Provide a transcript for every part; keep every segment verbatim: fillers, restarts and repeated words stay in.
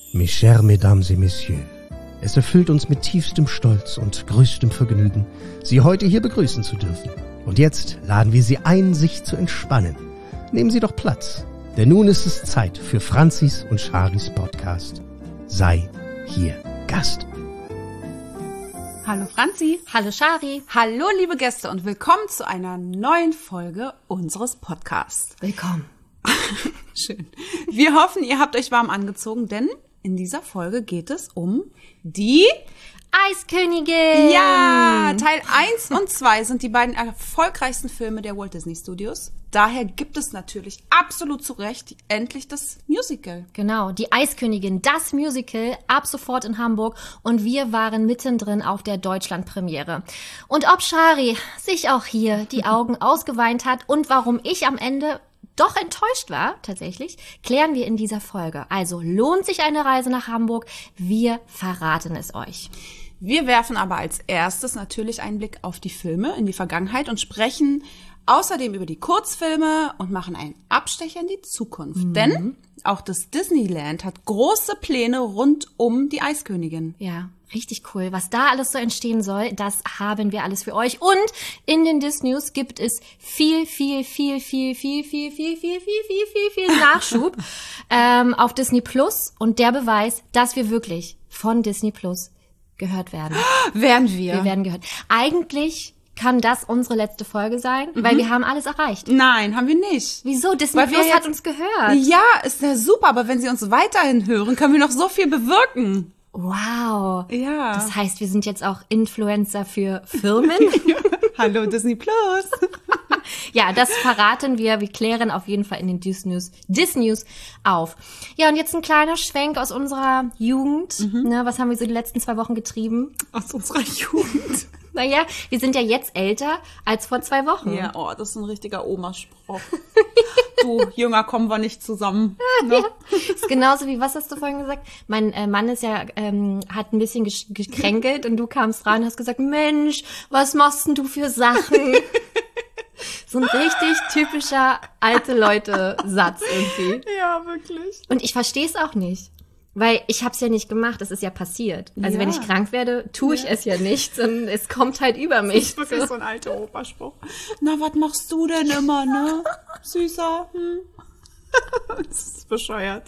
Mes chers Mesdames et Messieurs, es erfüllt uns mit tiefstem Stolz und größtem Vergnügen, Sie heute hier begrüßen zu dürfen. Und jetzt laden wir Sie ein, sich zu entspannen. Nehmen Sie doch Platz, denn nun ist es Zeit für Franzis und Charis Podcast. Sei hier Gast. Hallo Franzi. Hallo Chari. Hallo liebe Gäste und willkommen zu einer neuen Folge unseres Podcasts. Willkommen. Schön. Wir hoffen, ihr habt euch warm angezogen, denn in dieser Folge geht es um die Eiskönigin. Ja, Teil eins und zwei sind die beiden erfolgreichsten Filme der Walt Disney Studios. Daher gibt es natürlich absolut zu Recht endlich das Musical. Genau, die Eiskönigin, das Musical, ab sofort in Hamburg. Und wir waren mittendrin auf der Deutschlandpremiere. Und ob Chari sich auch hier die Augen ausgeweint hat und warum ich am Ende doch enttäuscht war, tatsächlich, klären wir in dieser Folge. Also lohnt sich eine Reise nach Hamburg? Wir verraten es euch. Wir werfen aber als erstes natürlich einen Blick auf die Filme in die Vergangenheit und sprechen außerdem über die Kurzfilme und machen einen Abstecher in die Zukunft. Mhm. Denn auch das Disneyland hat große Pläne rund um die Eiskönigin. Ja, richtig cool. Was da alles so entstehen soll, das haben wir alles für euch. Und in den Disnews gibt es viel, viel, viel, viel, viel, viel, viel, viel, viel, viel, viel, viel Nachschub ähm, auf Disney Plus. Und der Beweis, dass wir wirklich von Disney Plus gehört werden. Werden wir? Wir werden gehört. Eigentlich kann das unsere letzte Folge sein, mhm. weil wir haben alles erreicht. Nein, haben wir nicht. Wieso? Disney Plus jetzt hat uns gehört. Ja, ist ja super, aber wenn sie uns weiterhin hören, können wir noch so viel bewirken. Wow. Ja. Das heißt, wir sind jetzt auch Influencer für Firmen. Hallo Disney Plus. Ja, das verraten wir. Wir klären auf jeden Fall in den Disnews, Disnews auf. Ja, und jetzt ein kleiner Schwenk aus unserer Jugend. Mhm. Ne, was haben wir so die letzten zwei Wochen getrieben? Aus unserer Jugend. Naja, wir sind ja jetzt älter als vor zwei Wochen. Ja, oh, das ist ein richtiger Omaspruch. Du, Jünger, kommen wir nicht zusammen. Ne? Ja, ist genauso wie, was hast du vorhin gesagt? Mein äh, Mann ist ja, ähm, hat ein bisschen ges- gekränkelt und du kamst rein und hast gesagt, Mensch, was machst denn du für Sachen? So ein richtig typischer alte Leute-Satz irgendwie. Ja, wirklich. Und ich verstehe es auch nicht. Weil ich habe es ja nicht gemacht, es ist ja passiert. Also ja. wenn ich krank werde, tue ich ja. es ja nicht, sondern es kommt halt über mich. Das ist wirklich so, so ein alter Operspruch. Na, was machst du denn immer, ne? Süßer? Hm? Das ist bescheuert.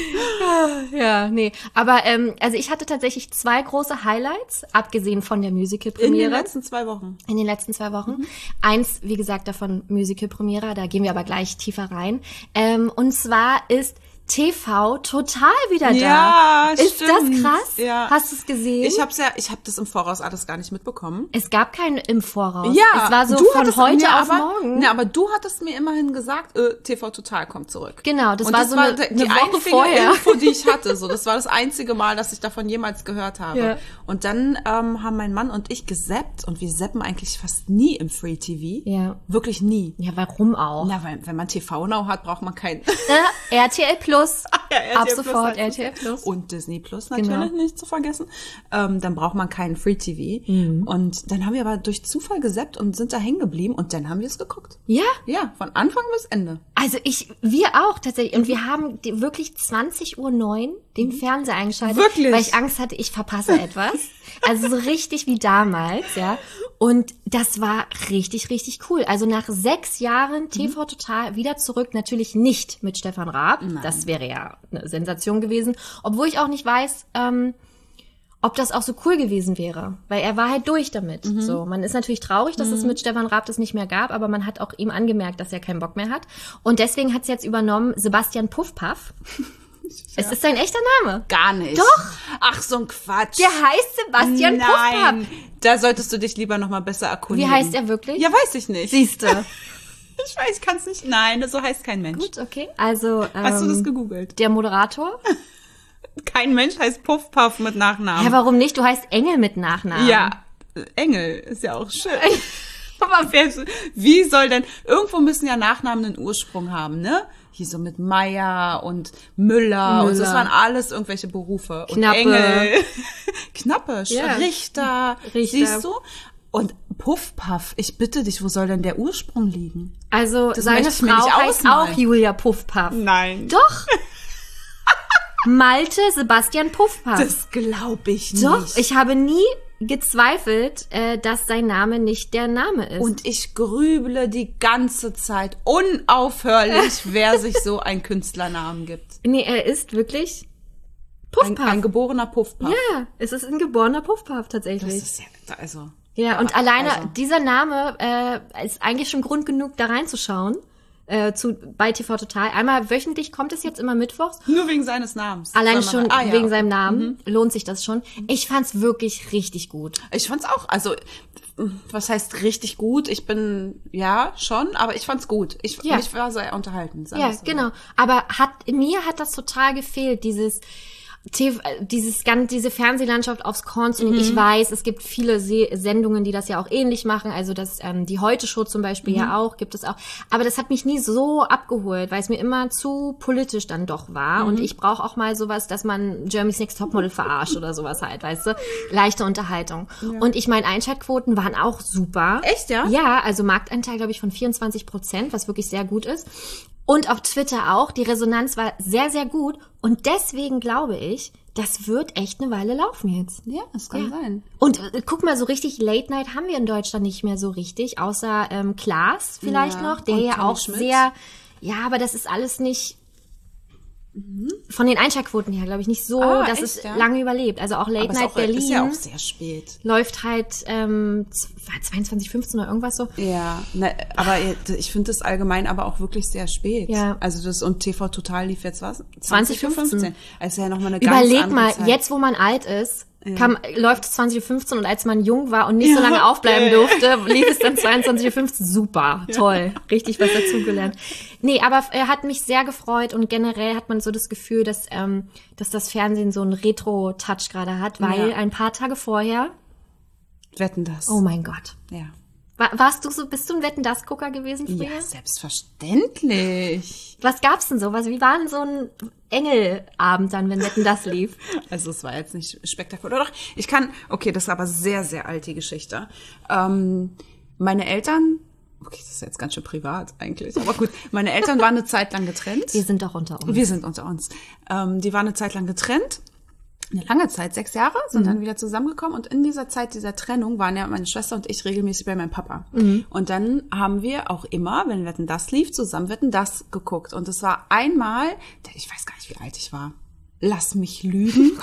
Ja, nee. Aber ähm, also ich hatte tatsächlich zwei große Highlights, abgesehen von der Musical-Premiere. In den letzten zwei Wochen. In den letzten zwei Wochen. Mhm. Eins, wie gesagt, davon Musical-Premiere, da gehen wir aber gleich tiefer rein. Ähm, und zwar ist T V total wieder da. Ja, ist stimmt. das krass? Ja. Hast du es gesehen? Ich hab's ja, ich hab das im Voraus alles gar nicht mitbekommen. Es gab keinen im Voraus. Ja, es war so du von hattest, heute ja, auf aber, morgen. Ne, aber du hattest mir immerhin gesagt, äh, T V Total kommt zurück. Genau, das Und war das so war eine, die eine Woche einzige vorher. Info, die ich hatte. So, das war das einzige Mal, dass ich davon jemals gehört habe. Ja. Und dann ähm, haben mein Mann und ich gesappt und wir zappen eigentlich fast nie im Free T V. Ja. Wirklich nie. Ja, warum auch? Na, weil wenn man T V Now hat, braucht man keinen. Äh, R T L Plus. Ja, R T L Ab Plus sofort heißt R T L Plus. Und Disney Plus natürlich Genau. nicht zu vergessen. Ähm, dann braucht man keinen Free T V. Mhm. Und dann haben wir aber durch Zufall gesappt und sind da hängen geblieben und dann haben wir es geguckt. Ja? Ja, von Anfang bis Ende. Also ich, wir auch tatsächlich. Und wir haben die, wirklich zwanzig Uhr neun den Fernseher eingeschaltet. Wirklich? Weil ich Angst hatte, ich verpasse etwas. Also so richtig wie damals, ja. Und das war richtig, richtig cool. Also nach sechs Jahren T V Total wieder zurück. Natürlich nicht mit Stefan Raab. Nein. Das wäre ja eine Sensation gewesen. Obwohl ich auch nicht weiß, ähm, ob das auch so cool gewesen wäre. Weil er war halt durch damit. Mhm. So, man ist natürlich traurig, dass mhm. es mit Stefan Raab das nicht mehr gab, aber man hat auch ihm angemerkt, dass er keinen Bock mehr hat. Und deswegen hat's jetzt übernommen Sebastian Puffpaff. Ja. Es ist sein echter Name. Gar nicht. Doch. Ach, so ein Quatsch. Der heißt Sebastian Puffpaff. Nein, da solltest du dich lieber noch mal besser erkundigen. Wie heißt er wirklich? Ja, weiß ich nicht. Siehste. Ich weiß, ich kann es nicht. Nein, so heißt kein Mensch. Gut, okay. Also, ähm, hast du das gegoogelt? Der Moderator? Kein Mensch heißt Puffpaff mit Nachnamen. Ja, warum nicht? Du heißt Engel mit Nachnamen. Ja, Engel ist ja auch schön. Aber wer, wie soll denn, irgendwo müssen ja Nachnamen einen Ursprung haben, ne? Hier so mit Meier und Müller, Müller. Und das waren alles irgendwelche Berufe. Und Knappe. Engel. Knappe, Ja. Richter, Richter. Siehst du? Und Puffpaff, ich bitte dich, wo soll denn der Ursprung liegen? Also Das seine möchte ich mir Frau nicht heißt ausmalen. auch Julia Puffpaff. Nein. Doch. Malte Sebastian Puffpaff. Das glaube ich nicht. Doch, ich habe nie gezweifelt, äh, dass sein Name nicht der Name ist. Und ich grüble die ganze Zeit unaufhörlich, wer sich so einen Künstlernamen gibt. Nee, er ist wirklich Ein, Puffpaff. ein geborener Puffpaff. Ja, es ist ein geborener Puffpaff tatsächlich. Das ist ja, also. Ja, und alleine also. dieser Name äh, ist eigentlich schon Grund genug, da reinzuschauen. Äh, zu, bei T V Total. Einmal wöchentlich kommt es jetzt immer mittwochs. Nur wegen seines Namens. Alleine Soll man- schon ah, ja. wegen seinem Namen Mhm. lohnt sich das schon. Ich fand's wirklich richtig gut. Ich fand's auch, also, was heißt richtig gut? Ich bin, ja, schon, aber ich fand's gut. Ich, Ja. mich war sehr unterhalten. sagen Ja, wir's so. genau. Aber hat mir hat das total gefehlt, dieses T V, dieses ganz diese Fernsehlandschaft aufs Korn zu nehmen. Ich weiß, es gibt viele Se- Sendungen, die das ja auch ähnlich machen. Also das ähm, die Heute-Show zum Beispiel ja auch, gibt es auch. Aber das hat mich nie so abgeholt, weil es mir immer zu politisch dann doch war. Und ich brauche auch mal sowas, dass man Jeremy's Next Topmodel verarscht oder sowas halt, weißt du? Leichte Unterhaltung. Und ich meine, Einschaltquoten waren auch super. Echt, ja? Ja, also Marktanteil, glaube ich, von vierundzwanzig Prozent, was wirklich sehr gut ist. Und auf Twitter auch. Die Resonanz war sehr, sehr gut. Und deswegen glaube ich, das wird echt eine Weile laufen jetzt. Ja, das kann sein. Und äh, guck mal, so richtig Late Night haben wir in Deutschland nicht mehr so richtig, außer ähm, Klaas vielleicht Ja, noch, der und ja Tommy auch Schmidt. sehr, ja, aber das ist alles nicht, von den Einschaltquoten her, glaube ich, nicht so, Ah, dass echt, es ja? lange überlebt. Also auch Late Aber es Night auch, Berlin ist ja auch sehr spät. läuft halt ähm, zweiundzwanzig fünfzehn oder irgendwas so. Ja, ne, aber ich finde das allgemein aber auch wirklich sehr spät. Ja. Also das und T V Total lief jetzt was? zwanzig fünfzehn. Also ja nochmal eine ganz Überleg andere mal, Zeit. jetzt wo man alt ist, kam, läuft es zwanzig fünfzehn und als man jung war und nicht so Ja, lange aufbleiben ja, ja. durfte, lief es dann zweiundzwanzig fünfzehn. Super, toll, richtig was dazugelernt. Nee, aber er hat mich sehr gefreut und generell hat man so das Gefühl, dass, ähm, dass das Fernsehen so einen Retro-Touch gerade hat, weil Ja. ein paar Tage vorher, Wetten das. oh mein Gott. Ja. War, warst du so, bist du ein Wetten-das-Gucker gewesen früher? Ja, selbstverständlich. Was gab's denn so? Was, wie war denn so ein Engelabend dann, wenn Wetten-das lief? Also es war jetzt nicht spektakulär. Doch, ich kann, okay, das ist aber sehr, sehr alt, die Geschichte. Ähm, meine Eltern, okay, das ist jetzt ganz schön privat eigentlich, aber gut, meine Eltern waren eine Zeit lang getrennt. Wir sind doch unter uns. Wir sind unter uns. Ähm, die waren eine Zeit lang getrennt. Eine lange Zeit, sechs Jahre, sind dann wieder zusammengekommen. Und in dieser Zeit dieser Trennung waren ja meine Schwester und ich regelmäßig bei meinem Papa. Und dann haben wir auch immer, wenn Wetten das lief, zusammen Wetten das geguckt. Und es war einmal, ich weiß gar nicht, wie alt ich war. Lass mich lügen.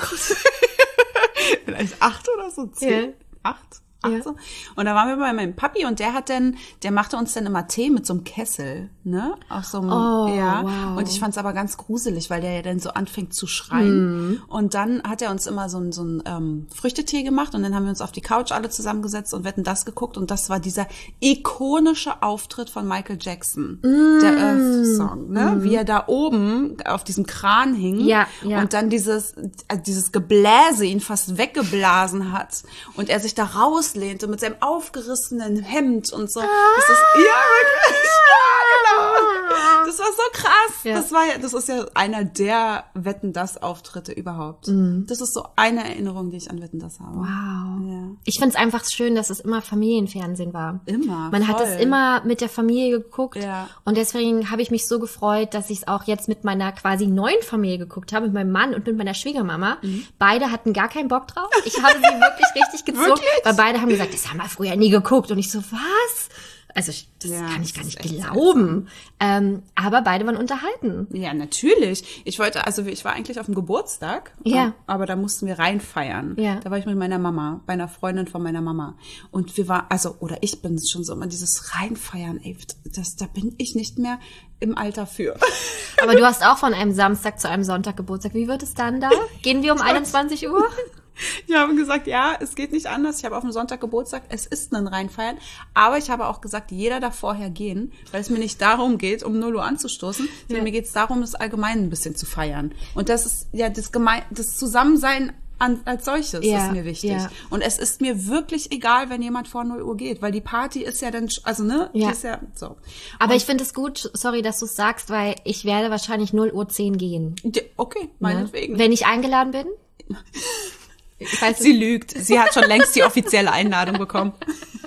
Vielleicht acht oder so, zehn, Ja. acht. Acht Ja. so. Und da waren wir bei meinem Papi und der hat dann, der machte uns dann immer Tee mit so einem Kessel, ne? Auf so einem, Oh, ja. wow. Und ich fand's aber ganz gruselig, weil der ja dann so anfängt zu schreien. Und dann hat er uns immer so einen so einen, ähm, Früchtetee gemacht und dann haben wir uns auf die Couch alle zusammengesetzt und Wetten das geguckt und das war dieser ikonische Auftritt von Michael Jackson, der Earth-Song, ne? Wie er da oben auf diesem Kran hing Ja, ja. und dann dieses, äh, dieses Gebläse ihn fast weggeblasen hat und er sich da rauslehnte mit seinem aufgerissenen Hemd und so. Das ist, ja, wirklich. Ja, genau. Das war so krass. Ja. Das war ja, das ist ja einer der Wetten-das-Auftritte überhaupt. Das ist so eine Erinnerung, die ich an Wetten-das habe. Wow. Ja. Ich find's einfach schön, dass es immer Familienfernsehen war. Immer, Man hat voll. es immer mit der Familie geguckt. Ja. Und deswegen habe ich mich so gefreut, dass ich es auch jetzt mit meiner quasi neuen Familie geguckt habe, mit meinem Mann und mit meiner Schwiegermama. Mhm. Beide hatten gar keinen Bock drauf. Ich habe sie wirklich richtig gezogen, Wirklich? weil beide haben gesagt, das haben wir früher nie geguckt. Und ich so, was? Also ich- das Ja, kann ich das gar nicht ist echt glauben. Ähm, aber beide waren unterhalten. Ja, natürlich. Ich wollte, also ich war eigentlich auf dem Geburtstag, Ja. ähm, aber da mussten wir reinfeiern. Ja. Da war ich mit meiner Mama, bei einer Freundin von meiner Mama. Und wir waren, also, oder ich bin schon so immer dieses Reinfeiern, ey, das, da bin ich nicht mehr im Alter für. Aber du hast auch von einem Samstag zu einem Sonntag Geburtstag. Wie wird es dann da? Gehen wir um einundzwanzig Uhr? Ich habe gesagt, ja, es geht nicht anders. Ich habe auf dem Sonntag Geburtstag, es ist ein Reinfeiern. Aber ich habe auch gesagt, jeder darf vorher gehen, weil es mir nicht darum geht, um null Uhr anzustoßen, sondern mir geht es darum, das allgemein ein bisschen zu feiern. Und das ist ja das, Geme das Zusammensein an, als solches Ja, ist mir wichtig. ja. Und es ist mir wirklich egal, wenn jemand vor null Uhr geht, weil die Party ist ja dann, sch- also ne, Ja. die ist ja so. Aber ich finde es gut, sorry, dass du es sagst, weil ich werde wahrscheinlich null Uhr zehn gehen. Ja, okay, meinetwegen. Ne? Wenn ich eingeladen bin. Ich weiß Sie lügt. Sie hat schon längst die offizielle Einladung bekommen.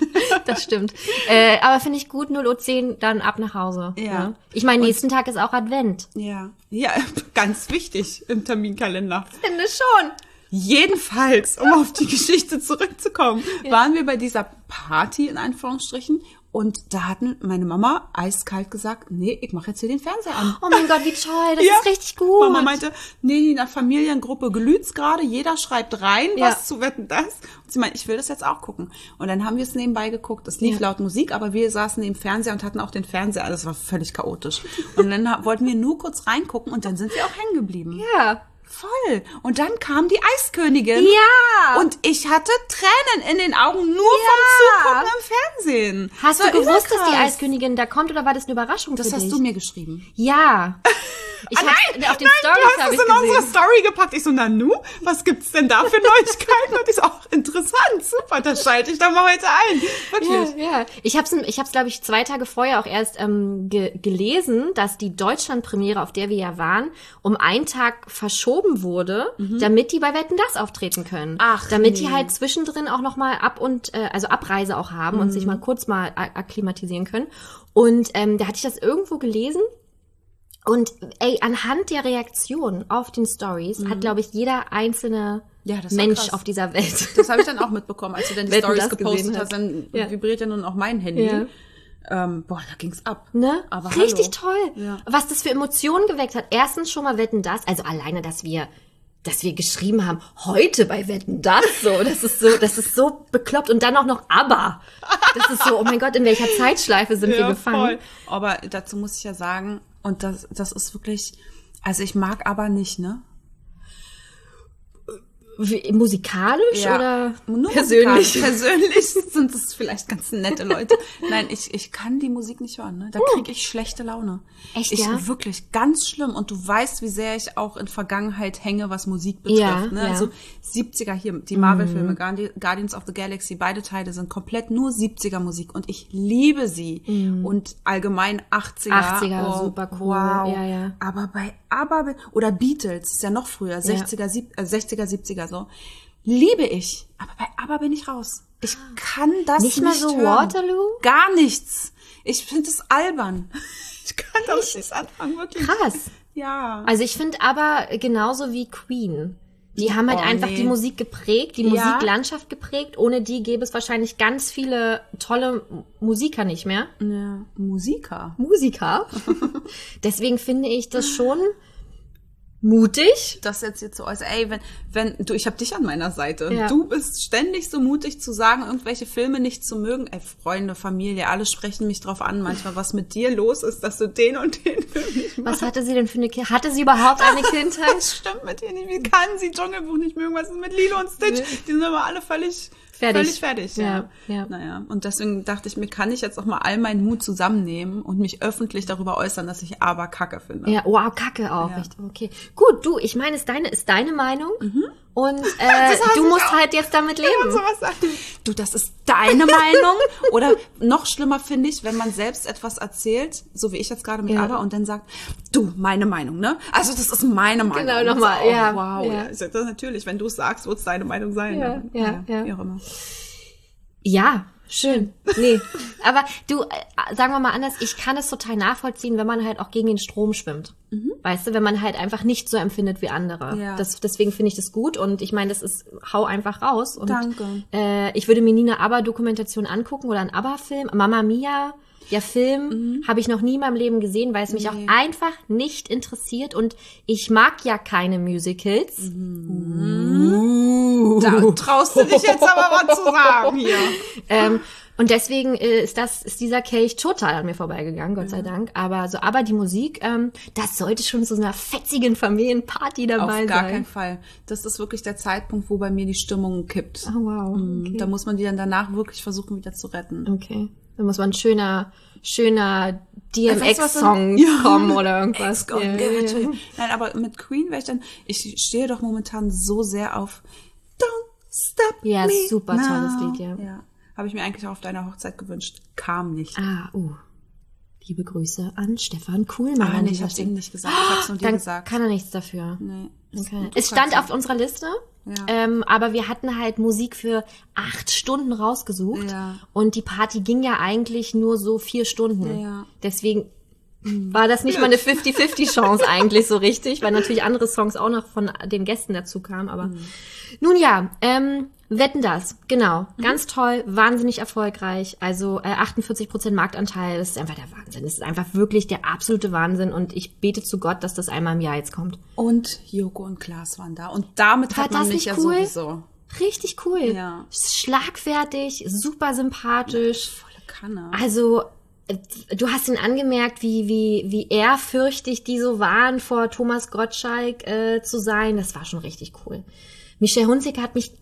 Das stimmt. Äh, aber finde ich gut, null Uhr zehn dann ab nach Hause. Ja. Ja. Ich meine, nächsten Tag ist auch Advent. Ja. Ja, ganz wichtig im Terminkalender. Finde schon. Jedenfalls, um auf die Geschichte zurückzukommen, ja. waren wir bei dieser Party in Anführungsstrichen und da hatten meine Mama eiskalt gesagt, nee, ich mache jetzt hier den Fernseher an. Oh mein Gott, wie toll, das ja. ist richtig gut. Mama meinte, nee, in der Familiengruppe glüht's gerade, jeder schreibt rein, ja. was zu Wetten, das. Und sie meinte, ich will das jetzt auch gucken. Und dann haben wir es nebenbei geguckt, es lief ja. laut Musik, aber wir saßen neben dem Fernseher und hatten auch den Fernseher, alles war völlig chaotisch. Und dann wollten wir nur kurz reingucken und dann sind wir auch hängen geblieben. Ja. Voll. Und dann kam die Eiskönigin. Ja. Und ich hatte Tränen in den Augen nur ja. vom Zugucken im Fernsehen. Hast du gewusst, dass die Eiskönigin da kommt oder war das eine Überraschung das für dich? Das hast du mir geschrieben. Ja. Ich ah, nein, auf den nein, Stories du hast hab es ich in gesehen. unsere Story gepackt. Ich so, Nanu, was gibt's denn da für Neuigkeiten? Und ist auch interessant. Super, das schalte ich doch mal heute ein. Wirklich. Ja, ja. Ich hab's, ich hab's, glaube ich, zwei Tage vorher auch erst ähm, ge- gelesen, dass die Deutschland-Premiere, auf der wir ja waren, um einen Tag verschoben wurde, mhm. damit die bei Wetten, dass auftreten können. Ach, damit nee. die halt zwischendrin auch nochmal ab und äh, also Abreise auch haben mhm. und sich mal kurz mal a- akklimatisieren können. Und ähm, da hatte ich das irgendwo gelesen. Und ey, anhand der Reaktion auf den Stories mhm. hat, glaube ich, jeder einzelne ja, Mensch auf dieser Welt. Das habe ich dann auch mitbekommen, als du dann die Wetten, Stories das gepostet gesehen hast, dann ja. vibriert ja nun auch mein Handy. Ja. Ähm, boah, da ging's ab. Ne? Aber richtig hallo. toll. Ja. Was das für Emotionen geweckt hat. Erstens schon mal Wetten, das. Also alleine, dass wir dass wir geschrieben haben, heute bei Wetten, das so. Das ist so, das ist so bekloppt. Und dann auch noch ABBA. Das ist so, oh mein Gott, in welcher Zeitschleife sind ja, wir gefangen? Voll. Aber dazu muss ich ja sagen, und das, das ist wirklich, also ich mag ABBA nicht, ne? Wie, musikalisch ja, oder nur persönlich? Persönlich sind es vielleicht ganz nette Leute. Nein, ich, ich kann die Musik nicht hören, ne? Da kriege ich schlechte Laune. Echt, ich, ja? Wirklich, ganz schlimm. Und du weißt, wie sehr ich auch in Vergangenheit hänge, was Musik betrifft. Ja, ne? ja. Also siebziger hier, die Marvel-Filme, mhm. Guardians of the Galaxy, beide Teile sind komplett nur siebziger Musik. Und ich liebe sie. Mhm. Und allgemein achtziger. achtziger, oh, super cool. Wow. Ja, ja. Aber bei ABBA oder Beatles, ist ja noch früher, sechziger, ja. sieb, äh, sechziger, siebziger so, liebe ich. Aber bei ABBA bin ich raus. Ich kann das nicht, nicht mal so hören. Waterloo? Gar nichts. Ich finde es albern. Ich kann damit nichts anfangen, wirklich. Krass. Ja. Also ich finde aber genauso wie Queen. Die haben halt oh, einfach nee. die Musik geprägt, die ja. Musiklandschaft geprägt. Ohne die gäbe es wahrscheinlich ganz viele tolle Musiker nicht mehr. Ja. Musiker. Musiker. Deswegen finde ich das schon mutig. Das jetzt hier zu äußern. Ey, wenn, wenn, du, ich hab dich an meiner Seite. Ja. Du bist ständig so mutig zu sagen, irgendwelche Filme nicht zu mögen. Ey, Freunde, Familie, alle sprechen mich drauf an manchmal, was mit dir los ist, dass du den und den Film nicht magst. Was hatte sie denn für eine Kindheit? Hatte sie überhaupt eine Kindheit? Das stimmt mit ihr nicht. Wie kann sie Dschungelbuch nicht mögen? Was ist mit Lilo und Stitch? Die sind aber alle völlig fertig. Völlig fertig, ja. ja. ja. Naja, und deswegen dachte ich, mir kann ich jetzt auch mal all meinen Mut zusammennehmen und mich öffentlich darüber äußern, dass ich ABBA Kacke finde. Ja, wow, Kacke auch. Ja. Okay, gut, du, ich meine, ist deine, ist deine Meinung mhm. und äh, du musst auch. halt jetzt damit leben. Ja, sowas sagen. Du, das ist deine Meinung? Oder noch schlimmer finde ich, wenn man selbst etwas erzählt, so wie ich jetzt gerade mit ja. ABBA, und dann sagt, du, meine Meinung, ne? Also das ist meine Meinung. Genau, nochmal, oh, ja. Wow, ja. ja. Das ist natürlich, wenn du es sagst, wird es deine Meinung sein. Ja, ne? ja, ja. ja. Wie auch immer. Ja, schön. Nee, aber du, äh, sagen wir mal anders, ich kann es total nachvollziehen, wenn man halt auch gegen den Strom schwimmt. Mhm. Weißt du, wenn man halt einfach nicht so empfindet wie andere. Ja. Das, deswegen finde ich das gut und ich meine, das ist, hau einfach raus. Und, Danke. Äh, ich würde mir nie eine ABBA-Dokumentation angucken oder einen ABBA-Film. Mamma Mia, der Film, mhm. habe ich noch nie in meinem Leben gesehen, weil es mich nee. auch einfach nicht interessiert und ich mag ja keine Musicals. Mhm. Da traust du dich jetzt aber was zu sagen hier. ähm, und deswegen ist das, ist dieser Kelch total an mir vorbeigegangen, Gott sei Dank. Aber so, aber die Musik, ähm, das sollte schon so einer fetzigen Familienparty dabei sein. Auf gar keinen Fall. Das ist wirklich der Zeitpunkt, wo bei mir die Stimmung kippt. Oh wow. Okay. Da muss man die dann danach wirklich versuchen, wieder zu retten. Okay. Da muss man ein schöner, schöner D M X-Song ja. kommen oder irgendwas. Ja, ja, ja. Nein, aber mit Queen wäre ich dann, ich stehe doch momentan so sehr auf Don't Stop Ja, Me super now. tolles Lied, ja. Ja, habe ich mir eigentlich auch auf deiner Hochzeit gewünscht. Kam nicht. Ah, uh. Liebe Grüße an Stefan Kuhlmann. Ah, nee, ich hab's ihm nicht gesagt. Ich hab's nur dir Dann gesagt. kann er nichts dafür. Nee. Okay. Es stand auf unserer Liste. Ja. Ähm, aber wir hatten halt Musik für acht Stunden rausgesucht. Ja. Und die Party ging ja eigentlich nur so vier Stunden. Ja. Deswegen war das nicht mal eine fifty fifty Chance eigentlich so richtig, weil natürlich andere Songs auch noch von den Gästen dazu kamen. Aber mhm. nun ja, ähm, Wetten, das, genau. Mhm. Ganz toll, wahnsinnig erfolgreich. Also äh, achtundvierzig Prozent Marktanteil, das ist einfach der Wahnsinn. Das ist einfach wirklich der absolute Wahnsinn. Und ich bete zu Gott, dass das einmal im Jahr jetzt kommt. Und Joko und Klaas waren da. Und damit war hat man das mich nicht ja cool? sowieso. Richtig cool. Ja. Schlagfertig, super sympathisch. Ja, volle Kanne. Also du hast ihn angemerkt, wie wie wie ehrfürchtig die so waren, vor Thomas Gottschalk äh, zu sein. Das war schon richtig cool. Michelle Hunziker hat mich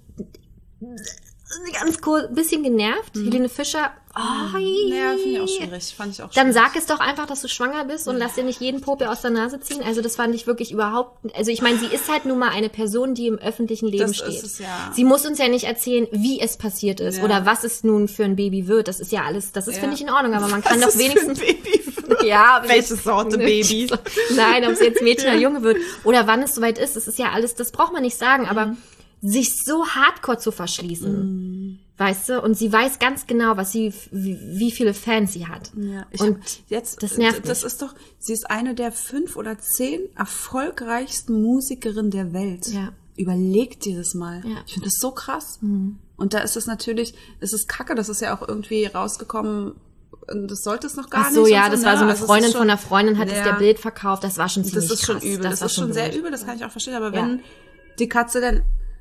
ganz kurz ein bisschen genervt. Mhm. Helene Fischer, oh, naja, finde ich auch schwierig. Fand ich auch schwierig. Dann sag es doch einfach, dass du schwanger bist und lass dir nicht jeden Popel aus der Nase ziehen. Also das fand ich wirklich überhaupt, also ich meine, sie ist halt nun mal eine Person, die im öffentlichen Leben das steht. Ist es, ja. Sie muss uns ja nicht erzählen, wie es passiert ist, ja, oder was es nun für ein Baby wird. Das ist ja alles, das ist, ja, finde ich, in Ordnung, aber man kann was doch wenigstens... Für ein Baby wird? Ja, welche Sorte Baby? Nein, ob es jetzt Mädchen oder Junge wird oder wann es soweit ist, das ist ja alles, das braucht man nicht sagen, aber mhm. sich so hardcore zu verschließen, mm. weißt du? Und sie weiß ganz genau, was sie, wie, wie viele Fans sie hat. Ja, ich und hab jetzt, das nervt mich. Das ist doch, sie ist eine der fünf oder zehn erfolgreichsten Musikerinnen der Welt. Ja. Überlegt dir das mal. Ja. Ich finde das so krass. Mhm. Und da ist es natürlich, es ist kacke, das ist ja auch irgendwie rausgekommen, das sollte es noch gar Ach so, nicht. ja, so, das ne? war so eine also Freundin schon, von einer Freundin, hat ja, es der Bild verkauft, das war schon ziemlich krass. Das ist schon krass. übel, das, das ist schon sehr übel, das kann ich auch verstehen, aber ja. wenn die Katze dann,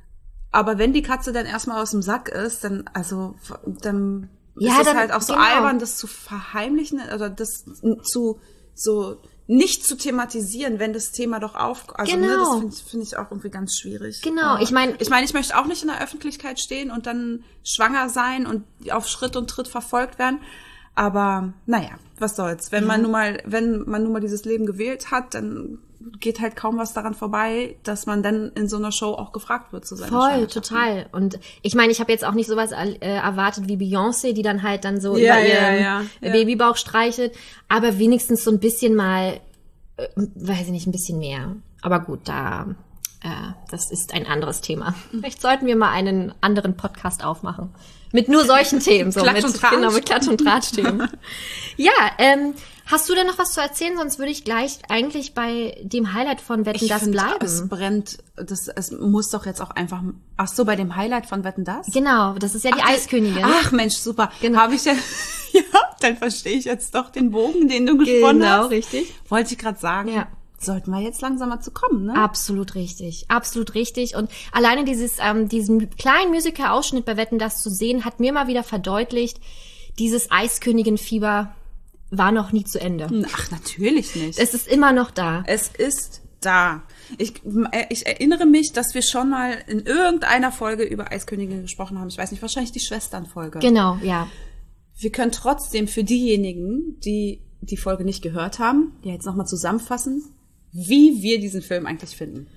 aber wenn die Katze dann erstmal aus dem Sack ist, dann, also, dann ja, ist es dann, halt auch so genau. albern, das zu verheimlichen, oder das zu, so, nicht zu thematisieren, wenn das Thema doch auf, also, genau. ne, das finde find ich auch irgendwie ganz schwierig. Genau, aber ich meine, ich meine, ich möchte auch nicht in der Öffentlichkeit stehen und dann schwanger sein und auf Schritt und Tritt verfolgt werden. Aber naja, was soll's. Wenn ja. man nun mal, wenn man nun mal dieses Leben gewählt hat, dann geht halt kaum was daran vorbei, dass man dann in so einer Show auch gefragt wird zu seiner Voll, total. Und ich meine, ich habe jetzt auch nicht sowas äh, erwartet wie Beyoncé, die dann halt dann so ja, über ja, ihren ja, ja. Babybauch streichelt, aber wenigstens so ein bisschen mal, äh, weiß ich nicht, ein bisschen mehr. Aber gut, da, äh, das ist ein anderes Thema. Vielleicht sollten wir mal einen anderen Podcast aufmachen. Mit nur solchen Themen. So, Klatsch mit, und Tratsch. Genau, mit Klatsch- und Tratsch-Themen. Ja, ähm, hast du denn noch was zu erzählen? Sonst würde ich gleich eigentlich bei dem Highlight von Wetten, ich das find, bleiben. Es brennt, das, es muss doch jetzt auch einfach, ach so, bei dem Highlight von Wetten, das? Genau, das ist ja die ach, Eiskönigin. Ach Mensch, super. Genau. Habe ich ja, ja, dann verstehe ich jetzt doch den Bogen, den du gesponnen genau, hast. Genau, richtig. Wollte ich gerade sagen. Ja. Sollten wir jetzt langsam mal zu kommen, ne? Absolut richtig, absolut richtig. Und alleine dieses, ähm, diesen kleinen Musical-Ausschnitt bei Wetten, das zu sehen, hat mir mal wieder verdeutlicht, dieses Eiskönigin-Fieber war noch nie zu Ende. Ach, natürlich nicht. Es ist immer noch da. Es ist da. Ich, ich erinnere mich, dass wir schon mal in irgendeiner Folge über Eiskönigin gesprochen haben. Ich weiß nicht, wahrscheinlich die Schwesternfolge. Genau, ja. Wir können trotzdem für diejenigen, die die Folge nicht gehört haben, ja jetzt nochmal zusammenfassen, wie wir diesen Film eigentlich finden.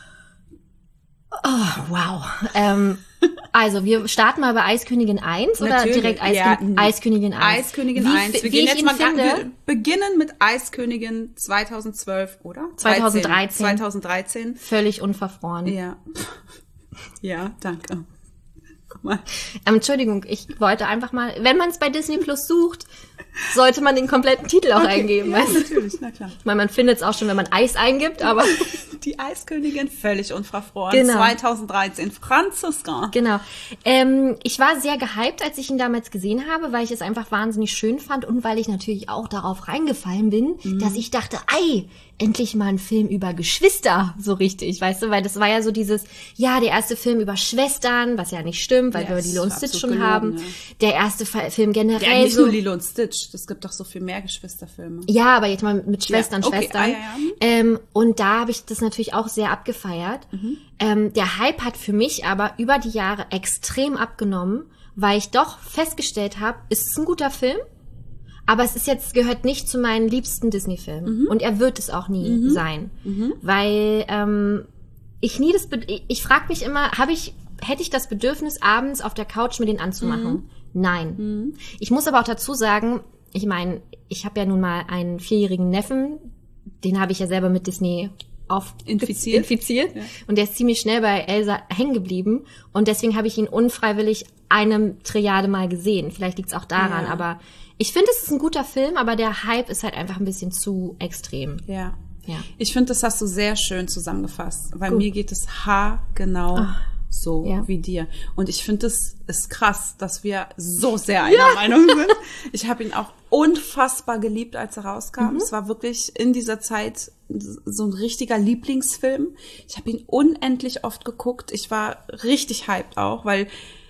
Oh, wow. Ähm, also, wir starten mal bei Eiskönigin eins oder Natürlich, direkt Eiskön ja. Eiskönigin eins? Eiskönigin wie, eins. Wir wie gehen ich jetzt ihn mal finde, wir beginnen mit Eiskönigin zweitausendzwölf, oder? zweitausenddreizehn. zweitausenddreizehn. Völlig unverfroren. Ja. Ja, danke. Guck mal. Ähm, Entschuldigung, ich wollte einfach mal, wenn man es bei Disney Plus sucht, sollte man den kompletten Titel auch okay, eingeben. Ja, weißt du? natürlich, na klar. Ich meine, man findet es auch schon, wenn man Eis eingibt, aber... Die Eiskönigin, völlig unverfroren. Genau. zweitausenddreizehn, Franziska. Genau. Ähm, ich war sehr gehypt, als ich ihn damals gesehen habe, weil ich es einfach wahnsinnig schön fand und weil ich natürlich auch darauf reingefallen bin, mhm. dass ich dachte, ei, endlich mal ein Film über Geschwister, so richtig, weißt du, weil das war ja so dieses, ja, der erste Film über Schwestern, was ja nicht stimmt, weil ja, wir Lilo und Stitch schon gelogen, haben. Ja. Der erste Film generell ja, nicht so. nur Lilo und Stitch, es gibt doch so viel mehr Geschwisterfilme. Ja, aber jetzt mal mit Schwestern, ja, okay. Schwestern. Ah, ja, ja. Ähm, und da habe ich das natürlich auch sehr abgefeiert. Mhm. Ähm, der Hype hat für mich aber über die Jahre extrem abgenommen, weil ich doch festgestellt habe, es ist ein guter Film, aber es ist jetzt, gehört nicht zu meinen liebsten Disney-Filmen. Mhm. Und er wird es auch nie mhm. sein. Mhm. Weil ähm, ich nie das, Be- ich, ich frage mich immer, habe ich, hätte ich das Bedürfnis, abends auf der Couch mir den anzumachen? Mhm. Nein. Mhm. Ich muss aber auch dazu sagen, ich meine, ich habe ja nun mal einen vierjährigen Neffen, den habe ich ja selber mit Disney auf Infiziert. infiziert. Ja. Und der ist ziemlich schnell bei Elsa hängen geblieben. Und deswegen habe ich ihn unfreiwillig eine Triade mal gesehen. Vielleicht liegt es auch daran, Ja. aber ich finde, es ist ein guter Film, aber der Hype ist halt einfach ein bisschen zu extrem. Ja. Ja. Ich finde, das hast du sehr schön zusammengefasst, weil Gut. mir geht es haargenau Ah. so Ja. wie dir. Und ich finde, es ist krass, dass wir so sehr einer Meinung sind. Ich habe ihn auch unfassbar geliebt, als er rauskam. Mhm. Es war wirklich in dieser Zeit so ein richtiger Lieblingsfilm. Ich habe ihn unendlich oft geguckt. Ich war richtig hyped auch, weil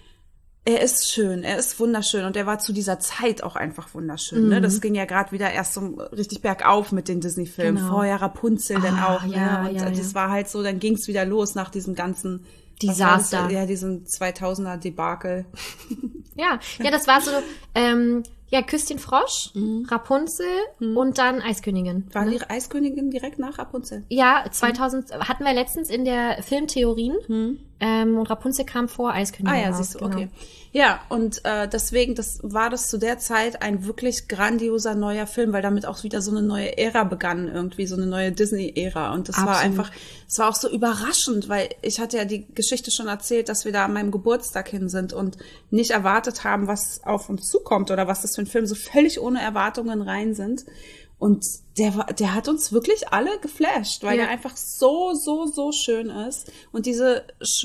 er ist schön, er ist wunderschön und er war zu dieser Zeit auch einfach wunderschön. Mhm. Ne? Das ging ja gerade wieder erst so richtig bergauf mit den Disney-Filmen. Genau. Vorher Rapunzel dann Ah, auch. ja, ne? Und ja, das ja. war halt so, dann ging's wieder los nach diesem ganzen was war das? Desaster. Ja, diesen zweitausender-Debakel. Ja, ja, das war so, ähm, ja, Küsschen Frosch, Rapunzel und dann Eiskönigin. War ne? die Eiskönigin direkt nach Rapunzel? Ja, zweitausend hatten wir letztens in der Filmtheorien. Ähm, und Rapunzel kam vor Eiskönigin. Ah ja, raus, siehst du, genau. okay. Ja, und äh, deswegen, das war das zu der Zeit ein wirklich grandioser neuer Film, weil damit auch wieder so eine neue Ära begann, irgendwie so eine neue Disney-Ära. Und das war Absolut. einfach, es war auch so überraschend, weil ich hatte ja die Geschichte schon erzählt, dass wir da an meinem Geburtstag hin sind und nicht erwartet haben, was auf uns zukommt oder was das für ein Film, so völlig ohne Erwartungen rein sind. Und der war, der hat uns wirklich alle geflasht, weil Ja. der einfach so, so, so schön ist. Und diese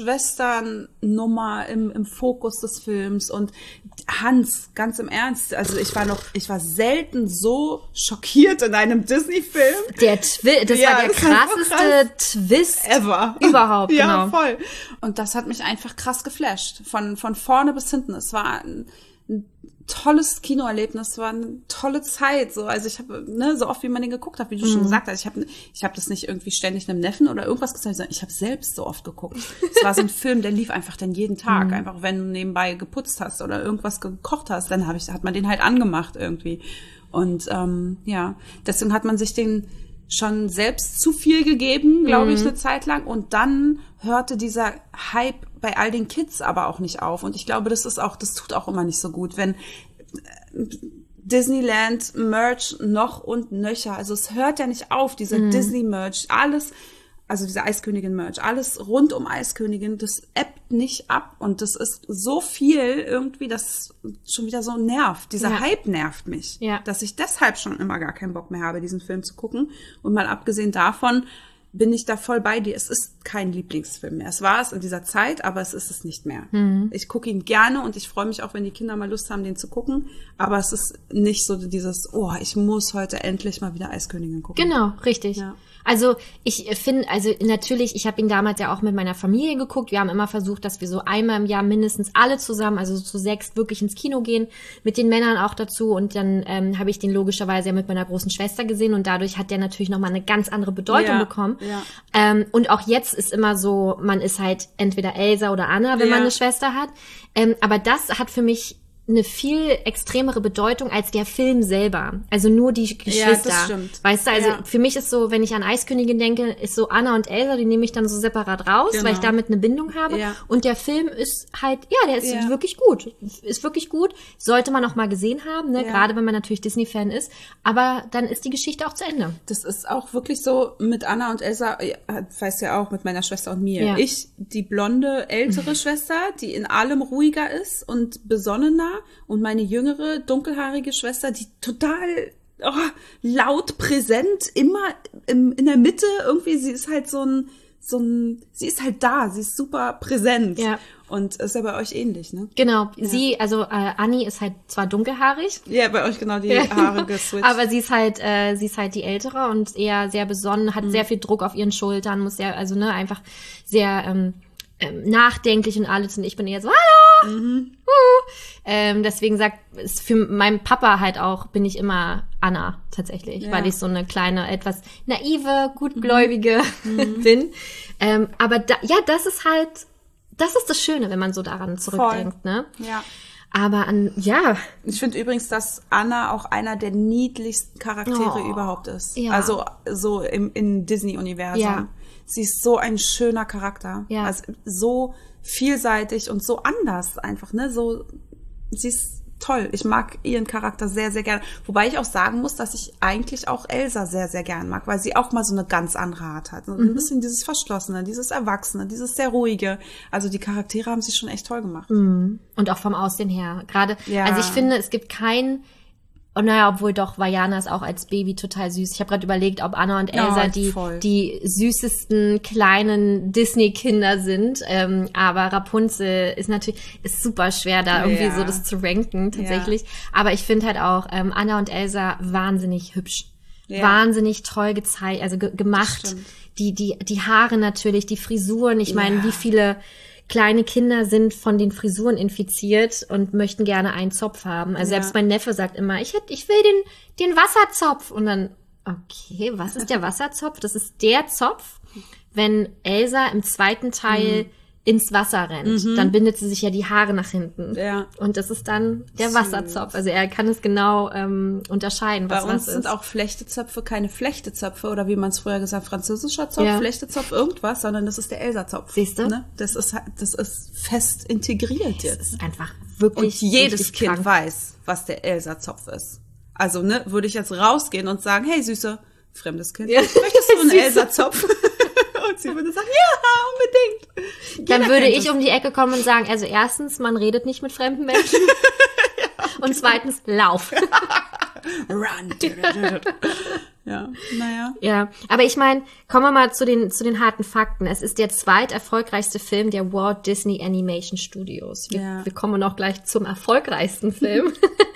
Schwesternnummer im, im Fokus des Films und Hans, ganz im Ernst, also ich war noch, ich war selten so schockiert in einem Disney-Film Der Twi das Ja, war der das war so krasseste Twist ever. überhaupt, Ja, genau. voll. Und das hat mich einfach krass geflasht. Von, von vorne bis hinten. Es war ein, ein tolles Kinoerlebnis, war eine tolle Zeit. So, also ich habe, ne, so oft wie man den geguckt hat, wie du schon gesagt hast, ich habe, ich habe das nicht irgendwie ständig einem Neffen oder irgendwas gesagt, sondern ich habe selbst so oft geguckt. Es war so ein Film, der lief einfach dann jeden Tag, einfach wenn du nebenbei geputzt hast oder irgendwas gekocht hast, dann habe ich, hat man den halt angemacht irgendwie. Und ähm, ja, deswegen hat man sich den schon selbst zu viel gegeben, glaube ich, eine Zeit lang. Und dann hörte dieser Hype bei all den Kids aber auch nicht auf. Und ich glaube, das ist auch, das tut auch immer nicht so gut, wenn Disneyland Merch noch und nöcher. Also es hört ja nicht auf, dieser Disney Merch, alles, also diese Eiskönigin Merch, alles rund um Eiskönigin, das ebbt nicht ab. Und das ist so viel irgendwie, das schon wieder so nervt. Dieser Ja. Hype nervt mich. Ja. Dass ich deshalb schon immer gar keinen Bock mehr habe, diesen Film zu gucken. Und mal abgesehen davon bin ich da voll bei dir. Es ist kein Lieblingsfilm mehr. Es war es in dieser Zeit, aber es ist es nicht mehr. Mhm. Ich gucke ihn gerne und ich freue mich auch, wenn die Kinder mal Lust haben, den zu gucken. Aber es ist nicht so dieses, oh, ich muss heute endlich mal wieder Eiskönigin gucken. Genau, richtig. Ja. Also ich finde, also natürlich, ich habe ihn damals ja auch mit meiner Familie geguckt. Wir haben immer versucht, dass wir so einmal im Jahr mindestens alle zusammen, also so zu sechs, wirklich ins Kino gehen, mit den Männern auch dazu. Und dann ähm, habe ich den logischerweise ja mit meiner großen Schwester gesehen und dadurch hat der natürlich nochmal eine ganz andere Bedeutung Ja, bekommen. ja. Ähm, und auch jetzt ist immer so, man ist halt entweder Elsa oder Anna, wenn Ja. man eine Schwester hat. Ähm, aber das hat für mich eine viel extremere Bedeutung als der Film selber. Also nur die Geschwister. das stimmt. Weißt du, also Ja. für mich ist so, wenn ich an Eiskönigin denke, ist so Anna und Elsa, die nehme ich dann so separat raus, Genau. weil ich damit eine Bindung habe. Ja. Und der Film ist halt, ja, der ist Ja. wirklich gut. Ist wirklich gut. Sollte man auch mal gesehen haben, ne? Ja. Gerade wenn man natürlich Disney-Fan ist. Aber dann ist die Geschichte auch zu Ende. Das ist auch wirklich so mit Anna und Elsa, ja, weißt ja auch, mit meiner Schwester und mir. Ja. Ich, die blonde, ältere Schwester, die in allem ruhiger ist und besonnener, und meine jüngere, dunkelhaarige Schwester, die total oh, laut, präsent, immer im, in der Mitte irgendwie, sie ist halt so ein, so ein, sie ist halt da, sie ist super präsent. Ja. Und ist ja bei euch ähnlich, ne? Genau. Sie, also äh, Annie ist halt zwar dunkelhaarig, Ja, bei euch genau die Haare geswitcht. aber sie ist halt, äh, sie ist halt die Ältere und eher sehr besonnen, hat sehr viel Druck auf ihren Schultern, muss sehr, also ne, einfach sehr ähm, ähm, nachdenklich und alles. Und ich bin eher so, hallo! Uh. Ähm, deswegen sagt, ist für meinen Papa halt auch, bin ich immer Anna tatsächlich, Ja. weil ich so eine kleine, etwas naive, gutgläubige bin. Ähm, aber da, ja, das ist halt, das ist das Schöne, wenn man so daran zurückdenkt, ne? Ja. Aber an, ja, Ich finde übrigens, dass Anna auch einer der niedlichsten Charaktere Oh, überhaupt ist. ja. Also so im, im Disney-Universum. Ja. Sie ist so ein schöner Charakter. Ja. Also so vielseitig und so anders einfach, ne? So, sie ist toll. Ich mag ihren Charakter sehr, sehr gerne. Wobei ich auch sagen muss, dass ich eigentlich auch Elsa sehr, sehr gern mag, weil sie auch mal so eine ganz andere Art hat. Mhm. Ein bisschen dieses Verschlossene, dieses Erwachsene, dieses sehr ruhige. Also die Charaktere haben sich schon echt toll gemacht. Mhm. Und auch vom Aussehen her. Gerade, ja. also ich finde, es gibt kein, oh naja, obwohl doch, Vajana ist auch als Baby total süß. Ich habe gerade überlegt, ob Anna und Elsa ja, die voll. die süßesten kleinen Disney-Kinder sind. Ähm, aber Rapunzel ist natürlich ist super schwer, da irgendwie ja. so das zu ranken tatsächlich. Ja. Aber ich finde halt auch ähm, Anna und Elsa wahnsinnig hübsch. Ja. Wahnsinnig toll gezeigt, also ge- gemacht. Die die die Haare natürlich, die Frisuren. Ich meine, ja. wie viele kleine Kinder sind von den Frisuren infiziert und möchten gerne einen Zopf haben. Also ja. selbst mein Neffe sagt immer, ich hätte, ich will den, den Wasserzopf. Und dann, okay, was ist der Wasserzopf? Das ist der Zopf, wenn Elsa im zweiten Teil mhm. ins Wasser rennt. Mhm. Dann bindet sie sich ja die Haare nach hinten. Ja. Und das ist dann der Süß. Wasserzopf. Also er kann es genau ähm, unterscheiden, was Bei uns was sind ist. auch Flechtezöpfe keine Flechtezöpfe oder wie man es früher gesagt hat, französischer Zopf, ja. Flechtezopf, irgendwas, sondern das ist der Elsa-Zopf. Siehst du? Ne? Das ist das ist fest integriert jetzt. Das ist einfach wirklich Und jedes Kind krank. weiß, was der Elsa-Zopf ist. Also, ne, würde ich jetzt rausgehen und sagen, hey, Süße, fremdes Kind, ja. möchtest du einen Elsa-Zopf? Und sie würde sagen, ja, unbedingt. Dann würde ich um die Ecke kommen und sagen, also erstens, man redet nicht mit fremden Menschen. ja, und zweitens, lauf. Run. Ja, naja. Ja, aber ich meine, kommen wir mal zu den zu den harten Fakten. Es ist der zweiterfolgreichste Film der Walt Disney Animation Studios. Wir, ja. wir kommen auch gleich zum erfolgreichsten Film.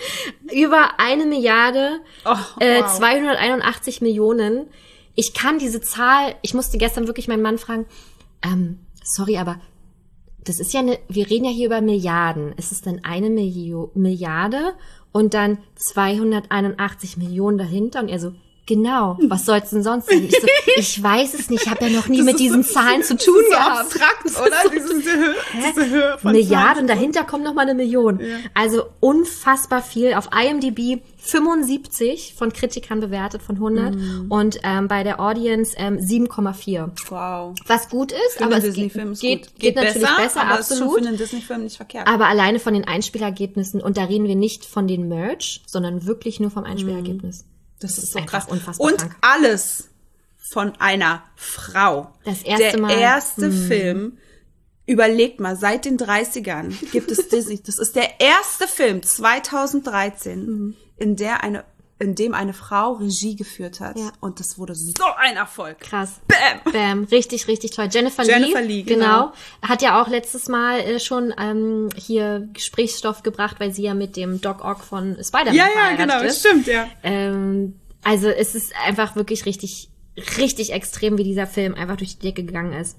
Über eine Milliarde, oh, äh, wow. zweihunderteinundachtzig Millionen. Ich kann diese Zahl, ich musste gestern wirklich meinen Mann fragen, ähm, sorry, aber das ist ja eine, wir reden ja hier über Milliarden. Ist es denn eine Milio- Milliarde und dann zweihunderteinundachtzig Millionen dahinter? Und er so, genau, was soll's denn sonst sein? Ich so, ich weiß es nicht, ich habe ja noch nie das mit diesen so, Zahlen zu tun so gehabt. Abstrakt, oder? So, diese, diese, Höhe, diese Höhe von Milliarden, dahinter kommt noch mal eine Million. Ja. Also unfassbar viel. Auf I M D B fünfundsiebzig von Kritikern bewertet von hundert mm. und ähm, bei der Audience ähm, sieben Komma vier. Wow. Was gut ist, für aber es geht, geht, geht, geht natürlich besser, besser aber absolut. Ist schon für einen Disney-Film nicht verkehrt. Aber alleine von den Einspielergebnissen, und da reden wir nicht von den Merch, sondern wirklich nur vom Einspielergebnis. Mm. Das, das ist so einfach krass. Unfassbar und krank. Alles von einer Frau. Das erste Der Mal. Der erste hm. Film, überlegt mal, seit den dreißigern gibt es Disney. Das ist der erste Film zweitausenddreizehn, hm. in der eine in dem eine Frau Regie geführt hat. Ja. Und das wurde so ein Erfolg. Krass. Bam! Bam. Richtig, richtig toll. Jennifer, Jennifer Lee, Lee genau. genau. Hat ja auch letztes Mal äh, schon ähm, hier Gesprächsstoff gebracht, weil sie ja mit dem Doc Ock von Spider-Man ja, verheiratet ja, genau, ist. stimmt, ja. Ähm, also es ist einfach wirklich richtig, richtig extrem, wie dieser Film einfach durch die Decke gegangen ist.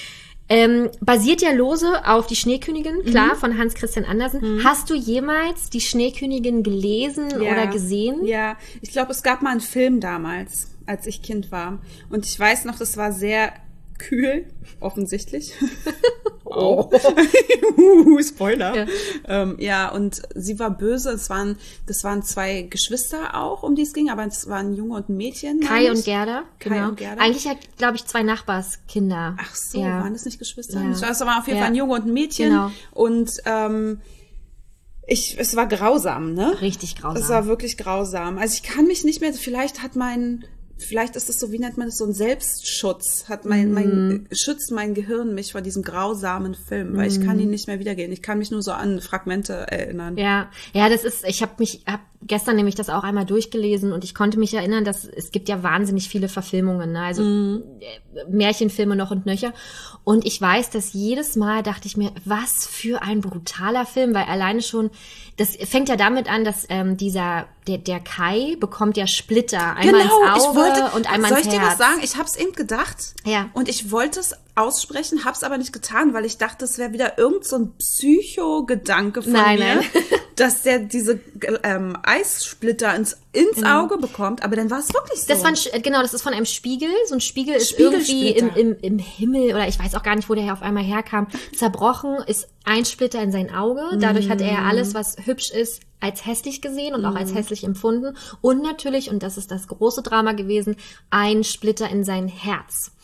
Ähm, basiert ja lose auf Die Schneekönigin, klar, mhm. von Hans Christian Andersen. Mhm. Hast du jemals Die Schneekönigin gelesen ja. oder gesehen? Ja, ich glaube, es gab mal einen Film damals, als ich Kind war. Und ich weiß noch, das war sehr kühl, offensichtlich. Oh. Spoiler. Ja. Ähm, ja, und sie war böse. Es waren, das waren zwei Geschwister auch, um die es ging, aber es waren ein Junge und ein Mädchen. Kai und Gerda. Kai genau. und Gerda. Eigentlich hat, glaube ich, zwei Nachbarskinder. Ach so, ja. waren das nicht Geschwister? Ja. Ich weiß, es war auf jeden ja. Fall ein Junge und ein Mädchen. Genau. Und ähm, ich, es war grausam, ne? Richtig grausam. Es war wirklich grausam. Also ich kann mich nicht mehr, vielleicht hat mein Vielleicht ist es so, wie nennt man das, so ein Selbstschutz, hat mein, mein, schützt mein Gehirn mich vor diesem grausamen Film, weil ich kann ihn nicht mehr wiedergehen. Ich kann mich nur so an Fragmente erinnern. Ja, ja, das ist, ich habe mich, hab gestern nämlich das auch einmal durchgelesen und ich konnte mich erinnern, dass es gibt ja wahnsinnig viele Verfilmungen, ne? Also mm. Märchenfilme noch und nöcher. Und ich weiß, dass jedes Mal dachte ich mir, was für ein brutaler Film, weil alleine schon, das fängt ja damit an, dass ähm, dieser, der, der Kai bekommt ja Splitter, einmal genau, ins Auge ich wollte, und einmal soll ins ich dir Herz. was sagen? Ich hab's eben gedacht. Ja. Und ich wollte es aussprechen, hab's aber nicht getan, weil ich dachte, es wäre wieder irgend so ein Psycho-Gedanke von nein, mir, nein. dass der diese ähm, Eissplitter ins, ins mhm. Auge bekommt, aber dann war es wirklich so. Das war ein, genau, das ist von einem Spiegel. So ein Spiegel ist irgendwie im, im, im Himmel, oder ich weiß auch gar nicht, wo der auf einmal herkam, zerbrochen, ist ein Splitter in sein Auge. Dadurch mm. hat er alles, was hübsch ist, als hässlich gesehen und mm. auch als hässlich empfunden. Und natürlich, und das ist das große Drama gewesen, ein Splitter in sein Herz.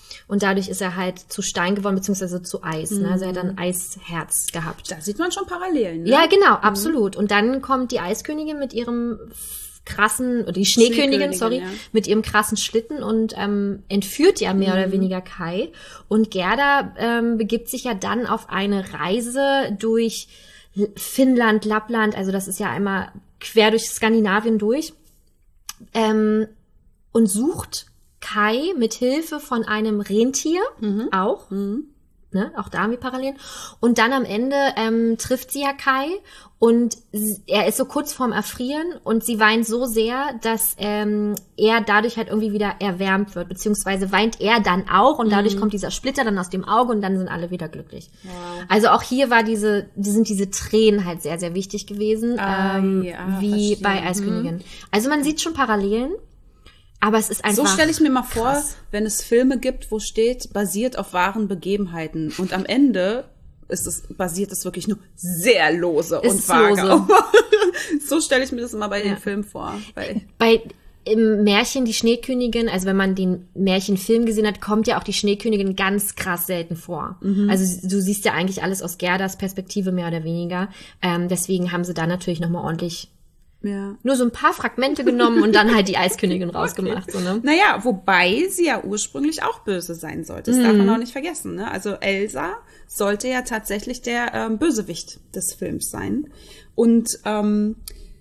Und dadurch ist er halt zu Stein geworden, beziehungsweise zu Eis. Mhm. Ne? Also er hat ein Eisherz gehabt. Da sieht man schon Parallelen, ne? Ja, genau, absolut. Und dann kommt die Eiskönigin mit ihrem krassen, oder die Schneekönigin, Schneekönigin, sorry, ja. mit ihrem krassen Schlitten und ähm, entführt ja mehr Mhm. oder weniger Kai. Und Gerda ähm, begibt sich ja dann auf eine Reise durch Finnland, Lappland, also das ist ja einmal quer durch Skandinavien durch, ähm, und sucht Kai mit Hilfe von einem Rentier Mhm. auch. Mhm. Ne, auch da haben wir Parallelen. Und dann am Ende ähm, trifft sie ja Kai und sie, er ist so kurz vorm Erfrieren und sie weint so sehr, dass ähm, er dadurch halt irgendwie wieder erwärmt wird, beziehungsweise weint er dann auch und dadurch Mhm. kommt dieser Splitter dann aus dem Auge und dann sind alle wieder glücklich. Wow. Also auch hier war diese, die sind diese Tränen halt sehr, sehr wichtig gewesen, Ah, ähm, ja, wie verstehe. bei Eiskönigin. Also man sieht schon Parallelen, aber es ist einfach So stelle ich mir mal vor, krass. wenn es Filme gibt, wo steht, basiert auf wahren Begebenheiten. Und am Ende ist es, basiert es wirklich nur sehr lose Ist und vage. lose. So stelle ich mir das immer bei Ja. den Filmen vor. Weil, Bei im Märchen die Schneekönigin, also wenn man den Märchenfilm gesehen hat, kommt ja auch die Schneekönigin ganz krass selten vor. Also du siehst ja eigentlich alles aus Gerdas Perspektive mehr oder weniger. Ähm, deswegen haben sie da natürlich nochmal ordentlich ja. nur so ein paar Fragmente genommen und dann halt die Eiskönigin rausgemacht. So, ne? Naja, wobei sie ja ursprünglich auch böse sein sollte. Das darf Mhm. man auch nicht vergessen. Ne? Also Elsa sollte ja tatsächlich der ähm, Bösewicht des Films sein. Und ähm,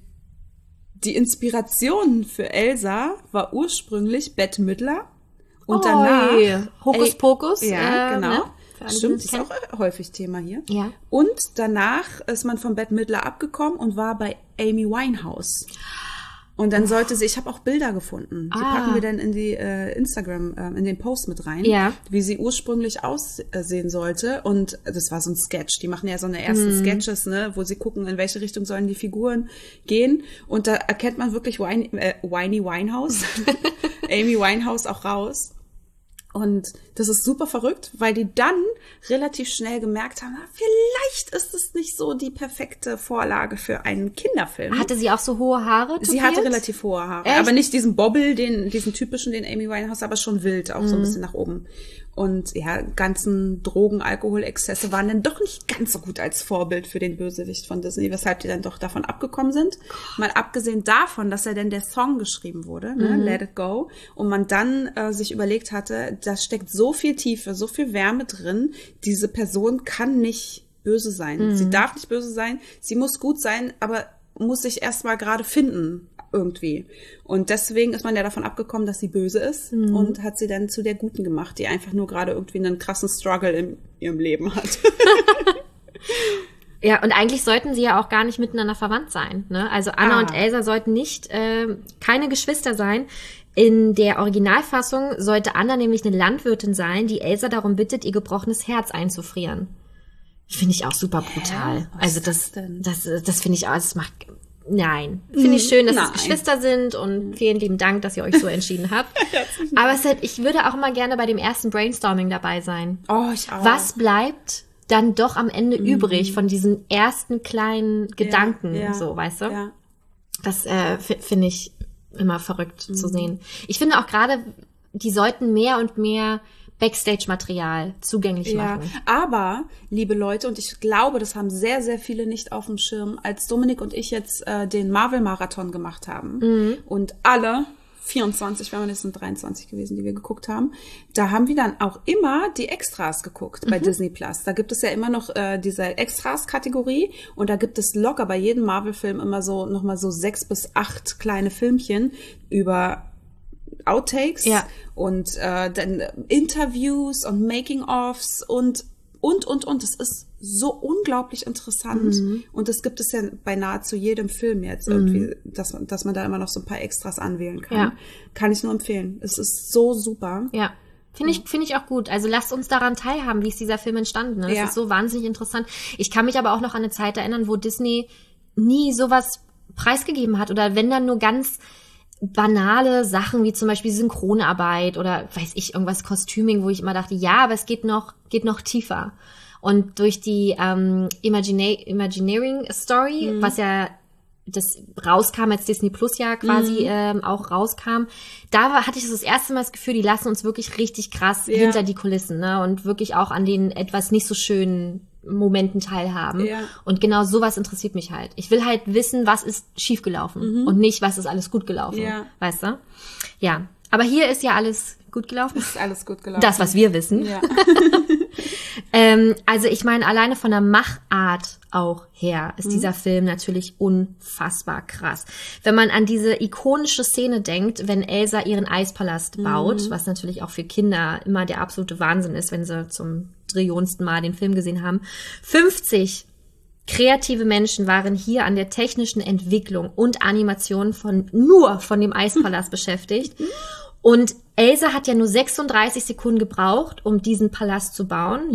die Inspiration für Elsa war ursprünglich Bette Midler. Und danach... Oi, Hokus Ey, Pokus. Ja, äh, genau. Ne? Für alle, die Stimmt, das ist kennen. auch häufig Thema hier. Ja. Und danach ist man von Bette Midler abgekommen und war bei Amy Winehouse. Und dann sollte sie, ich habe auch Bilder gefunden, die Ah. packen wir dann in die äh, Instagram, äh, in den Post mit rein, Ja. wie sie ursprünglich aussehen sollte. Und das war so ein Sketch. Die machen ja so eine ersten Mhm. Sketches, ne, wo sie gucken, in welche Richtung sollen die Figuren gehen. Und da erkennt man wirklich Wine, äh, Winey Winehouse, Amy Winehouse auch raus. Und das ist super verrückt, weil die dann relativ schnell gemerkt haben, na, vielleicht ist es nicht so die perfekte Vorlage für einen Kinderfilm. Hatte sie auch so hohe Haare? Sie tupiert? hatte relativ hohe Haare, Echt? aber nicht diesen Bobbel, den diesen typischen, den Amy Winehouse, aber schon wild, auch so ein bisschen nach oben. Und ja, ganzen Drogen, Alkoholexzesse waren dann doch nicht ganz so gut als Vorbild für den Bösewicht von Disney, weshalb die dann doch davon abgekommen sind. Mal abgesehen davon, dass ja dann der Song geschrieben wurde, ne, Let It Go, und man dann äh, sich überlegt hatte, da steckt so viel Tiefe, so viel Wärme drin, diese Person kann nicht böse sein. Sie darf nicht böse sein, sie muss gut sein, aber muss sich erstmal gerade finden irgendwie. Und deswegen ist man ja davon abgekommen, dass sie böse ist und hat sie dann zu der Guten gemacht, die einfach nur gerade irgendwie einen krassen Struggle in ihrem Leben hat. Ja, und eigentlich sollten sie ja auch gar nicht miteinander verwandt sein. Ne? Also Anna Ah. und Elsa sollten nicht, äh, keine Geschwister sein. In der Originalfassung sollte Anna nämlich eine Landwirtin sein, die Elsa darum bittet, ihr gebrochenes Herz einzufrieren. Finde ich auch super brutal. Was Also ist das, das denn? das, das finde ich auch, das macht, nein. Finde ich schön, dass Nein. es Geschwister sind und vielen lieben Dank, dass ihr euch so entschieden habt. Aber es halt, ich würde auch mal gerne bei dem ersten Brainstorming dabei sein. Oh, ich auch. Was bleibt dann doch am Ende übrig von diesen ersten kleinen Gedanken, ja, so, weißt du? Ja. Das äh, f- finde ich immer verrückt zu sehen. Ich finde auch gerade, die sollten mehr und mehr Backstage-Material zugänglich Ja, machen. aber, liebe Leute, und ich glaube, das haben sehr, sehr viele nicht auf dem Schirm, als Dominik und ich jetzt äh, den Marvel-Marathon gemacht haben und alle vierundzwanzig, wenn man jetzt sind dreiundzwanzig gewesen, die wir geguckt haben, da haben wir dann auch immer die Extras geguckt bei Disney Plus. Da gibt es ja immer noch äh, diese Extras-Kategorie und da gibt es locker bei jedem Marvel-Film immer so nochmal so sechs bis acht kleine Filmchen über Outtakes Ja. und äh, dann Interviews und Making-ofs und und und und das ist so unglaublich interessant und das gibt es ja bei nahezu jedem Film jetzt irgendwie, dass man dass man da immer noch so ein paar Extras anwählen kann. Ja. Kann ich nur empfehlen. Es ist so super. Ja. Finde ich, finde ich auch gut. Also lasst uns daran teilhaben, wie ist dieser Film entstanden. Ne? Das Ja. ist so wahnsinnig interessant. Ich kann mich aber auch noch an eine Zeit erinnern, wo Disney nie sowas preisgegeben hat oder wenn dann nur ganz banale Sachen wie zum Beispiel Synchronarbeit oder weiß ich, irgendwas Kostüming, wo ich immer dachte, ja, aber es geht noch, geht noch tiefer. Und durch die ähm, Imagina- Imagineering Story, was ja das rauskam, als Disney Plus ja quasi mhm. ähm, auch rauskam, da war, hatte ich das erste Mal das Gefühl, die lassen uns wirklich richtig krass ja. hinter die Kulissen, ne? Und wirklich auch an den etwas nicht so schönen Momenten teilhaben. Ja. Und genau sowas interessiert mich halt. Ich will halt wissen, was ist schiefgelaufen mhm. und nicht, was ist alles gut gelaufen. Ja. Weißt du? Ja. Aber hier ist ja alles gut gelaufen. Ist alles gut gelaufen. Das, was wir wissen. Ja. ähm, also ich meine, alleine von der Machart auch her ist mhm. dieser Film natürlich unfassbar krass. Wenn man an diese ikonische Szene denkt, wenn Elsa ihren Eispalast baut, mhm. was natürlich auch für Kinder immer der absolute Wahnsinn ist, wenn sie zum trillionsten Mal den Film gesehen haben. fünfzig kreative Menschen waren hier an der technischen Entwicklung und Animation von nur von dem Eispalast beschäftigt. Und Elsa hat ja nur sechsunddreißig Sekunden gebraucht, um diesen Palast zu bauen.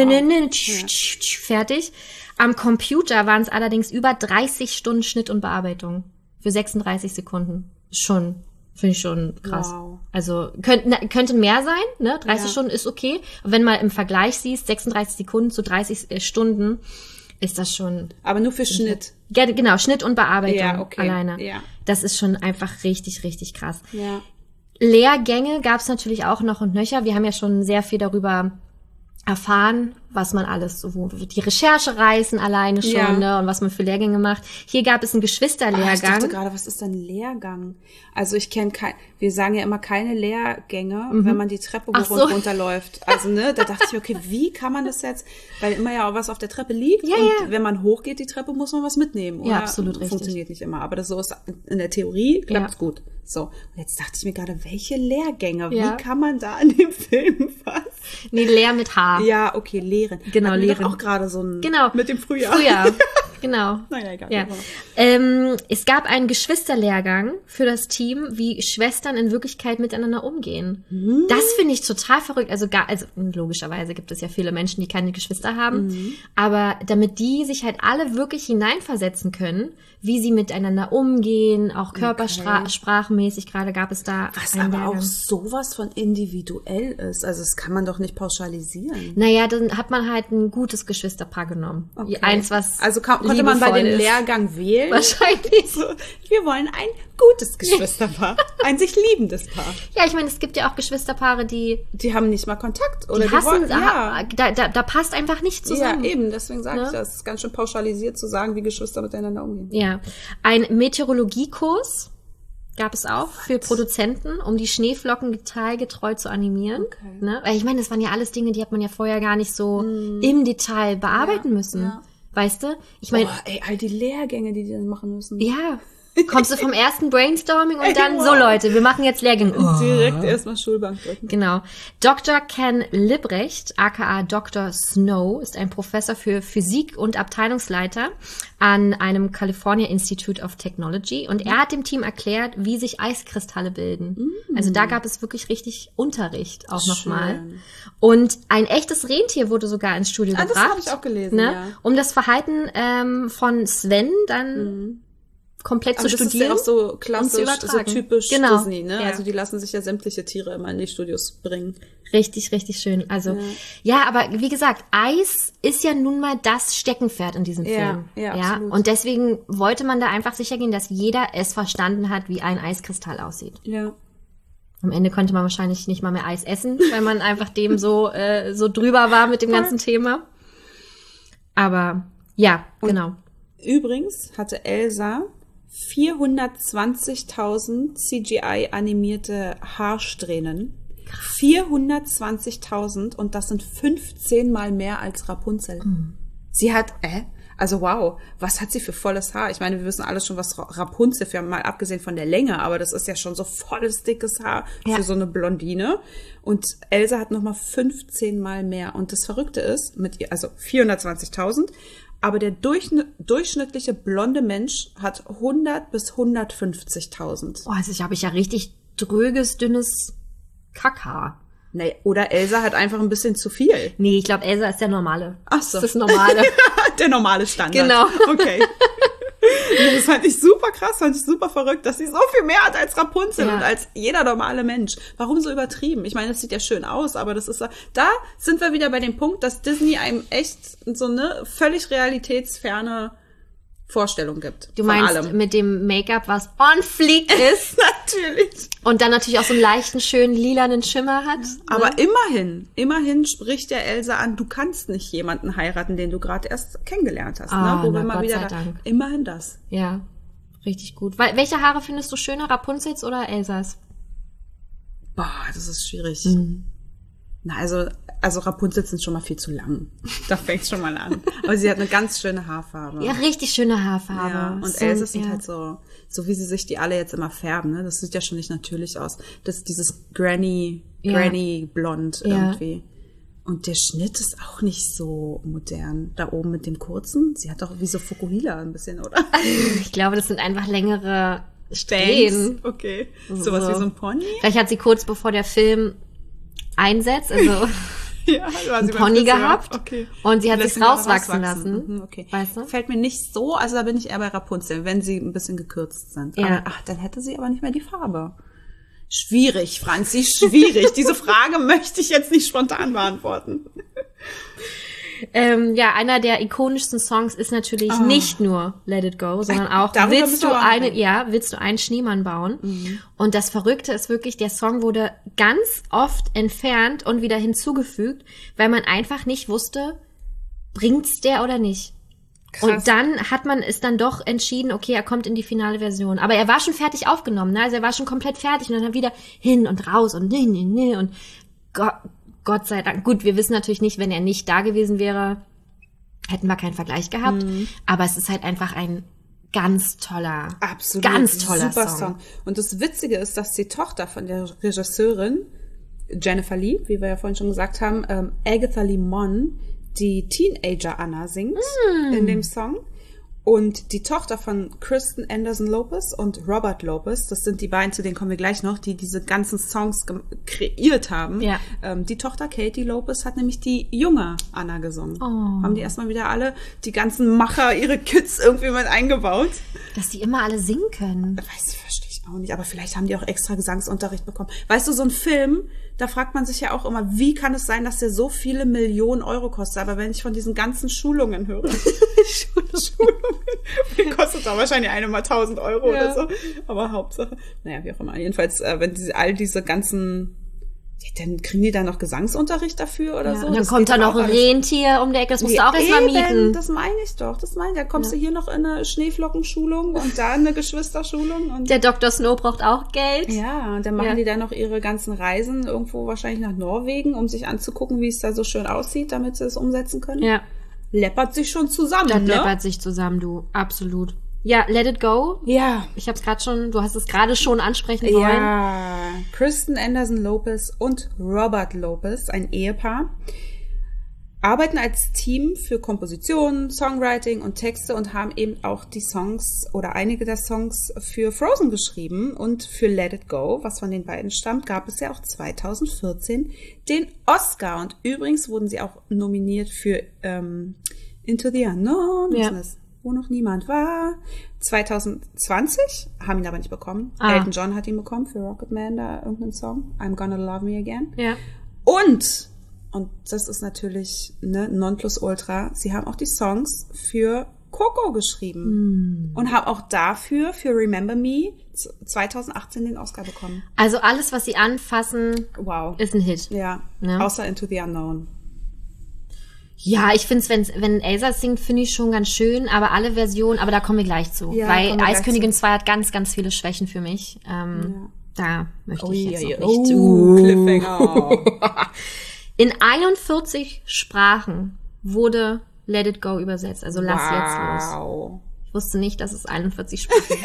Wow. Fertig. Am Computer waren es allerdings über dreißig Stunden Schnitt und Bearbeitung. Für sechsunddreißig Sekunden. Schon, finde ich schon krass. Wow. Also könnten könnten mehr sein, ne? dreißig ja. Stunden ist okay. Aber wenn mal im Vergleich siehst, sechsunddreißig Sekunden zu dreißig Stunden, ist das schon... Aber nur für Schnitt. Ja, genau, Schnitt und Bearbeitung ja, okay. alleine. Ja. Das ist schon einfach richtig, richtig krass. Ja. Lehrgänge gab es natürlich auch noch und nöcher. Wir haben ja schon sehr viel darüber erfahren, was man alles so, wo die Recherchereisen alleine schon, ja. ne, und was man für Lehrgänge macht. Hier gab es einen Geschwisterlehrgang. Ah, ich dachte gerade, was ist denn Lehrgang? Also ich kenne kein, wir sagen ja immer keine Lehrgänge, mhm. wenn man die Treppe hoch so. und runter läuft. Also, ne, da dachte ich, okay, wie kann man das jetzt, weil immer ja auch was auf der Treppe liegt ja, und ja. wenn man hochgeht, die Treppe, muss man was mitnehmen. Oder? Ja, absolut richtig. Funktioniert nicht immer, aber das so ist in der Theorie, klappt's ja. gut. So, und jetzt dachte ich mir gerade, welche Lehrgänge? Ja. Wie kann man da in dem Film was? Nee, Lehr mit H. Ja, okay, Lehren. Genau, Hatten Lehren. Wir doch auch gerade so ein, genau. mit dem Frühjahr. Frühjahr, genau. Naja, egal. Ja. Ähm, es gab einen Geschwisterlehrgang für das Team, wie Schwestern in Wirklichkeit miteinander umgehen. Mhm. Das finde ich total verrückt. Also, gar, also logischerweise gibt es ja viele Menschen, die keine Geschwister haben. Mhm. Aber damit die sich halt alle wirklich hineinversetzen können, wie sie miteinander umgehen, auch körpersprachmäßig. Okay. Gerade gab es da was aber Lehrgang. Auch sowas von individuell ist. Also das kann man doch nicht pauschalisieren. Naja, dann hat man halt ein gutes Geschwisterpaar genommen. Okay. Eins, was also kann, konnte man bei dem ist. Lehrgang wählen? Wahrscheinlich. So, wir wollen ein gutes Geschwisterpaar. Ein sich liebendes Paar. Ja, ich meine, es gibt ja auch Geschwisterpaare, die... Die haben nicht mal Kontakt. Oder die hassen, die wollen, ja. da, da, da passt einfach nicht zusammen. Ja, eben. Deswegen sage ne? ich das. Es ist ganz schön pauschalisiert zu sagen, wie Geschwister miteinander umgehen. Ja. Ein Meteorologiekurs gab es auch What? für Produzenten, um die Schneeflocken detailgetreu zu animieren. Okay. Ne? Weil ich meine, das waren ja alles Dinge, die hat man ja vorher gar nicht so mm. im Detail bearbeiten ja, müssen. Ja. Weißt du? Ich meine, oh, ey, all die Lehrgänge, die die dann machen müssen. Ja. Kommst du vom ersten Brainstorming und ey, dann, wow. so Leute, wir machen jetzt Lehrgänge. Oh. Direkt erstmal Schulbank drücken. Genau. Doktor Ken Liebrecht, aka Doktor Snow, ist ein Professor für Physik und Abteilungsleiter an einem California Institute of Technology. Und er hat dem Team erklärt, wie sich Eiskristalle bilden. Mm. Also da gab es wirklich richtig Unterricht auch nochmal. Und ein echtes Rentier wurde sogar ins Studio ah, gebracht. Das habe ich auch gelesen, ne? ja. Um das Verhalten ähm, von Sven dann... Mm. komplett aber zu das studieren. Das ist ja auch so klassisch, so typisch genau. Disney, ne? Ja. Also die lassen sich ja sämtliche Tiere immer in die Studios bringen. Richtig, richtig schön. Also ja, ja aber wie gesagt, Eis ist ja nun mal das Steckenpferd in diesem Film. Ja, ja, ja? Absolut. Und deswegen wollte man da einfach sicher gehen, dass jeder es verstanden hat, wie ein Eiskristall aussieht. Ja. Am Ende konnte man wahrscheinlich nicht mal mehr Eis essen, weil man einfach dem so äh, so drüber war mit dem ganzen Thema. Aber ja, und genau. Übrigens hatte Elsa vierhundertzwanzigtausend C G I-animierte Haarsträhnen. vierhundertzwanzigtausend und das sind fünfzehn Mal mehr als Rapunzel. Mhm. Sie hat, äh, also wow, was hat sie für volles Haar? Ich meine, wir wissen alles schon, was Rapunzel für, mal abgesehen von der Länge, aber das ist ja schon so volles, dickes Haar ja. für so eine Blondine. Und Elsa hat nochmal fünfzehn Mal mehr. Und das Verrückte ist, mit ihr, also vierhundertzwanzigtausend, aber der durchschnitt, durchschnittliche blonde Mensch hat hundert bis hundertfünfzigtausend. Oh, also ich habe ich ja richtig dröges, dünnes Kackhaar. Nee, oder Elsa hat einfach ein bisschen zu viel. Nee, ich glaube, Elsa ist der normale. Ach so. Das ist das Normale. Der normale Standard. Genau. Okay. Das fand ich super krass, fand ich super verrückt, dass sie so viel mehr hat als Rapunzel ja. und als jeder normale Mensch. Warum so übertrieben? Ich meine, das sieht ja schön aus, aber das ist, da sind wir wieder bei dem Punkt, dass Disney einem echt so eine völlig realitätsferne Vorstellung gibt. Du von meinst allem. mit dem Make-up, was on fleek ist. Natürlich. Und dann natürlich auch so einen leichten, schönen lilanen Schimmer hat. Aber ne? immerhin, immerhin spricht der Elsa an, du kannst nicht jemanden heiraten, den du gerade erst kennengelernt hast. Ah, ne? Wo na, wir mal Gott wieder sei da, Dank. immerhin das. Ja, richtig gut. Weil, welche Haare findest du schöner, Rapunzels oder Elsas? Boah, das ist schwierig. Mhm. Na, also, also Rapunzel sind schon mal viel zu lang. Da fängt's schon mal an. Aber sie hat eine ganz schöne Haarfarbe. Ja, richtig schöne Haarfarbe. Ja, und So, Elsa sind ja. halt so, so wie sie sich die alle jetzt immer färben, ne? Das sieht ja schon nicht natürlich aus. Das ist dieses Granny, Ja. Granny Blond Ja. irgendwie. Und der Schnitt ist auch nicht so modern. Da oben mit dem kurzen. Sie hat doch wie so Fukuhila ein bisschen, oder? Ich glaube, das sind einfach längere Strähnen. Okay. Sowas So. wie so ein Pony? Vielleicht hat sie kurz bevor der Film einsetzt, also Ja, war ein sie beim Pony Friseur. gehabt. Okay. Und sie hat Lässt sich ihn rauswachsen rauswachsen. lassen. Mhm, okay. Weißt du? Fällt mir nicht so, also da bin ich eher bei Rapunzel, wenn sie ein bisschen gekürzt sind. Ja. Aber, ach, dann hätte sie aber nicht mehr die Farbe. Schwierig, Franzi, schwierig. Diese Frage möchte ich jetzt nicht spontan beantworten. Ähm, ja, einer der ikonischsten Songs ist natürlich Oh. nicht nur Let It Go, sondern auch Darüber willst müssen du wir auch eine, reden. ja, willst du einen Schneemann bauen? Mhm. Und das Verrückte ist wirklich, der Song wurde ganz oft entfernt und wieder hinzugefügt, weil man einfach nicht wusste, bringt's der oder nicht. Krass. Und dann hat man es dann doch entschieden, okay, er kommt in die finale Version. Aber er war schon fertig aufgenommen, ne? Also er war schon komplett fertig und dann hat wieder hin und raus und ne, ne, ne und Gott, Gott sei Dank. Gut, wir wissen natürlich nicht, wenn er nicht da gewesen wäre, hätten wir keinen Vergleich gehabt. Mhm. Aber es ist halt einfach ein ganz toller, Absolut. ganz toller super Song. Song. Und das Witzige ist, dass die Tochter von der Regisseurin, Jennifer Lee, wie wir ja vorhin schon gesagt haben, ähm, Agatha Lee Munn, die Teenager Anna singt Mm. in dem Song. Und die Tochter von Kristen Anderson Lopez und Robert Lopez, das sind die beiden, zu denen kommen wir gleich noch, die diese ganzen Songs gem- kreiert haben. Ja. Ähm, die Tochter Katie Lopez hat nämlich die junge Anna gesungen. Oh. Haben die erstmal wieder alle, die ganzen Macher, ihre Kids irgendwie mit eingebaut. Dass die immer alle singen können. Weiß ich, verstehe ich auch nicht, aber vielleicht haben die auch extra Gesangsunterricht bekommen. Weißt du, so ein Film, da fragt man sich ja auch immer, wie kann es sein, dass der so viele Millionen Euro kostet? Aber wenn ich von diesen ganzen Schulungen höre, Schulungen, die kostet da wahrscheinlich eine mal tausend Euro Ja. oder so. Aber Hauptsache, naja, wie auch immer. Jedenfalls, äh, wenn die, all diese ganzen, ja, dann kriegen die da noch Gesangsunterricht dafür oder Ja, so. und dann Das kommt geht da doch noch auch ein alles. Rentier um die Ecke, das musst du auch erstmal Eben, mieten. Das meine ich doch, das meine ich. Da kommst Ja. du hier noch in eine Schneeflockenschulung und da eine Geschwisterschulung und Der Doktor Snow braucht auch Geld. ja, und dann machen Ja. die dann noch ihre ganzen Reisen irgendwo wahrscheinlich nach Norwegen, um sich anzugucken, wie es da so schön aussieht, damit sie es umsetzen können. Ja. Läppert sich schon zusammen, Das ne? läppert sich zusammen, du. Absolut. Ja, Let It Go. Ja. Ich hab's gerade schon, du hast es gerade schon ansprechen wollen. Ja. Kristen Anderson Lopez und Robert Lopez, ein Ehepaar, arbeiten als Team für Komposition, Songwriting und Texte und haben eben auch die Songs oder einige der Songs für Frozen geschrieben. Und für Let It Go, was von den beiden stammt, gab es ja auch zweitausendvierzehn den Oscar. Und übrigens wurden sie auch nominiert für ähm, Into the Unknown, Ja. Business, wo noch niemand war. zweitausendzwanzig haben ihn aber nicht bekommen. Ah. Elton John hat ihn bekommen für Rocketman, da irgendeinen Song. I'm Gonna Love Me Again. Ja. Und, und das ist natürlich ne, Nonplusultra, sie haben auch die Songs für Coco geschrieben. Und haben auch dafür, für Remember Me, z- zweitausendachtzehn den Oscar bekommen. Also alles, was sie anfassen, Wow. ist ein Hit. Ja, Ja. außer Into the Unknown. Ja, ich find's, wenn's, wenn Elsa singt, finde ich schon ganz schön, aber alle Versionen, aber da kommen wir gleich zu. Ja, weil kommen wir gleich Eiskönigin zu. zwei hat ganz, ganz viele Schwächen für mich. Ähm, Da möchte ich jetzt noch Oh, nicht oh, zu. Cliffhanger. In einundvierzig Sprachen wurde Let It Go übersetzt, also lass jetzt los. Wow. Ich wusste nicht, dass es einundvierzig Sprachen gibt.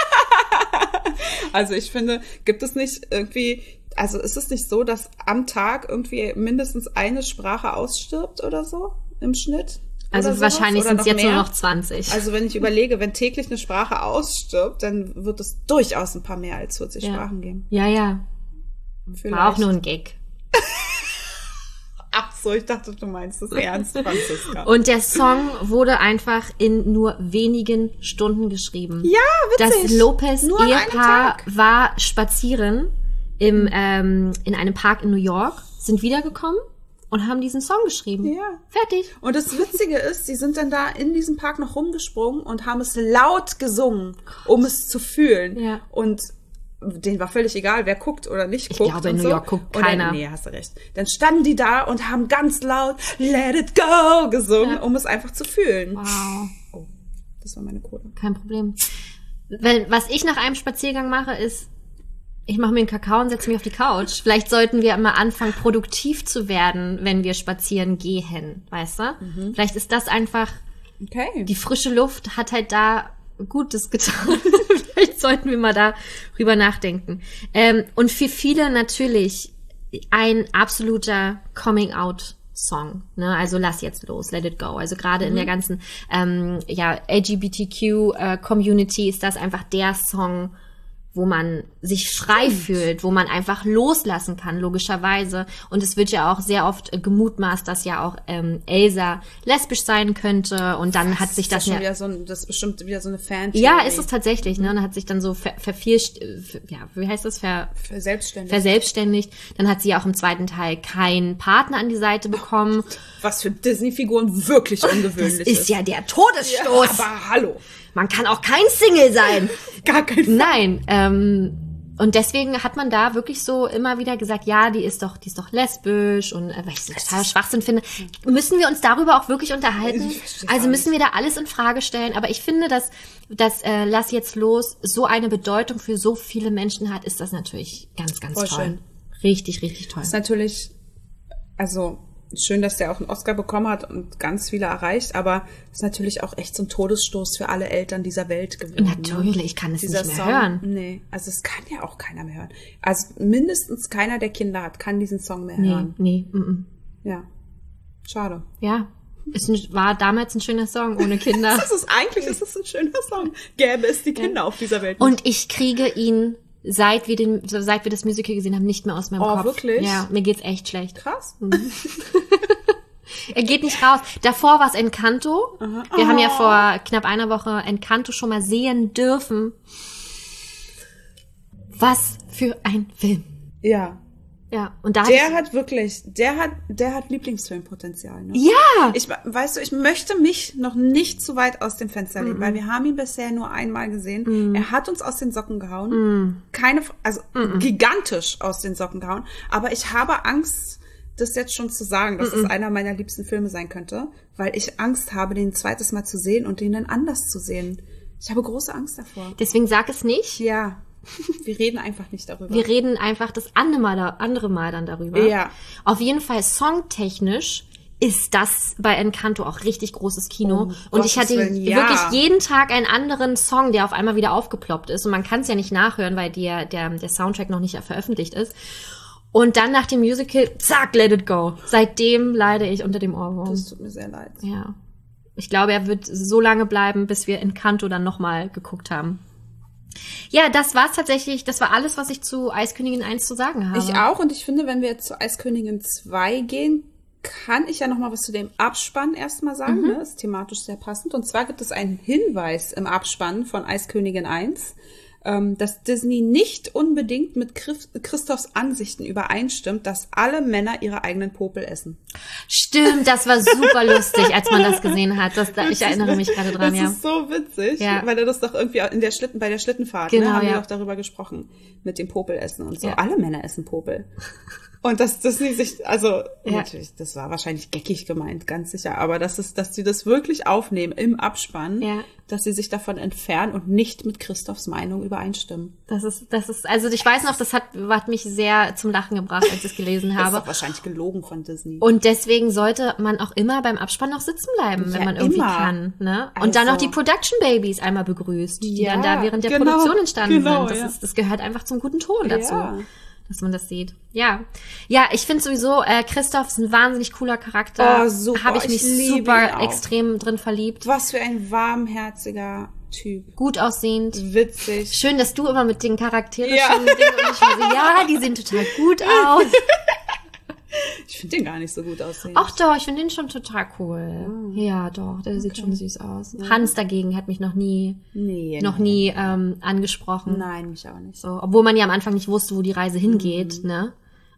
Also ich finde, gibt es nicht irgendwie, also ist es nicht so, dass am Tag irgendwie mindestens eine Sprache ausstirbt oder so im Schnitt? Also Oder sowas? wahrscheinlich Oder sind es noch jetzt nur mehr? noch zwanzig. Also wenn ich überlege, wenn täglich eine Sprache ausstirbt, dann wird es durchaus ein paar mehr als vierzig Ja. Sprachen geben. Ja, ja. Vielleicht. War auch nur ein Gag. Ach so, ich dachte, du meinst das ernst, Franziska. Und der Song wurde einfach in nur wenigen Stunden geschrieben. ja, Das witzig. Nur an einem Lopez-Ehepaar Tag. war spazieren im, ähm, in einem Park in New York, sind wiedergekommen und haben diesen Song geschrieben. Ja. Fertig. Und das Witzige ist, die sind dann da in diesem Park noch rumgesprungen und haben es laut gesungen, um es zu fühlen. Ja. Und denen war völlig egal, wer guckt oder nicht Ich guckt. glaube, und in New so. York guckt Und keiner. Dann, nee, hast du recht. Dann standen die da und haben ganz laut Let It Go gesungen, Ja. um es einfach zu fühlen. Wow. Oh, das war meine Kohle. Kein Problem. Wenn, was ich nach einem Spaziergang mache, ist, ich mache mir einen Kakao und setze mich auf die Couch. Vielleicht sollten wir mal anfangen, produktiv zu werden, wenn wir spazieren gehen, weißt du? Mhm. Vielleicht ist das einfach, Okay. die frische Luft hat halt da Gutes getan. Vielleicht sollten wir mal da drüber nachdenken. Ähm, und für viele natürlich ein absoluter Coming-out-Song. Ne? Also lass jetzt los, let it go. Also gerade mhm. in der ganzen ähm, ja, L G B T Q-Community ist das einfach der Song, wo man sich frei fühlt, wo man einfach loslassen kann, logischerweise. Und es wird ja auch sehr oft äh, gemutmaßt, dass ja auch ähm, Elsa lesbisch sein könnte. Und dann Was? hat sich das ist das ja... schon wieder so ein, das ist bestimmt wieder so eine fan Ja, ist es tatsächlich. Ne? Dann hat sich dann so ver, vervielscht... Ja, wie heißt das? Ver, Verselbstständigt. verselbstständigt. Dann hat sie ja auch im zweiten Teil keinen Partner an die Seite bekommen. Was für Disney-Figuren wirklich ungewöhnlich Das ist ist. ja der Todesstoß. Ja, aber hallo. Man kann auch kein Single sein. Gar kein Fall. Nein, ähm, und deswegen hat man da wirklich so immer wieder gesagt, ja, die ist doch, die ist doch lesbisch und äh, weil ich das total Schwachsinn finde. Müssen wir uns darüber auch wirklich unterhalten? Ich versteh's Also auch müssen wir da alles in Frage stellen. Aber ich finde, dass, dass äh, Lass jetzt los so eine Bedeutung für so viele Menschen hat, ist das natürlich ganz, ganz Voll toll. schön. Richtig, richtig toll. Das ist natürlich, also schön, dass der auch einen Oscar bekommen hat und ganz viele erreicht, aber ist natürlich auch echt so ein Todesstoß für alle Eltern dieser Welt geworden. Natürlich, ne? ich kann es Dieser nicht mehr Song, hören. Nee, also es kann ja auch keiner mehr hören. Also mindestens keiner, der Kinder hat, kann diesen Song mehr Nee, hören. nee, mm, mm. Ja, schade. Ja. Es war damals ein schöner Song ohne Kinder. Das ist eigentlich, das ist ein schöner Song. Gäbe es die Kinder Ja. auf dieser Welt nicht. Und ich kriege ihn, seit wir den, seit wir das Musical gesehen haben, nicht mehr aus meinem Oh, Kopf. wirklich? Ja, mir geht's echt schlecht. Krass. Er geht nicht raus. Davor war es Encanto. Aha. Wir Oh. haben ja vor knapp einer Woche Encanto schon mal sehen dürfen. Was für ein Film. Ja. Ja, und da Der hatte hat wirklich, der hat, der hat Lieblingsfilmpotenzial. Ne? ich, ja, Ich, weißt du, ich möchte mich noch nicht zu weit aus dem Fenster lehnen, Mm-mm. weil wir haben ihn bisher nur einmal gesehen. Mm. Er hat uns aus den Socken gehauen. Mm. Keine, also Mm-mm. gigantisch aus den Socken gehauen. Aber ich habe Angst, das jetzt schon zu sagen, dass es einer meiner liebsten Filme sein könnte, weil ich Angst habe, den ein zweites Mal zu sehen und den dann anders zu sehen. Ich habe große Angst davor. deswegen sag es nicht. Ja, wir reden einfach nicht darüber. Wir reden einfach das andere Mal, da- andere Mal dann darüber. Ja. Auf jeden Fall songtechnisch ist das bei Encanto auch richtig großes Kino. Um und ich Gottes hatte Willen, ja. wirklich jeden Tag einen anderen Song, der auf einmal wieder aufgeploppt ist. Und man kann es ja nicht nachhören, weil der, der, der Soundtrack noch nicht veröffentlicht ist. Und dann nach dem Musical, zack, let it go. Seitdem leide ich unter dem Ohrwurm. Das tut mir sehr leid. Ja. Ich glaube, er wird so lange bleiben, bis wir Encanto dann nochmal geguckt haben. Ja, das war's tatsächlich. Das war alles, was ich zu Eiskönigin eins zu sagen habe. Ich auch, und ich finde, wenn wir jetzt zu Eiskönigin zwei gehen, kann ich ja noch mal was zu dem Abspann erstmal sagen. Mhm. Ne? Ist thematisch sehr passend. Und zwar gibt es einen Hinweis im Abspann von Eiskönigin eins, ähm, dass Disney nicht unbedingt mit Christ- Christophs Ansichten übereinstimmt, dass alle Männer ihre eigenen Popel essen. Stimmt, das war super lustig, als man das gesehen hat. Das, da, ich erinnere mich gerade dran, das ja. ist so witzig, Ja. weil er das doch irgendwie in der Schlitten, bei der Schlittenfahrt, Genau, ne, haben ja. wir doch darüber gesprochen, mit dem Popelessen und so. Ja. Alle Männer essen Popel. Und dass Disney sich, also Ja. natürlich, das war wahrscheinlich geckig gemeint, ganz sicher, aber dass es, dass sie das wirklich aufnehmen im Abspann, Ja. dass sie sich davon entfernen und nicht mit Christophs Meinung übereinstimmen. Das ist, das ist, also ich weiß noch, das hat, hat mich sehr zum Lachen gebracht, als ich es gelesen Das ist habe. doch wahrscheinlich gelogen von Disney. Und deswegen sollte man auch immer beim Abspann noch sitzen bleiben, wenn Ja, man irgendwie immer. kann, ne? Und dann Also- noch die Production Babies einmal begrüßt, die Ja, dann da während der genau, Produktion entstanden genau, sind. Das ja. ist, das gehört einfach zum guten Ton dazu. Ja. Dass man das sieht. Ja. Ja, ich finde sowieso, äh, Christoph ist ein wahnsinnig cooler Charakter. Oh, super. Habe ich mich Ich liebe ihn super auch. extrem drin verliebt. Was für ein warmherziger Typ. Gut aussehend. Witzig. Schön, dass du immer mit den charakterischen Ja. Dingen und ich war so, ja, die sehen total gut aus. Ich finde den gar nicht so gut aussehen. Ach doch, ich finde den schon total cool. Ja, doch, der sieht schon süß aus. Hans dagegen hat mich noch nie, nee. noch nie ähm, angesprochen. Nein, mich auch nicht. So, obwohl man ja am Anfang nicht wusste, wo die Reise hingeht, Mhm. ne?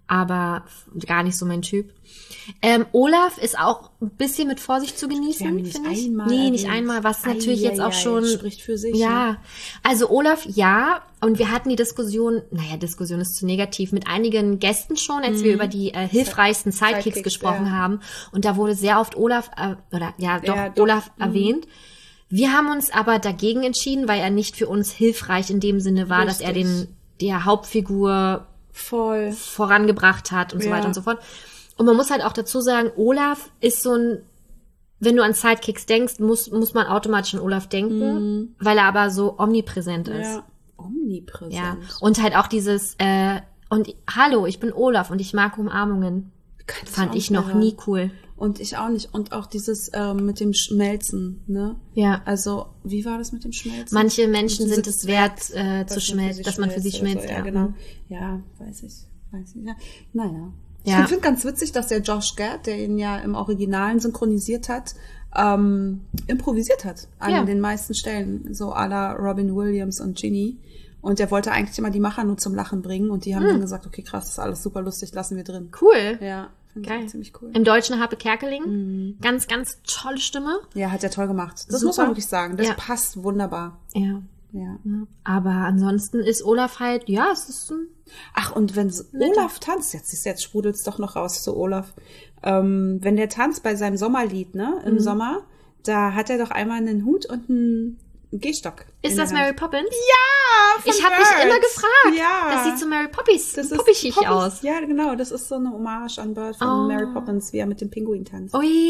aber gar nicht so mein Typ. Ähm, Olaf ist auch ein bisschen mit Vorsicht zu genießen. Wir haben ihn nicht finde ich. einmal Nee, nicht erwähnt. einmal, was Ei, natürlich ei, jetzt auch ei, schon... spricht für sich. Ja, Ne? also Olaf, ja. Und wir hatten die Diskussion, naja, Diskussion ist zu negativ, mit einigen Gästen schon, als mhm. wir über die äh, hilfreichsten Sidekicks, Sidekicks gesprochen ja. haben. Und da wurde sehr oft Olaf, äh, oder ja, doch, ja, doch. Olaf mhm. erwähnt. Wir haben uns aber dagegen entschieden, weil er nicht für uns hilfreich in dem Sinne war, Richtig. dass er den der Hauptfigur voll vorangebracht hat und ja. so weiter und so fort. Und man muss halt auch dazu sagen, Olaf ist so ein, wenn du an Sidekicks denkst, muss muss man automatisch an Olaf denken, mm. weil er aber so omnipräsent ist. Ja, omnipräsent. Ja, und halt auch dieses, äh, und hallo, ich bin Olaf und ich mag Umarmungen. Kannst Fand ich noch hören. nie cool. Und ich auch nicht. Und auch dieses ähm, mit dem Schmelzen, ne? Ja. Also, wie war das mit dem Schmelzen? Manche Menschen sind es wert, äh, zu schmelzen, dass man für sie schmilzt. So. Ja, ja, genau. Ja, weiß ich. Weiß ich. Ja. Naja. Ja. Ich finde ganz witzig, dass der Josh Gad, der ihn ja im Originalen synchronisiert hat, ähm, improvisiert hat an ja. den meisten Stellen. So à la Robin Williams und Ginny. Und der wollte eigentlich immer die Macher nur zum Lachen bringen. Und die haben hm. dann gesagt, okay, krass, ist alles super lustig, lassen wir drin. Cool. Ja. Geil. Ziemlich cool. Im Deutschen Harpe Kerkeling. Mhm. Ganz, ganz tolle Stimme. Ja, hat er toll gemacht. Das Super. muss man wirklich sagen. Das ja. passt wunderbar. Ja. Ja. Aber ansonsten ist Olaf halt, ja, es ist ein... Ach, und wenn Olaf tanzt, jetzt ist jetzt sprudelt's doch noch raus zu Olaf. Ähm, wenn der tanzt bei seinem Sommerlied, ne, im mhm. Sommer, da hat er doch einmal einen Hut und einen Gehstock. Ist das Mary Poppins? Ja, von Ich habe mich immer gefragt. Ja. Das sieht so Mary Poppins, das poppig aus. Ja, genau. Das ist so eine Hommage an Bird von oh. Mary Poppins, wie er mit dem Pinguin tanzt.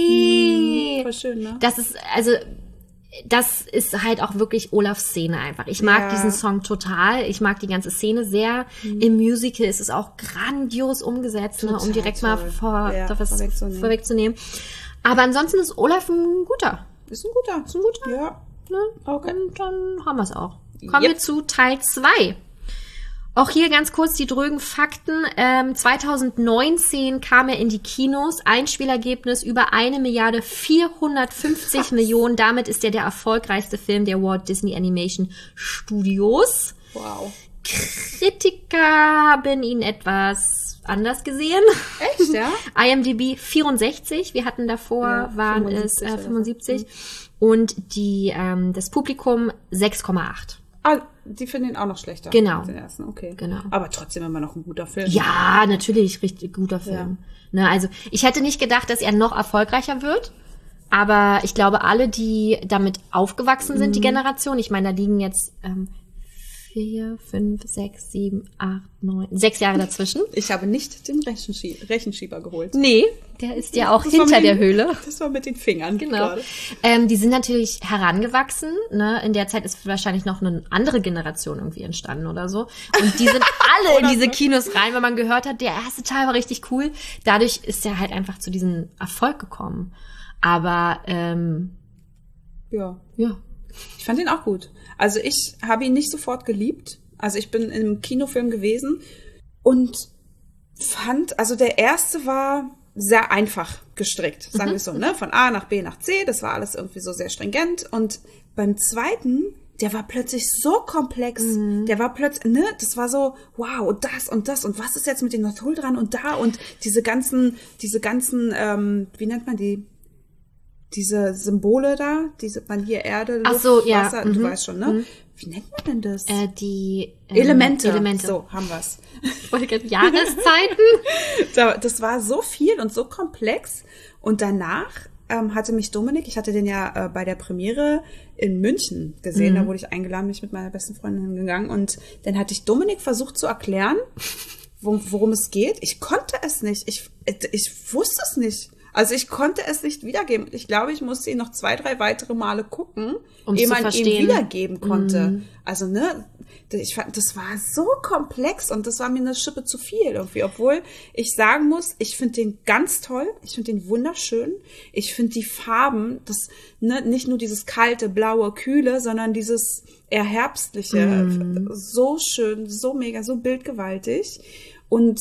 Ui. Mhm, voll schön, ne? Das ist, also, das ist halt auch wirklich Olafs Szene einfach. Ich mag ja. diesen Song total. Ich mag die ganze Szene sehr. Mhm. Im Musical ist es auch grandios umgesetzt, ne, um direkt toll. mal vor, ja, was vorwegzunehmen. vorwegzunehmen. Aber ansonsten ist Olaf ein guter. Ist ein guter. Ist ein guter. Ja. Ne? Okay. Und dann haben wir es auch. Kommen yep. wir zu Teil zwei. Auch hier ganz kurz die drögen Fakten. Ähm, zwanzig neunzehn kam er in die Kinos. Einspielergebnis über eine Milliarde vierhundertfünfzig Krass. Millionen. Damit ist er der erfolgreichste Film der Walt Disney Animation Studios. Wow. Kritiker haben ihn etwas anders gesehen. Echt, ja? IMDb vierundsechzig. Wir hatten davor, ja, waren es äh, fünfundsiebzig. So. Und die ähm, das Publikum sechs Komma acht. Ah, die finden ihn auch noch schlechter. Genau. Als den ersten. Okay. Genau. Aber trotzdem immer noch ein guter Film. Ja, natürlich, richtig guter Film. Ja. Ne, also ich hätte nicht gedacht, dass er noch erfolgreicher wird. Aber ich glaube, alle, die damit aufgewachsen sind, mhm. die Generation, ich meine, da liegen jetzt ähm, vier, fünf, sechs, sieben, acht, neun, sechs Jahre dazwischen. Ich habe nicht den Rechenschie- Rechenschieber geholt. Nee, der ist ja auch das hinter der den, Höhle. Das war mit den Fingern. Genau. Ähm, die sind natürlich herangewachsen. Ne? In der Zeit ist wahrscheinlich noch eine andere Generation irgendwie entstanden oder so. Und die sind alle in diese Kinos rein, weil man gehört hat, der erste Teil war richtig cool. Dadurch ist er halt einfach zu diesem Erfolg gekommen. Aber, ähm, ja. Ja. Ich fand ihn auch gut. Also ich habe ihn nicht sofort geliebt. Also ich bin im Kinofilm gewesen und fand, also der erste war sehr einfach gestrickt, sagen wir mhm. so, ne? Von A nach B nach C, das war alles irgendwie so sehr stringent. Und beim zweiten, der war plötzlich so komplex, mhm. der war plötzlich, ne? Das war so, wow, und das und das und was ist jetzt mit dem North Hole dran und da und diese ganzen, diese ganzen, ähm, wie nennt man die? Diese Symbole da, diese man hier Erde, Luft, Ach so, ja. Wasser, mhm. du weißt schon, ne? Mhm. Wie nennt man denn das? Äh, die ähm, Elemente. Elemente. So, haben wir's. Jahreszeiten. Das war so viel und so komplex. Und danach ähm, hatte mich Dominik, ich hatte den ja äh, bei der Premiere in München gesehen, mhm. da wurde ich eingeladen, mich mit meiner besten Freundin hingegangen. Und dann hatte ich Dominik versucht zu erklären, worum es geht. Ich konnte es nicht. Ich, ich wusste es nicht. Also ich konnte es nicht wiedergeben. Ich glaube, ich musste ihn noch zwei, drei weitere Male gucken, um ehe man ihn wiedergeben konnte. Mm. Also, ne, ich fand, das war so komplex und das war mir eine Schippe zu viel irgendwie. Obwohl ich sagen muss, ich finde den ganz toll. Ich finde den wunderschön. Ich finde die Farben, das, ne, nicht nur dieses kalte, blaue, kühle, sondern dieses eher herbstliche, mm. so schön, so mega, so bildgewaltig. Und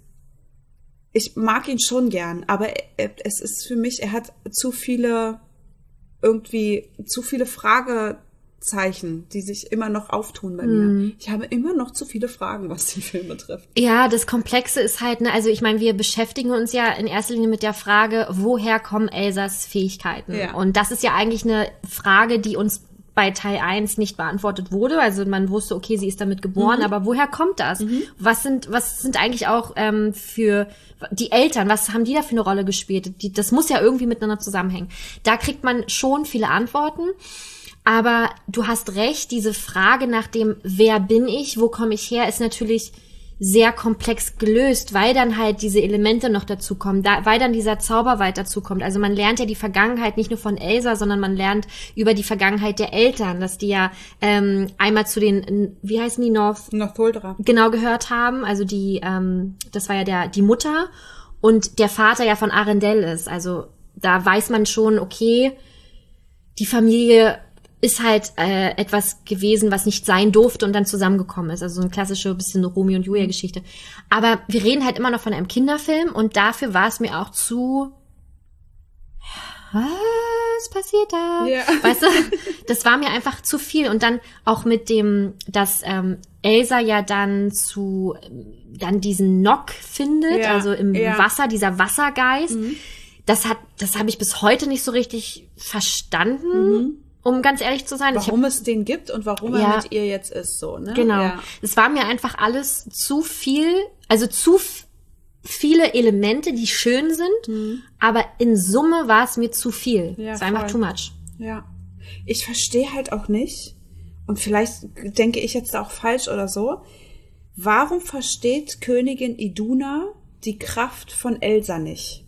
ich mag ihn schon gern, aber es ist für mich, er hat zu viele, irgendwie, zu viele Frage, Zeichen, die sich immer noch auftun bei mir. Ich habe immer noch zu viele Fragen, was den Film betrifft. Ja, das Komplexe ist halt, ne, also ich meine, wir beschäftigen uns ja in erster Linie mit der Frage, woher kommen Elsas Fähigkeiten? Ja. Und das ist ja eigentlich eine Frage, die uns bei Teil eins nicht beantwortet wurde. Also man wusste, okay, sie ist damit geboren, mhm. aber woher kommt das? Mhm. Was sind, was sind eigentlich auch ähm, für die Eltern, was haben die da für eine Rolle gespielt? Die, das muss ja irgendwie miteinander zusammenhängen. Da kriegt man schon viele Antworten. Aber du hast recht, diese Frage nach dem, wer bin ich, wo komme ich her, ist natürlich sehr komplex gelöst, weil dann halt diese Elemente noch dazukommen, da, weil dann dieser Zauberwald dazukommt. Also man lernt ja die Vergangenheit nicht nur von Elsa, sondern man lernt über die Vergangenheit der Eltern, dass die ja ähm, einmal zu den, wie heißen die, North? Northuldra. Genau, gehört haben. Also die, ähm, das war ja der die Mutter und der Vater ja von Arendelle ist. Also da weiß man schon, okay, die Familie ist halt äh, etwas gewesen, was nicht sein durfte und dann zusammengekommen ist. Also so eine klassische bisschen Romeo und Julia Geschichte. Aber wir reden halt immer noch von einem Kinderfilm und dafür war es mir auch zu... Was passiert da? Ja. Weißt du, das war mir einfach zu viel. Und dann auch mit dem, dass ähm, Elsa ja dann zu dann diesen Nock findet, Ja. also im Ja. Wasser, dieser Wassergeist. Mhm. Das hat, das habe ich bis heute nicht so richtig verstanden. Mhm. Um ganz ehrlich zu sein. Warum es den gibt und warum Ja. er mit ihr jetzt ist, so, ne? Genau. Ja. Es war mir einfach alles zu viel, also zu f- viele Elemente, die schön sind, Mhm. aber in Summe war es mir zu viel. Ja, es war einfach voll. too much. Ja. Ich verstehe halt auch nicht, und vielleicht denke ich jetzt auch falsch oder so, warum versteht Königin Iduna die Kraft von Elsa nicht?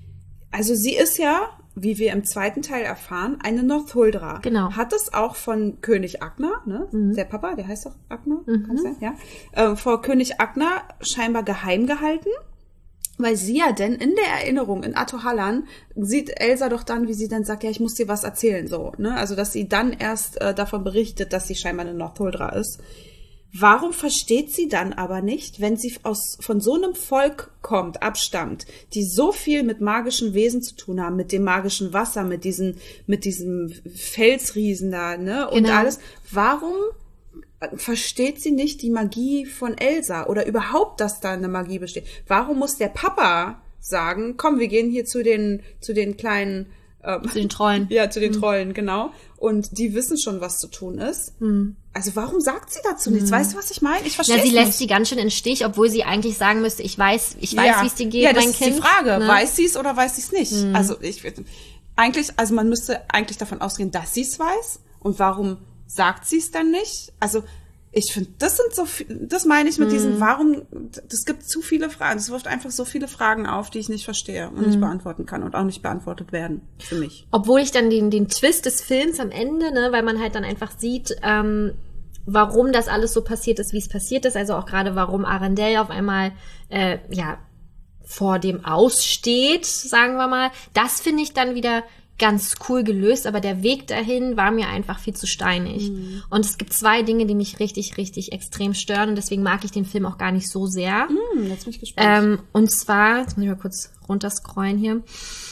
Also sie ist ja, wie wir im zweiten Teil erfahren, eine Northuldra. Genau. Hat es auch von König Agnar, ne? Mhm. Der Papa, der heißt doch Agnar, Mhm. kann sein, ja? Äh, vor König Agnar scheinbar geheim gehalten, weil sie ja denn in der Erinnerung in Atohallan sieht Elsa doch dann, wie sie dann sagt, ja, ich muss dir was erzählen, so, ne? Also, dass sie dann erst äh, davon berichtet, dass sie scheinbar eine Northuldra ist. Warum versteht sie dann aber nicht, wenn sie aus von so einem Volk kommt, abstammt, die so viel mit magischen Wesen zu tun haben, mit dem magischen Wasser, mit diesen, mit diesem Felsriesen da, ne, und Genau. alles. Warum versteht sie nicht die Magie von Elsa oder überhaupt, dass da eine Magie besteht? Warum muss der Papa sagen, komm, wir gehen hier zu den, zu den kleinen, ähm, Zu den Trollen. ja, zu den Trollen, genau. Und die wissen schon, was zu tun ist. Mhm. Also warum sagt sie dazu nichts? Weißt du, was ich meine? Ich verstehe Ja, sie es lässt nicht. sie ganz schön in den Stich, obwohl sie eigentlich sagen müsste, ich weiß, ich weiß, Ja. wie es dir geht, Ja, das mein ist Kind. die Frage. Ne? Weiß sie es oder weiß sie es nicht? Also ich eigentlich, also man müsste eigentlich davon ausgehen, dass sie es weiß. Und warum sagt sie es dann nicht? Also ich finde, das sind so, viel- das meine ich mit Mhm. diesen, warum, das gibt zu viele Fragen. Es wirft einfach so viele Fragen auf, die ich nicht verstehe und Mhm. nicht beantworten kann und auch nicht beantwortet werden für mich. Obwohl ich dann den, den Twist des Films am Ende, ne, weil man halt dann einfach sieht, ähm, warum das alles so passiert ist, wie es passiert ist. Also auch gerade, warum Arendelle auf einmal, äh, ja, vor dem aussteht, sagen wir mal. Das finde ich dann wieder ganz cool gelöst, aber der Weg dahin war mir einfach viel zu steinig. Mhm. Und es gibt zwei Dinge, die mich richtig, richtig extrem stören und deswegen mag ich den Film auch gar nicht so sehr. Hm, jetzt bin ich gespannt. Ähm, und zwar, jetzt muss ich mal kurz runterscrollen hier.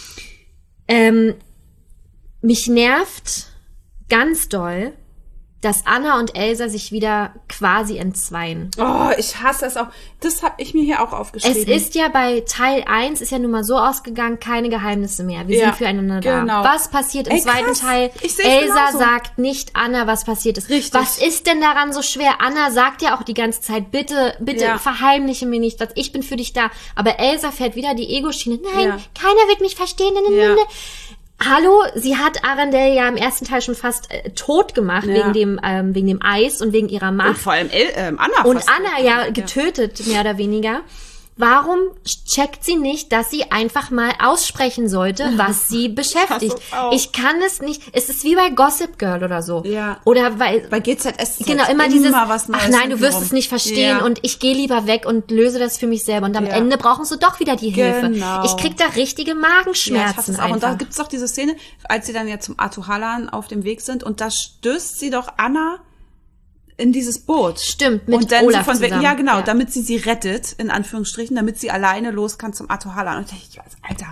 Ähm, mich nervt ganz doll, dass Anna und Elsa sich wieder quasi entzweien. Oh, ich hasse es auch. Das habe ich mir hier auch Es aufgeschrieben. ist ja bei Teil eins ist ja nun mal so ausgegangen, keine Geheimnisse mehr. Wir Ja, sind füreinander da. genau. Was passiert im Ey, zweiten krass. Teil? Ich seh's Elsa genauso. sagt nicht Anna, was passiert ist. Richtig. Was ist denn daran so schwer? Anna sagt ja auch die ganze Zeit, bitte, bitte Ja. verheimliche mir nicht, dass ich bin für dich da. Aber Elsa fährt wieder die Ego-Schiene. Nein, Ja. keiner wird mich verstehen. Ja. Hallo, sie hat Arendelle ja im ersten Teil schon fast äh, tot gemacht Ja. wegen dem ähm, wegen dem Eis und wegen ihrer und Macht. vor allem El ähm, Anna. Und fast Anna ja getötet, mehr oder weniger. Warum checkt sie nicht, dass sie einfach mal aussprechen sollte, was sie beschäftigt? Das ist auch- Ich kann es nicht. Es ist wie bei Gossip Girl oder so. Ja. Oder bei, Bei G Z S ist genau, halt immer dieses, was Neues ach nein, du wirst rum. es nicht verstehen Ja. und ich gehe lieber weg und löse das für mich selber. Und am Ja. Ende brauchen sie doch wieder die Hilfe. Genau. Ich krieg da richtige Ja, ich Magenschmerzen hasse es auch. Und da einfach. gibt's doch diese Szene, als sie dann ja zum Atohallan auf dem Weg sind und da stößt sie doch Anna in dieses Boot. Stimmt, mit und dann Olaf so von wegen, zusammen. ja genau, Ja. damit sie sie rettet, in Anführungsstrichen, damit sie alleine los kann zum Atohallan. Und da dachte ich, Alter,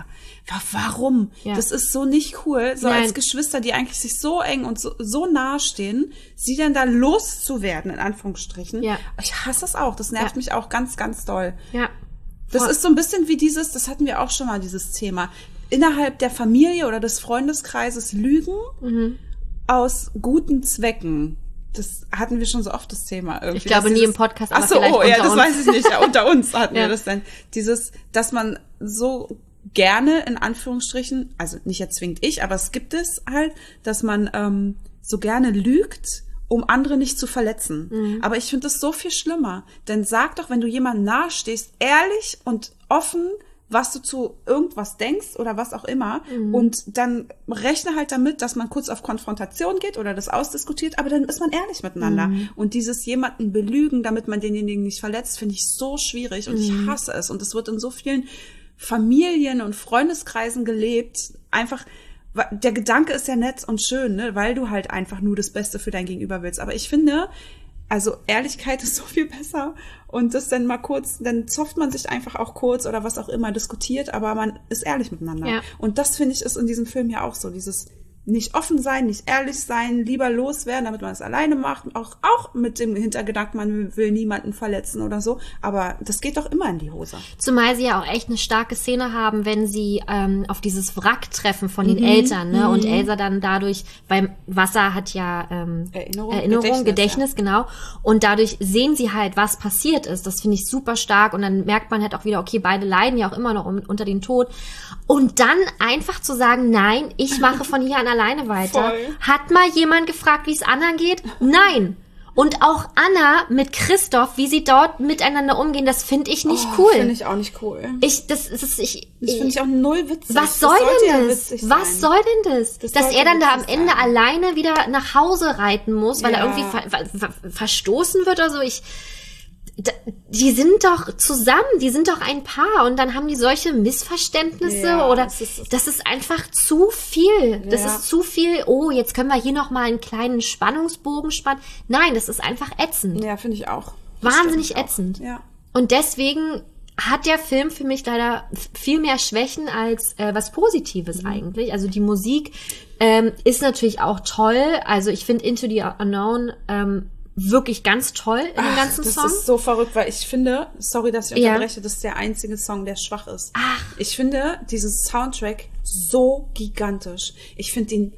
warum? Ja. Das ist so nicht cool, so Nein. als Geschwister, die eigentlich sich so eng und so, so nah stehen, sie dann da loszuwerden, in Anführungsstrichen. Ja. Ich hasse das auch, das nervt Ja. mich auch ganz, ganz doll. Ja. Das Voll. ist so ein bisschen wie dieses, das hatten wir auch schon mal, dieses Thema. Innerhalb der Familie oder des Freundeskreises Lügen Mhm. aus guten Zwecken. Das hatten wir schon so oft, das Thema irgendwie. Ich glaube Dass nie dieses- im Podcast, Ach aber so, vielleicht oh, ja, unter das uns. weiß ich nicht. Ja, unter uns hatten Ja. wir das dann. Dieses, dass man so gerne, in Anführungsstrichen, also nicht jetzt zwingend ich, aber es gibt es halt, dass man ähm, so gerne lügt, um andere nicht zu verletzen. Mhm. Aber ich finde das so viel schlimmer. Denn sag doch, wenn du jemandem nahestehst, ehrlich und offen, was du zu irgendwas denkst oder was auch immer. Mhm. Und dann rechne halt damit, dass man kurz auf Konfrontation geht oder das ausdiskutiert, aber dann ist man ehrlich miteinander. Mhm. Und dieses jemanden belügen, damit man denjenigen nicht verletzt, finde ich so schwierig und Mhm. ich hasse es. Und es wird in so vielen Familien und Freundeskreisen gelebt. Einfach, der Gedanke ist ja nett und schön, ne, weil du halt einfach nur das Beste für dein Gegenüber willst. Aber ich finde, also Ehrlichkeit ist so viel besser und das dann mal kurz, dann zofft man sich einfach auch kurz oder was auch immer, diskutiert, aber man ist ehrlich miteinander. Ja. Und das finde ich ist in diesem Film ja auch so, dieses nicht offen sein, nicht ehrlich sein, lieber loswerden, damit man es alleine macht, auch auch mit dem Hintergedanken, man will niemanden verletzen oder so, aber das geht doch immer in die Hose. Zumal sie ja auch echt eine starke Szene haben, wenn sie ähm, auf dieses Wrack treffen von den Eltern, ne? Und Elsa dann dadurch, weil Wasser hat ja ähm, Erinnerung, Erinnerung, Gedächtnis, Gedächtnis, genau. Und dadurch sehen sie halt, was passiert ist. Das finde ich super stark. Und dann merkt man halt auch wieder, okay, beide leiden ja auch immer noch um, unter dem Tod. Und dann einfach zu sagen, nein, ich mache von hier an alleine weiter. Voll. Hat mal jemand gefragt, wie es Anna geht? Nein. Und auch Anna mit Christoph, wie sie dort miteinander umgehen, das finde ich nicht Oh, cool. Finde ich auch nicht cool. Ich, das, das ist, ich, Das finde ich auch null witzig. was soll das sollte denn ja das? witzig Was sein. soll denn das? Das Dass sollte er dann da am witzig Ende sein. alleine wieder nach Hause reiten muss, weil er Ja. irgendwie ver ver ver verstoßen wird oder so. Ich, da, die sind doch zusammen, die sind doch ein Paar und dann haben die solche Missverständnisse Ja, oder es ist- das ist einfach zu viel. Das Ja. ist zu viel. Oh, jetzt können wir hier noch mal einen kleinen Spannungsbogen spannen. Nein, das ist einfach ätzend. Ja, finde ich auch. Das Wahnsinnig stimmt auch. ätzend. Ja. Und deswegen hat der Film für mich leider viel mehr Schwächen als äh, was Positives eigentlich. Also die Musik ähm, ist natürlich auch toll. Also ich finde Into the Unknown ähm, wirklich ganz toll in dem Ach, ganzen das Song. ist so verrückt, weil ich finde, sorry, dass ich Ja. unterbreche, das ist der einzige Song, der schwach ist. Ach. Ich finde dieses Soundtrack so gigantisch. Ich finde ihn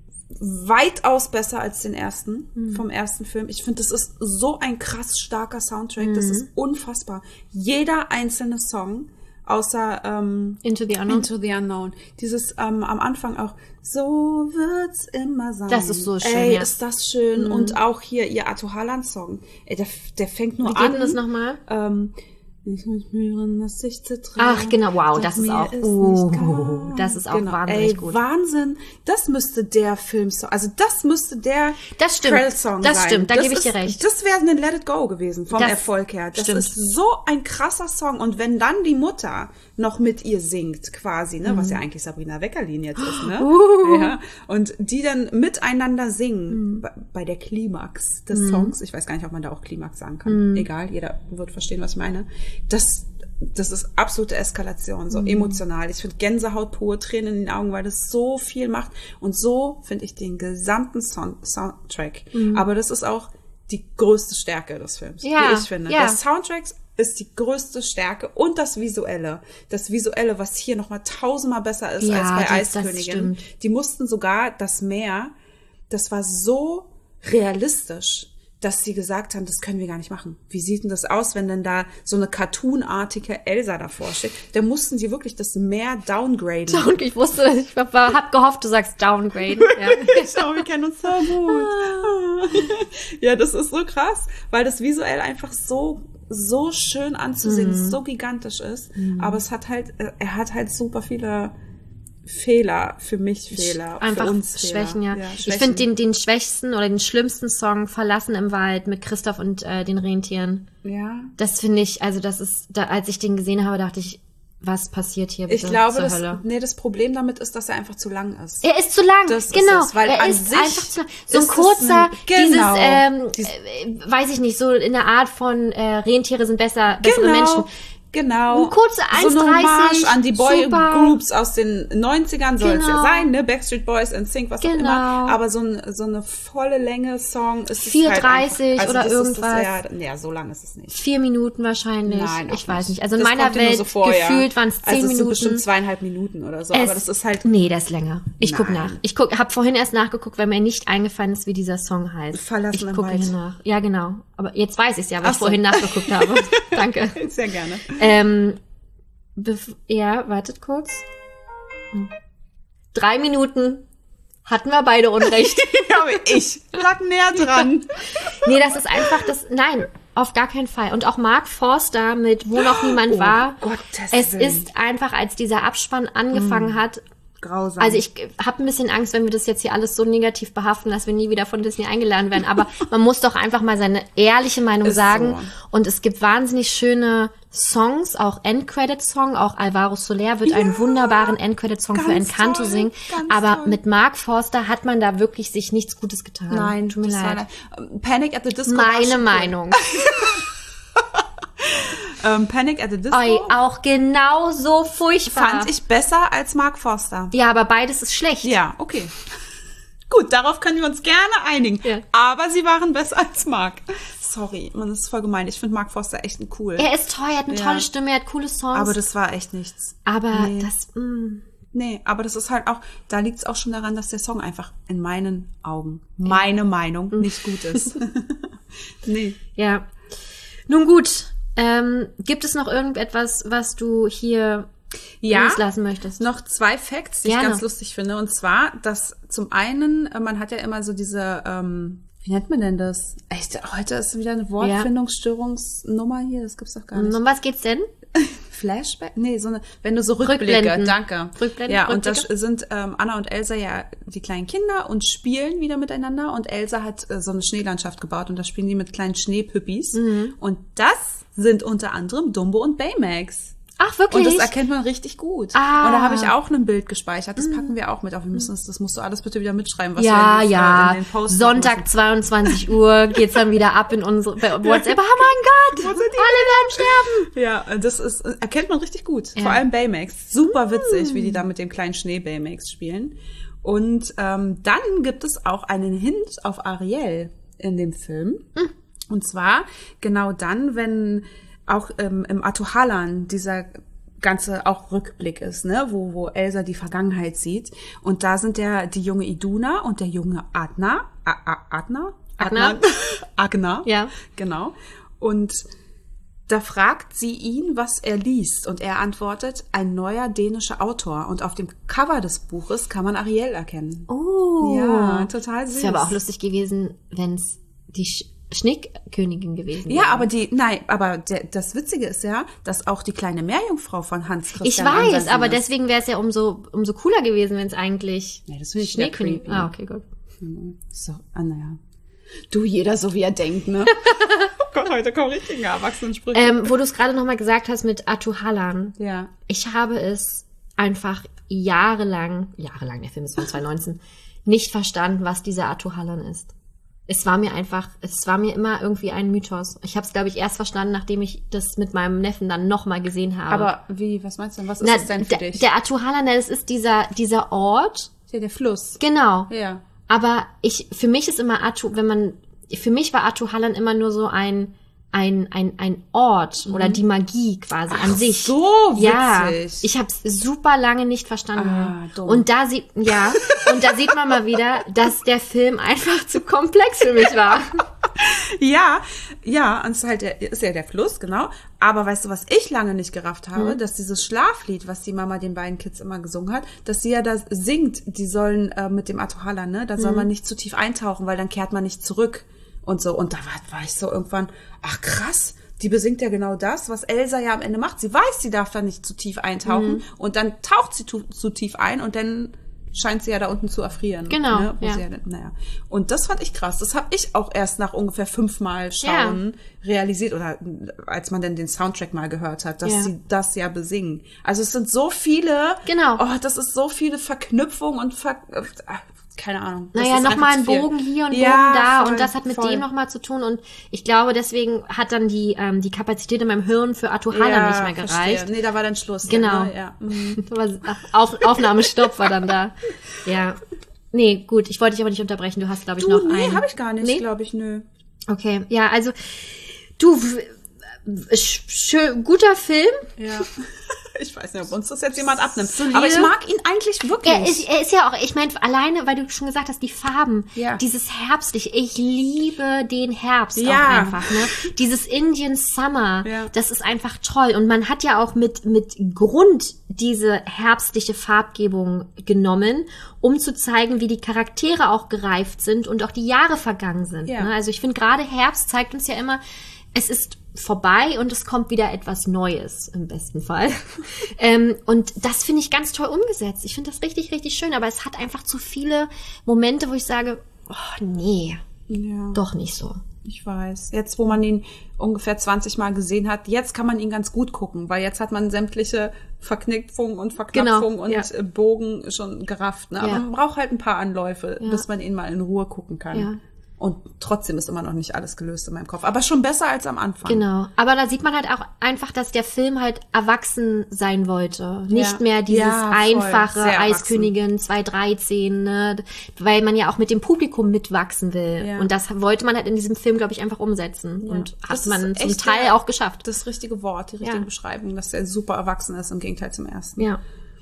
weitaus besser als den ersten, Mhm. vom ersten Film. Ich finde, das ist so ein krass starker Soundtrack. Das Mhm. ist unfassbar. Jeder einzelne Song, außer ähm, Into the Unknown. Into the Unknown. Dieses ähm, am Anfang auch, so wird's immer sein. Das ist so schön, Ey, ja. ist das schön. Und auch hier ihr Ato Haaland-Song. Ey, der, der fängt nur Wie geht an. denn das nochmal? Ähm, ich muss spüren, dass ich zittere. Ach, genau, wow, Doch das ist mir auch- nicht uh, klar. das ist auch genau. wahnsinnig Ey, gut. Wahnsinn. Das müsste der Filmsong, also das müsste der Das stimmt. Credit-Song Das sein. stimmt, da Das gebe ich dir ist- recht. Das wäre ein Let It Go gewesen, vom Das Erfolg her. Das stimmt. ist so ein krasser Song. Und wenn dann die Mutter noch mit ihr singt, quasi, ne, was ja eigentlich Sabrina Weckerlin jetzt ist, ne? Mhm. Uh. Ja. Und die dann miteinander singen Mhm. bei, bei der Klimax des Songs. Ich weiß gar nicht, ob man da auch Klimax sagen kann. Mhm. Egal, jeder wird verstehen, was ich meine. Das, das ist absolute Eskalation, so emotional. Ich finde Gänsehaut pur, Tränen in den Augen, weil das so viel macht. Und so finde ich den gesamten Sound Soundtrack. Aber das ist auch die größte Stärke des Films, Ja, wie ich finde. ja. Der Soundtrack ist die größte Stärke und das Visuelle. Das Visuelle, was hier nochmal tausendmal besser ist Ja, als bei das- das Eiskönigin. stimmt. Die mussten sogar das Meer, das war so realistisch, dass sie gesagt haben, das können wir gar nicht machen. Wie sieht denn das aus, wenn denn da so eine cartoonartige Elsa davor steht? Da mussten sie wirklich das Meer downgraden. Und ich wusste, ich hab, hab gehofft, du sagst downgrade. Ja. Schau, wir kennen uns so gut. Ja, das ist so krass, weil das visuell einfach so so schön anzusehen ist, so gigantisch ist. Aber es hat halt, äh, er hat halt super viele Fehler, für mich Fehler, Einfach für uns Fehler. Schwächen, ja. ja Ich Schwächen. finde den, den schwächsten oder den schlimmsten Song Verlassen im Wald mit Christoph und äh, den Rentieren. Ja. Das finde ich, also das ist, da, als ich den gesehen habe, dachte ich, was passiert hier bitte Ich glaube, zur das, Hölle? nee, das Problem damit ist, dass er einfach zu lang ist. Er ist zu lang, Das ist genau. es, weil er an ist sich einfach zu lang. So ein ist es kurzer, ein- genau. dieses, ähm, Dies- äh, weiß ich nicht, so in der Art von äh, Rentiere sind besser, bessere Genau. Menschen. Genau. Eine kurze eins So eine Hommage dreißig, an die super. Boy-Groups aus den neunzigern soll es Genau. ja sein, ne? Backstreet Boys, N Sync, was auch Genau. immer. Aber so, ein, so eine volle Länge Song ist es vier halt dreißig einfach, also oder das irgendwas. Ist das, ja, ja, so lang ist es nicht. Vier Minuten wahrscheinlich. Nein, auch ich weiß nicht. nicht. Also in Das meiner kommt dir nur Welt so vor, gefühlt ja. waren es zehn also es Minuten. sind bestimmt zweieinhalb Minuten oder so. Es- aber das ist halt. Nee, das ist länger. Ich guck Nein. nach. Ich guck, hab vorhin erst nachgeguckt, weil mir nicht eingefallen ist, wie dieser Song heißt. Verlassen ich im gucke Wald. hier nach. Ja, genau. Aber jetzt weiß ich's ja, weil Ach ich so. vorhin nachgeguckt habe. Danke. Sehr gerne. Ähm, bef- ja, wartet kurz. Hm. Drei Minuten hatten wir beide Unrecht. Ja, aber ich lag näher dran. Nee, das ist einfach das. Nein, auf gar keinen Fall. Und auch Mark Forster mit Wo noch niemand Oh, war. Gottes Es Willen. ist einfach, als dieser Abspann angefangen hat. Grausam. Also ich habe ein bisschen Angst, wenn wir das jetzt hier alles so negativ behaften, dass wir nie wieder von Disney eingeladen werden. Aber man muss doch einfach mal seine ehrliche Meinung Ist sagen. so. Und es gibt wahnsinnig schöne Songs, auch Endcredit-Song. Auch Alvaro Soler wird einen wunderbaren Endcredit-Song für ganz Encanto toll, singen. ganz Aber toll. mit Mark Forster hat man da wirklich sich nichts Gutes getan. Nein, tut mir das war leid. da- Panic at the Disco. war Meine schon cool. Meinung. Ähm, Panic at the Disco Oi, auch genau so furchtbar. fand ich besser als Mark Forster. Ja, aber beides ist schlecht. Ja, okay. Gut, darauf können wir uns gerne einigen. Ja. Aber sie waren besser als Mark. Sorry, man, das ist voll gemein. Ich finde Mark Forster echt ein cool. Er ist toll, er hat eine Ja. tolle Stimme, er hat coole Songs. Aber das war echt nichts. aber Nee. das, mh. Nee, aber das ist halt auch, da liegt es auch schon daran, dass der Song einfach in meinen Augen, meine Meinung, nicht gut ist. Nee. Ja. Nun gut. Ähm, gibt es noch irgendetwas, was du hier Ja, loslassen möchtest? noch zwei Facts, die Gerne. ich ganz lustig finde. Und zwar, dass zum einen, äh, man hat ja immer so diese, ähm, wie nennt man denn das? Echt, heute ist wieder eine Wortfindungsstörungsnummer hier, das gibt's doch gar nicht. Um was geht's denn? Flashback? Nee, so eine, wenn du so Rückblicke, Rückblenden. danke. Rückblenden, ja, und das Rückblicke. sind ähm, Anna und Elsa ja die kleinen Kinder und spielen wieder miteinander und Elsa hat äh, so eine Schneelandschaft gebaut und da spielen die mit kleinen Schneepüppis Mhm. und das sind unter anderem Dumbo und Baymax. Ach, wirklich? Und das erkennt man richtig gut. Ah. Und da habe ich auch ein Bild gespeichert. Das packen wir auch mit auf. Wir müssen das, das musst du alles bitte wieder mitschreiben, was ja, wir in, die- ja. in den Post machen Sonntag zweiundzwanzig Uhr geht's dann wieder ab in unsere bei WhatsApp. Oh mein Gott, alle werden sterben. müssen. Ja, das ist, erkennt man richtig gut. Ja. Vor allem Baymax. Super witzig, wie die da mit dem kleinen Schnee-Baymax spielen. Und ähm, dann gibt es auch einen Hint auf Ariel in dem Film. Und zwar genau dann, wenn auch ähm, im Atuhalan dieser ganze auch Rückblick ist, ne, wo wo Elsa die Vergangenheit sieht und da sind der die junge Iduna und der junge Adna, A A Adna, Agna. Agna, Ja. genau. Und da fragt sie ihn, was er liest und er antwortet, ein neuer dänischer Autor und auf dem Cover des Buches kann man Ariel erkennen. Oh. Ja, total süß. Das wäre aber auch lustig gewesen, wenn's die Sch Schneekönigin gewesen wäre. Ja, aber die, nein, aber der, das Witzige ist ja, dass auch die kleine Meerjungfrau von Hans Ich Christian weiß, Andersen aber ist. deswegen wäre es ja umso umso cooler gewesen, wenn es eigentlich Nee, das finde ich sehr Schneekönigin. creepy. Ah, okay, gut. So, ah, naja. Du, jeder so wie er denkt, ne? Oh Gott, heute kommen richtige Erwachsenensprüche. Ähm, wo du es gerade noch mal gesagt hast mit Atuhalan. ja. Ich habe es einfach jahrelang, jahrelang, der Film ist von zwanzig neunzehn, nicht verstanden, was dieser Atuhalan ist. Es war mir einfach, es war mir immer irgendwie ein Mythos. Ich habe es, glaube ich, erst verstanden, nachdem ich das mit meinem Neffen dann noch mal gesehen habe. Aber wie, was meinst du denn? Was ist Na, das denn für der, dich? der Atuhalan, das ist dieser dieser Ort. ja, der Fluss. Genau. Ja. Aber ich, für mich ist immer Atu, wenn man, für mich war Atuhalan immer nur so ein, ein, ein, ein Ort oder die Magie quasi an sich. so Ja, witzig. ich habe es super lange nicht verstanden. Ah, dumm. Und da sieht, ja, und da sieht man mal wieder, dass der Film einfach zu komplex für mich war. Ja, ja, und es ist halt der, ist ja der Fluss, genau. Aber weißt du, was ich lange nicht gerafft habe, Mhm. dass dieses Schlaflied, was die Mama den beiden Kids immer gesungen hat, dass sie ja da singt, die sollen äh, mit dem Atuhalan, ne, da soll Mhm. man nicht zu tief eintauchen, weil dann kehrt man nicht zurück und so. Und da war, war ich so irgendwann, ach krass, die besingt ja genau das, was Elsa ja am Ende macht. Sie weiß, sie darf da nicht zu tief eintauchen Mhm. und dann taucht sie zu, zu tief ein und dann scheint sie ja da unten zu erfrieren. Genau, Ne? Wo ja. sie ja, naja. Und das fand ich krass. Das habe ich auch erst nach ungefähr fünfmal schauen realisiert oder als man dann den Soundtrack mal gehört hat, dass Ja. sie das ja besingen. Also es sind so viele, Genau. oh, das ist so viele Verknüpfungen und Ver keine Ahnung. Das Naja, ist nochmal einfach ein zu viel. Bogen hier und Ja, Bogen da voll, und das hat mit voll. dem nochmal zu tun und ich glaube, deswegen hat dann die ähm, die Kapazität in meinem Hirn für Arthur Hallam Ja, nicht mehr gereicht. verstehe. Nee, da war dann Schluss. Genau. Ja, ja. Mhm. Auf, Aufnahmestopp war dann da. Ja. Nee, gut, ich wollte dich aber nicht unterbrechen. Du hast, glaube ich, Du, noch nee, einen. habe ich gar nicht, Nee? glaube ich, nö. Okay, ja, also du, w- sch- schön, guter Film. Ja. Ich weiß nicht, ob uns das jetzt jemand abnimmt. Solide. Aber ich mag ihn eigentlich wirklich. Er ist, er ist ja auch, ich meine, alleine, weil du schon gesagt hast, die Farben, Ja. dieses Herbstliche, ich liebe den Herbst Ja. auch einfach, ne? Dieses Indian Summer, Ja. das ist einfach toll. Und man hat ja auch mit, mit Grund diese herbstliche Farbgebung genommen, um zu zeigen, wie die Charaktere auch gereift sind und auch die Jahre vergangen sind. Ja. Ne? Also ich finde, gerade Herbst zeigt uns ja immer, es ist vorbei und es kommt wieder etwas Neues, im besten Fall. ähm, und das finde ich ganz toll umgesetzt. Ich finde das richtig, richtig schön, aber es hat einfach zu viele Momente, wo ich sage, oh nee, Ja. doch nicht so. Ich weiß. Jetzt, wo man ihn ungefähr zwanzig Mal gesehen hat, jetzt kann man ihn ganz gut gucken, weil jetzt hat man sämtliche Verknickungen und Verknöpfungen Genau, und ja. äh, Bogen schon gerafft. Ne? Aber Ja. man braucht halt ein paar Anläufe, Ja. bis man ihn mal in Ruhe gucken kann. Ja. Und trotzdem ist immer noch nicht alles gelöst in meinem Kopf. Aber schon besser als am Anfang. Genau. Aber da sieht man halt auch einfach, dass der Film halt erwachsen sein wollte. Nicht Ja. mehr dieses Ja, voll. einfache Sehr Eiskönigin zwanzig dreizehn, ne? Weil man ja auch mit dem Publikum mitwachsen will. Ja. Und das wollte man halt in diesem Film, glaube ich, einfach umsetzen. Ja. Und Das hat ist man zum echt Teil der- auch geschafft. Das richtige Wort, die richtige Ja. Beschreibung, dass er super erwachsen ist, im Gegenteil zum ersten. Ja.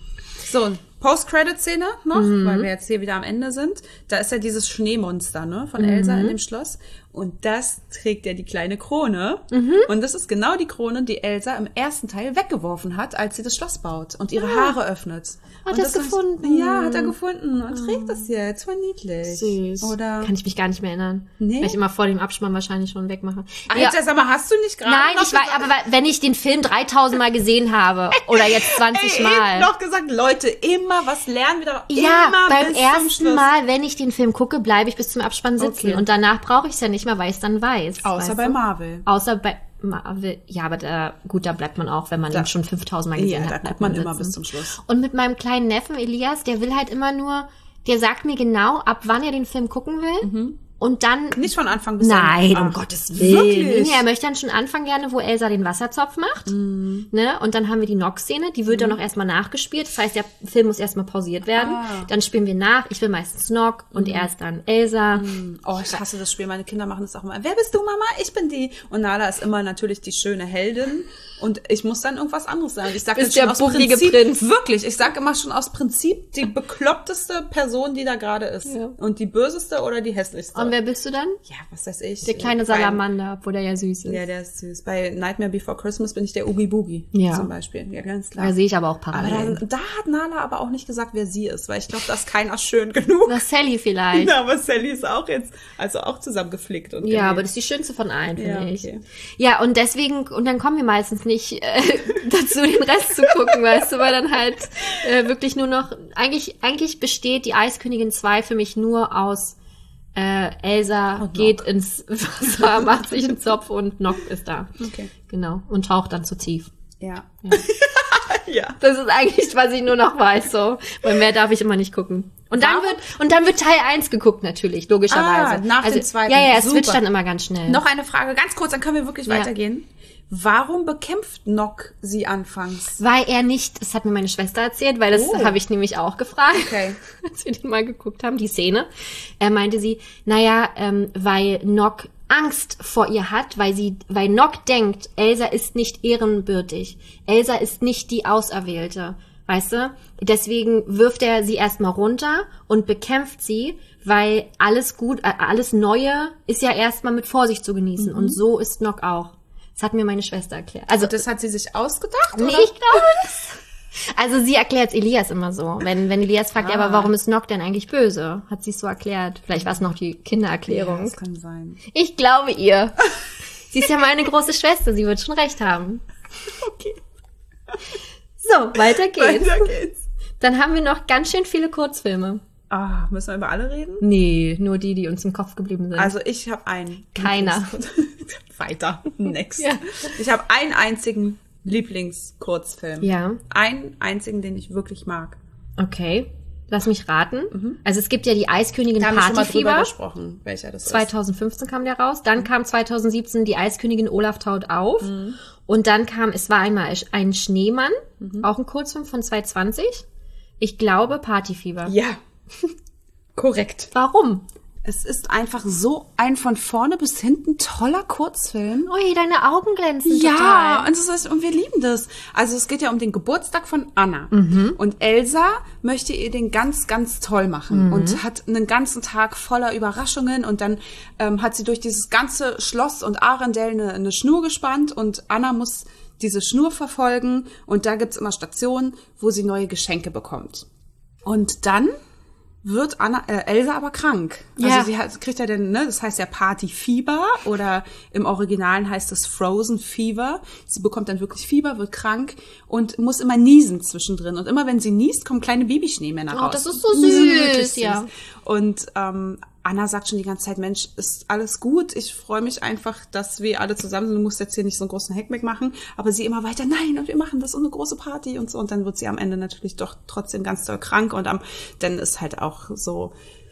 So, Post-Credit-Szene noch, Mhm. weil wir jetzt hier wieder am Ende sind. Da ist ja dieses Schneemonster, ne, von Mhm. Elsa in dem Schloss. Und das trägt ja die kleine Krone. Mhm. Und das ist genau die Krone, die Elsa im ersten Teil weggeworfen hat, als sie das Schloss baut und ihre Haare öffnet. Hat und das ist- gefunden? Ja, hat er gefunden und trägt das jetzt. Voll niedlich. Süß. Oder? Kann ich mich gar nicht mehr erinnern. Nee? Weil ich immer vor dem Abspann wahrscheinlich schon wegmache. Alter, sag mal, hast du nicht gerade Nein, noch ich weiß, gesagt- aber weil- wenn ich den Film dreitausend Mal gesehen habe oder jetzt zwanzig Ey, Mal. eben noch gesagt, Leute, immer was lernen wir doch. Ja, immer beim bis zum ersten Schluss. Mal, wenn ich den Film gucke, bleibe ich bis zum Abspann sitzen. Okay. Und danach brauche ich es ja nicht mehr, weil ich es dann weiß. Außer weißt bei du? Marvel. Außer bei Marvel. Ja, aber da, gut, da bleibt man auch, wenn man Da- ihn schon fünftausend Mal gesehen Ja, hat. da bleibt guckt man sitzen. immer bis zum Schluss. Und mit meinem kleinen Neffen Elias, der will halt immer nur, der sagt mir genau, ab wann er den Film gucken will. Und dann... Nicht von Anfang bis Nein, Ende. um Ach, Gottes Willen. wirklich? Nee, er möchte dann schon anfangen gerne, wo Elsa den Wasserzopf macht. Ne? Und dann haben wir die Nock-Szene, die wird dann noch erstmal nachgespielt. Das heißt, der Film muss erstmal pausiert werden. Ah. Dann spielen wir nach. Ich will meistens Nock und er ist dann Elsa. Oh, ich hasse das Spiel. Meine Kinder machen das auch immer. Wer bist du, Mama? Ich bin die. Und Nala ist immer natürlich die schöne Heldin. Und ich muss dann irgendwas anderes sagen. Ich sag Bist jetzt schon der aus bucklige Prinzip, Prinz. Wirklich, ich sag immer schon aus Prinzip die bekloppteste Person, die da gerade ist. Ja. Und die böseste oder die hässlichste. Und wer bist du dann? Ja, was weiß ich. Der kleine Bei- Salamander, obwohl der ja süß ist. Ja, der ist süß. Bei Nightmare Before Christmas bin ich der Oogie Boogie. Ja. Zum Beispiel. Ja, ganz klar. Da sehe ich aber auch aber Parallelen. da, da hat Nala aber auch nicht gesagt, wer sie ist, weil ich glaube, da ist keiner schön genug. Das Sally vielleicht. Ja, aber Sally ist auch jetzt, also auch zusammengeflickt und Ja, genäht. aber das ist die schönste von allen, finde Ja, ich. okay. Ja, und deswegen, und dann kommen wir meistens nicht äh, dazu, den Rest zu gucken, weißt du, weil dann halt äh, wirklich nur noch, eigentlich, eigentlich besteht die Eiskönigin zwei für mich nur aus äh, Elsa Und geht ins Wasser, macht sich einen Zopf und Nock ist da. Okay. Genau. Und taucht dann zu tief. Ja. Ja. Das ist eigentlich, was ich nur noch weiß, so. Weil mehr darf ich immer nicht gucken. Und dann Warum? wird, und dann wird Teil eins geguckt, natürlich, logischerweise. Ah, nach also, dem zweiten. Ja, ja, es Super. switcht dann immer ganz schnell. Noch eine Frage, ganz kurz, dann können wir wirklich Ja. weitergehen. Warum bekämpft Nock sie anfangs? Weil er nicht, das hat mir meine Schwester erzählt, weil das Oh. habe ich nämlich auch gefragt, Okay. als wir den mal geguckt haben, die Szene. Er meinte sie, naja, ähm, weil Nock Angst vor ihr hat, weil sie, weil Nock denkt, Elsa ist nicht ehrenbürtig. Elsa ist nicht die Auserwählte. Weißt du? Deswegen wirft er sie erstmal runter und bekämpft sie, weil alles gut, äh, alles Neue ist ja erstmal mit Vorsicht zu genießen. Und so ist Nock auch. Das hat mir meine Schwester erklärt. Also, Das hat sie sich ausgedacht? nee, oder? ich glaube das. Also sie erklärt es Elias immer so. Wenn, wenn Elias fragt, ja, Ah. aber warum ist Nock denn eigentlich böse? Hat sie es so erklärt. Vielleicht war es noch die Ja, Kindererklärung. das kann sein. Ich glaube ihr. Sie ist ja meine große Schwester, sie wird schon recht haben. Okay. So, weiter geht's. Weiter geht's. Dann haben wir noch ganz schön viele Kurzfilme. Ah, müssen wir über alle reden? Nee, nur die, die uns im Kopf geblieben sind. Also ich habe einen. Keiner. Weiter. Next. Ja. Ich habe einen einzigen Lieblingskurzfilm. Ja, Einen einzigen, den ich wirklich mag. okay. Lass mich raten. Mhm. Also es gibt ja die Eiskönigin da haben wir schon mal drüber Partyfieber. gesprochen, welcher das zwanzig fünfzehn ist. Kam der raus. Dann mhm. kam zwanzig siebzehn die Eiskönigin Olaf taut auf. Mhm. Und dann kam, es war einmal ein Schneemann, mhm. auch ein Kurzfilm von zwanzig zwanzig. Ich glaube Partyfieber. Ja, korrekt. Warum? Es ist einfach so ein von vorne bis hinten toller Kurzfilm. Ui, deine Augen glänzen ja, total. und, es ist, und wir lieben das. Also es geht ja um den Geburtstag von Anna. Mhm. Und Elsa möchte ihr den ganz, ganz toll machen. Mhm. Und hat einen ganzen Tag voller Überraschungen. Und dann ähm, hat sie durch dieses ganze Schloss und Arendelle eine, eine Schnur gespannt. Und Anna muss diese Schnur verfolgen. Und da gibt's immer Stationen, wo sie neue Geschenke bekommt. Und dann wird Anna, äh, Elsa aber krank. Ja. Also sie hat, kriegt ja den, ne, das heißt ja Partyfieber oder im Originalen heißt es Frozen Fever. Sie bekommt dann wirklich Fieber, wird krank und muss immer niesen zwischendrin. Und immer wenn sie niest, kommen kleine Babyschneemänner raus. Oh, das ist so süß, süß. ja. Und ähm, Anna sagt schon die ganze Zeit, Mensch, ist alles gut. Ich freue mich einfach, dass wir alle zusammen sind. Du musst jetzt hier nicht so einen großen Heckmeck machen. Aber sie immer weiter, nein, und wir machen das und eine große Party und so. Und dann wird sie am Ende natürlich doch trotzdem ganz doll krank. Und am, dann ist halt auch so,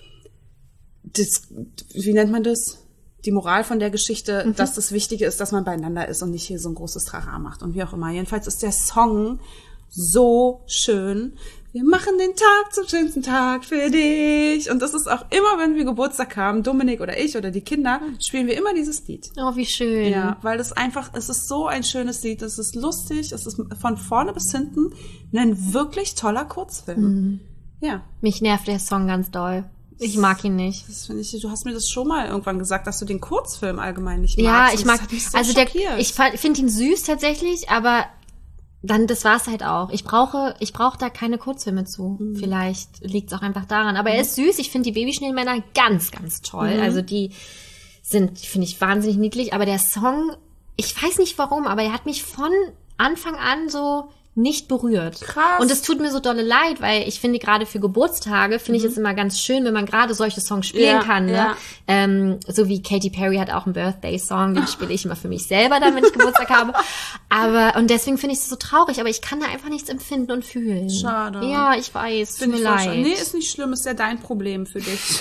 das, wie nennt man das? Die Moral von der Geschichte, mhm. dass das Wichtige ist, dass man beieinander ist und nicht hier so ein großes Trara macht. Und wie auch immer. Jedenfalls ist der Song so schön. Wir machen den Tag zum schönsten Tag für dich. Und das ist auch immer, wenn wir Geburtstag haben, Dominik oder ich oder die Kinder, spielen wir immer dieses Lied. Oh, wie schön. Ja, weil das einfach, es ist so ein schönes Lied. Es ist lustig, es ist von vorne bis hinten ein wirklich toller Kurzfilm. Mhm. Ja. Mich nervt der Song ganz doll. Ich mag ihn nicht. Das finde ich, du hast mir das schon mal irgendwann gesagt, dass du den Kurzfilm allgemein nicht magst. Ja, ich mag, so also der, ich finde ihn süß tatsächlich, aber dann, das war's halt auch. Ich brauche, ich brauche da keine Kurzfilme zu. Mhm. Vielleicht liegt's auch einfach daran. Aber mhm. er ist süß. Ich finde die Babyschneemänner ganz, ganz toll. Mhm. Also die sind, finde ich, wahnsinnig niedlich. Aber der Song, ich weiß nicht warum, aber er hat mich von Anfang an so nicht berührt. Krass. Und es tut mir so dolle leid, weil ich finde, gerade für Geburtstage finde mhm. ich es immer ganz schön, wenn man gerade solche Songs spielen ja, kann. Ne? Ja. Ähm, so wie Katy Perry hat auch einen Birthday-Song, den spiele ich immer für mich selber dann, wenn ich Geburtstag habe. Aber, und deswegen finde ich es so traurig, aber ich kann da einfach nichts empfinden und fühlen. Schade. Ja, ich weiß, tut mir leid. Nee, ist nicht schlimm, ist ja dein Problem für dich.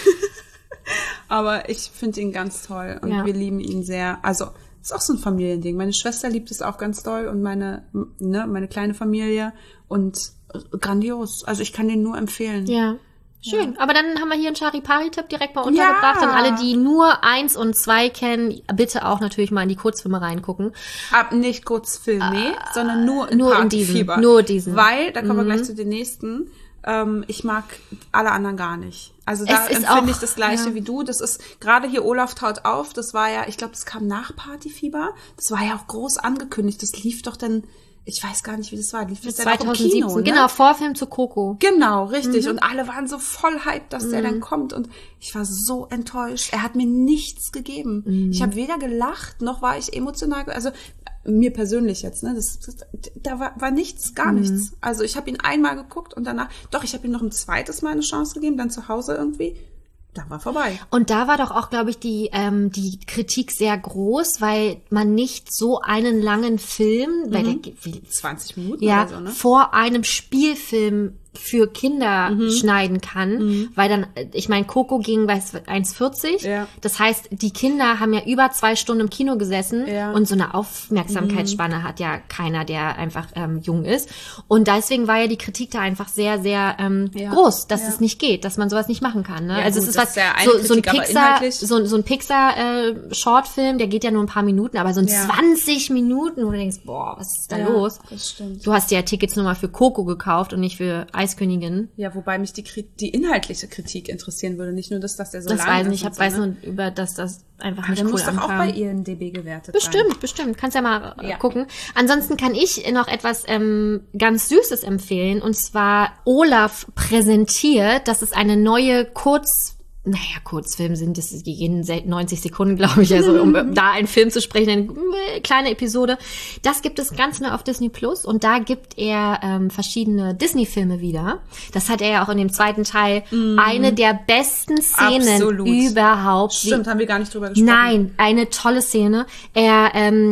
Aber ich finde ihn ganz toll und ja. wir lieben ihn sehr. Also, ist auch so ein Familiending. Meine Schwester liebt es auch ganz doll und meine, ne, meine kleine Familie und grandios. Also ich kann den nur empfehlen. Ja. Schön. Ja. Aber dann haben wir hier einen Charipari-Tipp direkt mal untergebracht. Ja. Und alle, die nur eins und zwei kennen, bitte auch natürlich mal in die Kurzfilme reingucken. Aber nicht Kurzfilme, äh, sondern nur in nur Partyfieber. In diesen, nur diesen. Weil, da kommen mhm. wir gleich zu den nächsten, ähm, ich mag alle anderen gar nicht. Also da empfinde ich das Gleiche ja. wie du. Das ist gerade hier Olaf taut auf. Das war ja, ich glaube, das kam nach Partyfieber. Das war ja auch groß angekündigt. Das lief doch dann, ich weiß gar nicht, wie das war. Lief das dann auch im Kino, ne? Genau, Vorfilm zu Coco. Genau, richtig. Mhm. Und alle waren so voll hyped, dass mhm. der dann kommt. Und ich war so enttäuscht. Er hat mir nichts gegeben. Mhm. Ich habe weder gelacht, noch war ich emotional. Also mir persönlich jetzt, ne, das, das da war, war nichts, gar mhm. nichts. Also ich habe ihn einmal geguckt und danach, doch, ich habe ihm noch ein zweites Mal eine Chance gegeben, dann zu Hause irgendwie. Dann war vorbei. Und da war doch auch, glaube ich, die ähm, die Kritik sehr groß, weil man nicht so einen langen Film, mhm. weil der wie, zwanzig Minuten ja, oder so, ne? vor einem Spielfilm für Kinder mhm. schneiden kann, mhm. weil dann, ich meine, Coco ging bei eins vierzig, ja. das heißt, die Kinder haben ja über zwei Stunden im Kino gesessen ja. und so eine Aufmerksamkeitsspanne mhm. hat ja keiner, der einfach ähm, jung ist. Und deswegen war ja die Kritik da einfach sehr, sehr ähm, ja. groß, dass ja. es nicht geht, dass man sowas nicht machen kann. Ne? Ja, also gut, es ist was, ja so, so ein Kritik, Pixar, so, so ein Pixar-Shortfilm, äh, der geht ja nur ein paar Minuten, aber so ein ja. zwanzig Minuten, wo du denkst, boah, was ist da ja, los? Das stimmt. Du hast ja Tickets nur mal für Coco gekauft und nicht für Eiskönigin. Ja, wobei mich die, die inhaltliche Kritik interessieren würde, nicht nur das, dass der so das lang weiß ist. Nicht. Ich hab, weiß nur über, dass das einfach aber nicht der cool muss doch ankam. auch bei I M D B gewertet bestimmt, sein. Bestimmt, bestimmt. Kannst ja mal ja. gucken. Ansonsten kann ich noch etwas ähm, ganz Süßes empfehlen, und zwar Olaf präsentiert. Das ist eine neue Kurz... Naja, Kurzfilme sind das, die gehen neunzig Sekunden, glaube ich, also um da einen Film zu sprechen, eine kleine Episode. Das gibt es ganz neu auf Disney Plus, und da gibt er ähm, verschiedene Disney-Filme wieder. Das hat er ja auch in dem zweiten Teil mm. eine der besten Szenen Absolut. überhaupt. Stimmt, haben wir gar nicht drüber gesprochen. Nein, eine tolle Szene. Er ähm,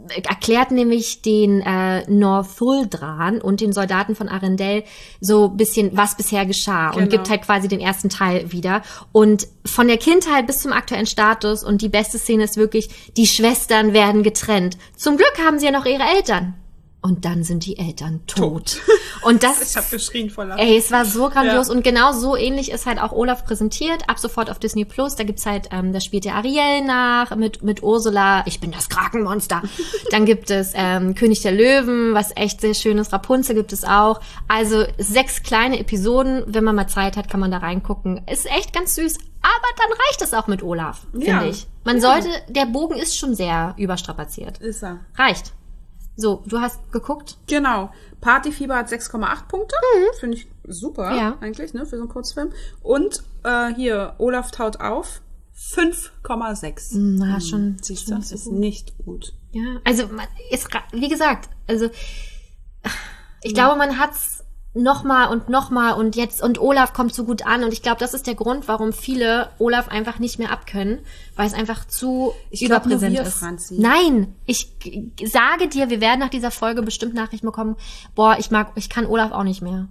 erklärt nämlich den äh, Northuldran und den Soldaten von Arendelle so bisschen, was bisher geschah Genau. und gibt halt quasi den ersten Teil wieder. Und von der Kindheit bis zum aktuellen Status und die beste Szene ist wirklich, die Schwestern werden getrennt. Zum Glück haben sie ja noch ihre Eltern. Und dann sind die Eltern tot. Und das, Ich habe geschrien vor Lachen. ey, es war so grandios. Ja. Und genau so ähnlich ist halt auch Olaf präsentiert. Ab sofort auf Disney Plus. Da gibt's halt, ähm, da spielt der Ariel nach mit mit Ursula. Ich bin das Krakenmonster. Dann gibt es ähm, König der Löwen, was echt sehr schön ist. Rapunzel gibt es auch. Also sechs kleine Episoden. Wenn man mal Zeit hat, kann man da reingucken. Ist echt ganz süß. Aber dann reicht es auch mit Olaf, finde Ja. ich. Man Ja. sollte, der Bogen ist schon sehr überstrapaziert. Ist er. Reicht. So, du hast geguckt? Genau. Partyfieber hat sechs Komma acht Punkte. Finde ich super, Ja. eigentlich, ne, für so einen Kurzfilm. Und äh, hier, Olaf taut auf, fünf Komma sechs. Na, schon. Siehst schon du, nicht so ist gut. nicht gut. Ja, also man ist, ra- wie gesagt, also ich glaube, man hat's noch mal und noch mal und jetzt und Olaf kommt so gut an und ich glaube, das ist der Grund, warum viele Olaf einfach nicht mehr abkönnen, weil es einfach zu Ich glaub, nur überpräsent wir, ist. Franzi. Nein, ich g- sage dir, wir werden nach dieser Folge bestimmt Nachrichten bekommen. Boah, ich mag, ich kann Olaf auch nicht mehr.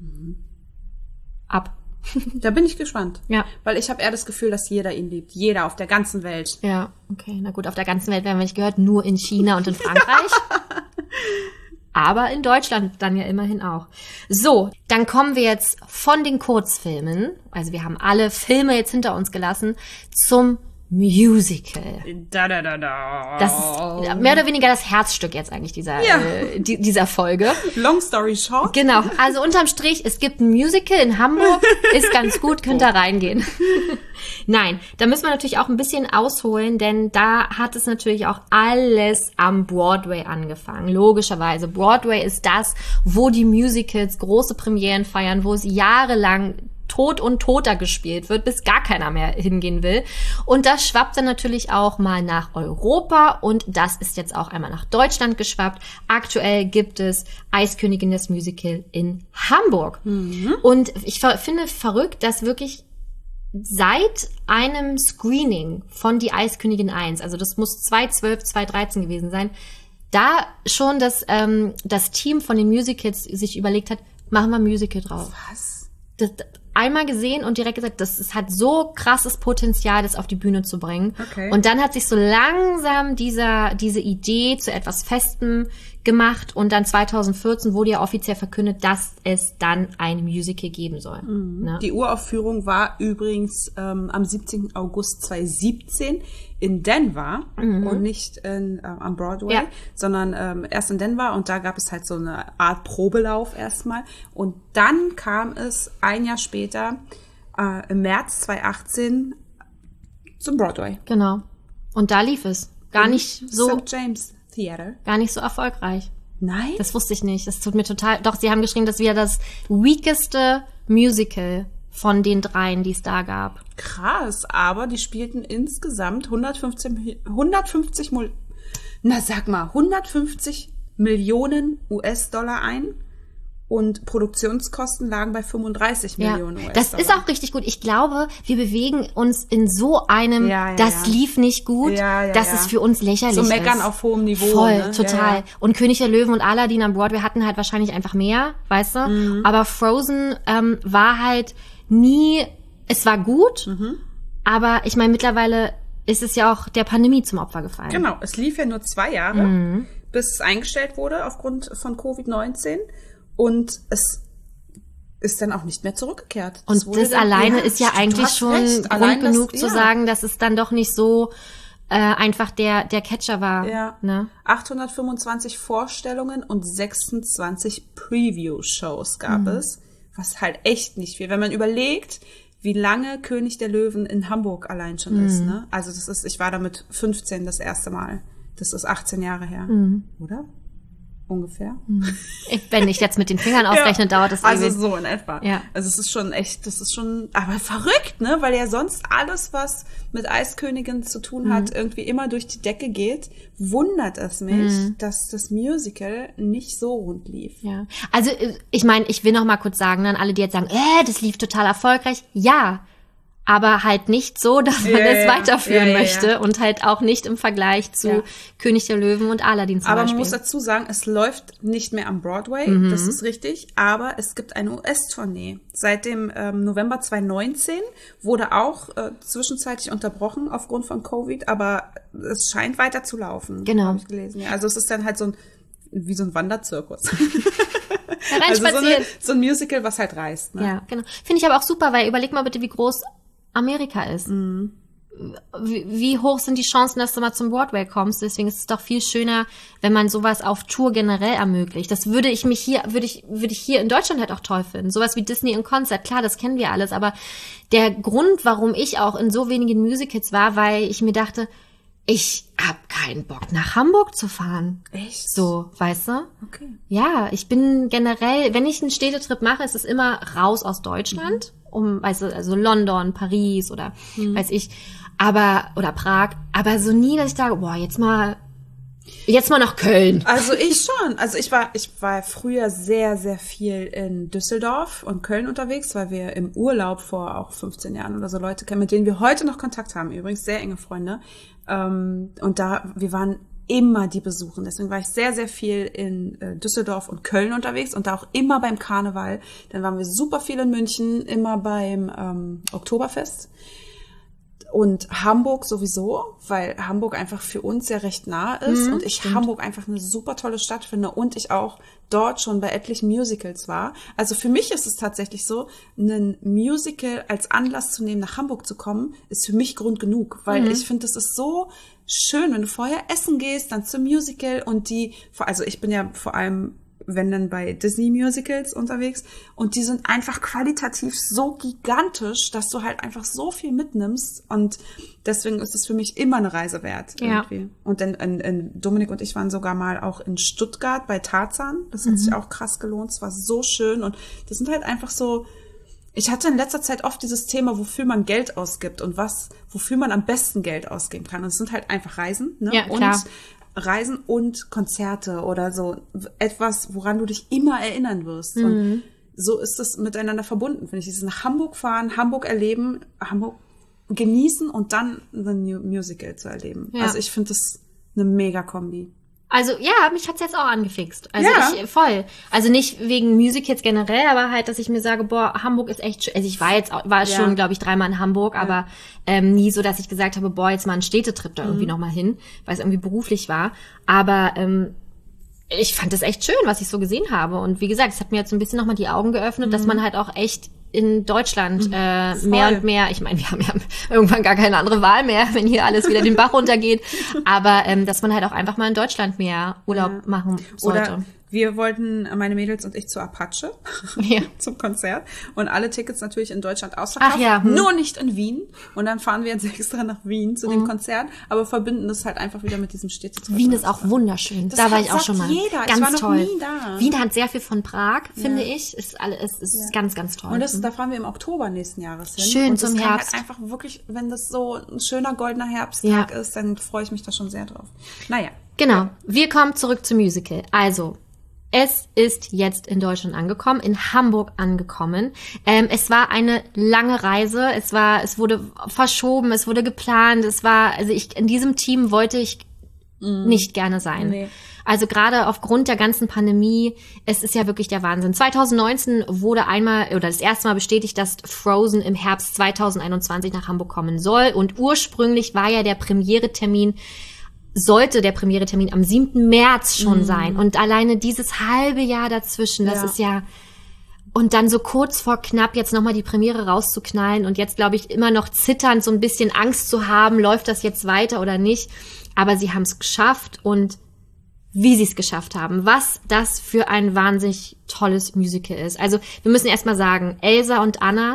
Ab. Da bin ich gespannt. Ja. Weil ich habe eher das Gefühl, dass jeder ihn liebt. Jeder auf der ganzen Welt. Ja, okay, na gut, auf der ganzen Welt werden wir nicht gehört, nur in China und in Frankreich. Aber in Deutschland dann ja immerhin auch. So, dann kommen wir jetzt von den Kurzfilmen, also wir haben alle Filme jetzt hinter uns gelassen, zum Musical. Da, da, da, da. Das ist mehr oder weniger das Herzstück jetzt eigentlich dieser, Ja. äh, die, dieser Folge. Long story short. Genau, also unterm Strich, es gibt ein Musical in Hamburg, ist ganz gut, könnt da reingehen. Nein, da müssen wir natürlich auch ein bisschen ausholen, denn da hat es natürlich auch alles am Broadway angefangen. Logischerweise, Broadway ist das, wo die Musicals große Premieren feiern, wo es jahrelang tot und toter gespielt wird, bis gar keiner mehr hingehen will. Und das schwappt dann natürlich auch mal nach Europa und das ist jetzt auch einmal nach Deutschland geschwappt. Aktuell gibt es Eiskönigin das Musical in Hamburg. Und ich ver- finde verrückt, dass wirklich seit einem Screening von Die Eiskönigin eins, also das muss zwanzig zwölf, zwanzig dreizehn gewesen sein, da schon das, ähm, das Team von den Musicals sich überlegt hat, machen wir ein Musical drauf. Was? Das, das, einmal gesehen und direkt gesagt, das, es hat so krasses Potenzial, das auf die Bühne zu bringen. Okay. Und dann hat sich so langsam dieser, diese Idee zu etwas Festem gemacht und dann zwanzig vierzehn wurde ja offiziell verkündet, dass es dann ein Musical geben soll. Ne? Die Uraufführung war übrigens ähm, am siebzehnten August zweitausendsiebzehn in Denver und nicht in, äh, am Broadway, Ja. sondern ähm, erst in Denver und da gab es halt so eine Art Probelauf erstmal und dann kam es ein Jahr später, äh, im März zweitausendachtzehn zum Broadway. Genau. Und da lief es. Gar nicht so, Sankt James Theater. gar nicht so erfolgreich. Nein? Das wusste ich nicht. Das tut mir total, doch, sie haben geschrieben, das wäre das weakeste Musical von den dreien, die es da gab. Krass, aber die spielten insgesamt hundertfünfzig, hundertfünfzig, Mul- na sag mal, hundertfünfzig Millionen U S-Dollar ein und Produktionskosten lagen bei fünfunddreißig Millionen U S-Dollar. Das ist auch richtig gut. Ich glaube, wir bewegen uns in so einem, Ja, ja, das ja. lief nicht gut, Ja, ja, dass ja. es für uns lächerlich So ist. meckern auf hohem Niveau. Voll, ne? total. Ja, ja. Und König der Löwen und Aladdin am Broadway hatten halt wahrscheinlich einfach mehr, weißt du? Mhm. Aber Frozen ähm, war halt nie, es war gut, Mhm. aber ich meine, mittlerweile ist es ja auch der Pandemie zum Opfer gefallen. Genau, es lief ja nur zwei Jahre, Mhm. bis es eingestellt wurde aufgrund von Covid neunzehn und es ist dann auch nicht mehr zurückgekehrt. Und Es wurde das dann- alleine ist ja stimmt, du eigentlich hast schon recht. Grund Allein das- genug zu ja. sagen, dass es dann doch nicht so äh, einfach der der Catcher war. Ja. Ne? achthundertfünfundzwanzig Vorstellungen und sechsundzwanzig Preview-Shows gab es, was halt echt nicht viel. Wenn man überlegt, wie lange König der Löwen in Hamburg allein schon ist, ne? Also das ist, ich war da mit fünfzehn das erste Mal. Das ist achtzehn Jahre her, oder? Ungefähr. Ich, wenn ich jetzt mit den Fingern ausrechne, dauert das Also ewig. so in etwa. Ja. Also es ist schon echt, das ist schon, aber verrückt, ne? Weil ja sonst alles, was mit Eiskönigin zu tun hat, Mhm. irgendwie immer durch die Decke geht. Wundert es mich, Mhm. dass das Musical nicht so rund lief. Ja. Also äh, ich meine, ich will noch mal kurz sagen, an alle, die jetzt sagen, äh, das lief total erfolgreich. Ja, aber halt nicht so, dass man Ja, es ja, weiterführen ja, ja, möchte ja. und halt auch nicht im Vergleich zu Ja. König der Löwen und Aladdin zum Aber Beispiel. man muss dazu sagen, es läuft nicht mehr am Broadway, Mhm. das ist richtig, aber es gibt eine U S-Tournee. Seit dem ähm, November zwanzig neunzehn wurde auch äh, zwischenzeitlich unterbrochen aufgrund von Covid, aber es scheint weiter zu laufen. Genau. Habe ich gelesen. Ja, also es ist dann halt so ein, wie so ein Wanderzirkus. Da rein Also so, spazieren. eine, so ein Musical, was halt reist. Ne? Ja, genau. Finde ich aber auch super, weil überleg mal bitte, wie groß Amerika ist. Mhm. Wie, wie hoch sind die Chancen, dass du mal zum Broadway kommst? Deswegen ist es doch viel schöner, wenn man sowas auf Tour generell ermöglicht. Das würde ich mich hier, würde ich, würde ich hier in Deutschland halt auch toll finden. Sowas wie Disney in Konzert, klar, das kennen wir alles. Aber der Grund, warum ich auch in so wenigen Musicals war, weil ich mir dachte, ich hab keinen Bock, nach Hamburg zu fahren. Echt? So, weißt du? Okay. Ja, ich bin generell, wenn ich einen Städtetrip mache, ist es immer raus aus Deutschland, Mhm. um, weißt du, also London, Paris oder weiß ich, aber, oder Prag, aber so nie, dass ich sage, boah, jetzt mal, jetzt mal nach Köln. Also ich schon. Also ich war, ich war früher sehr, sehr viel in Düsseldorf und Köln unterwegs, weil wir im Urlaub vor auch fünfzehn Jahren oder so Leute kennen, mit denen wir heute noch Kontakt haben. Übrigens sehr enge Freunde. Ähm, und da, wir waren immer die besuchen. Deswegen war ich sehr, sehr viel in äh, Düsseldorf und Köln unterwegs und da auch immer beim Karneval. Dann waren wir super viel in München, immer beim ähm, Oktoberfest. Und Hamburg sowieso, weil Hamburg einfach für uns ja recht nah ist Mhm, und ich stimmt. Hamburg einfach eine super tolle Stadt finde und ich auch dort schon bei etlichen Musicals war. Also für mich ist es tatsächlich so, ein Musical als Anlass zu nehmen, nach Hamburg zu kommen, ist für mich Grund genug, weil Mhm. ich finde, das ist so schön, wenn du vorher essen gehst, dann zum Musical und die, also ich bin ja vor allem wenn dann bei Disney-Musicals unterwegs und die sind einfach qualitativ so gigantisch, dass du halt einfach so viel mitnimmst und deswegen ist es für mich immer eine Reise wert Ja. irgendwie. Und dann in, in Dominik und ich waren sogar mal auch in Stuttgart bei Tarzan, das hat sich auch krass gelohnt, es war so schön und das sind halt einfach so, ich hatte in letzter Zeit oft dieses Thema, wofür man Geld ausgibt und was, wofür man am besten Geld ausgeben kann und es sind halt einfach Reisen, ne? Ja, klar. Und Reisen und Konzerte oder so etwas, woran du dich immer erinnern wirst. Mhm. Und so ist es miteinander verbunden, finde ich. Dieses nach Hamburg fahren, Hamburg erleben, Hamburg genießen und dann ein Musical zu erleben. Ja. Also ich finde das eine mega Kombi. Also ja, mich hat's jetzt auch angefixt. Also Ja. ich voll. Also nicht wegen Musicals generell, aber halt, dass ich mir sage, boah, Hamburg ist echt schön. Also ich war jetzt auch- war Ja. schon, glaube ich, dreimal in Hamburg, aber ähm, nie so, dass ich gesagt habe, boah, jetzt mal einen Städtetrip da irgendwie noch mal hin, weil es irgendwie beruflich war. Aber ähm, ich fand das echt schön, was ich so gesehen habe. Und wie gesagt, es hat mir jetzt ein bisschen noch mal die Augen geöffnet, dass man halt auch echt in Deutschland äh, mehr und mehr, ich meine, wir haben ja irgendwann gar keine andere Wahl mehr, wenn hier alles wieder den Bach runtergeht, aber ähm, dass man halt auch einfach mal in Deutschland mehr Urlaub Ja. machen sollte. Oder wir wollten, meine Mädels und ich, zu Apache Ja. zum Konzert und alle Tickets natürlich in Deutschland ausverkauft, Ach ja, hm. nur nicht in Wien. Und dann fahren wir jetzt extra nach Wien zu dem Konzert, aber verbinden das halt einfach wieder mit diesem Städtetrip. Wien ist auch wunderschön. Das da war hat- ich auch sagt schon mal. jeder. Ich Ganz war noch toll. nie da. Wien hat sehr viel von Prag, finde ich. Ist alles, ist, ist ganz, ganz toll. Und das, da fahren wir im Oktober nächsten Jahres hin. Schön und das zum kann Herbst. Halt einfach wirklich, wenn das so ein schöner goldener Herbsttag Ja. ist, dann freue ich mich da schon sehr drauf. Naja. Genau. Wir kommen zurück zum Musical. Also, es ist jetzt in Deutschland angekommen, in Hamburg angekommen. Ähm, es war eine lange Reise. Es war, es wurde verschoben, es wurde geplant. Es war, also ich, in diesem Team wollte ich nicht gerne sein. Nee. Also gerade aufgrund der ganzen Pandemie, es ist ja wirklich der Wahnsinn. zwanzig neunzehn wurde einmal oder das erste Mal bestätigt, dass Frozen im Herbst zwanzig einundzwanzig nach Hamburg kommen soll. Und ursprünglich war ja der Premieretermin, sollte der Premieretermin am siebten März schon Mhm. sein. Und alleine dieses halbe Jahr dazwischen, das Ja. ist ja... Und dann so kurz vor knapp jetzt nochmal die Premiere rauszuknallen und jetzt, glaube ich, immer noch zitternd so ein bisschen Angst zu haben, läuft das jetzt weiter oder nicht. Aber sie haben es geschafft und wie sie es geschafft haben, was das für ein wahnsinnig tolles Musical ist. Also wir müssen erstmal sagen, Elsa und Anna,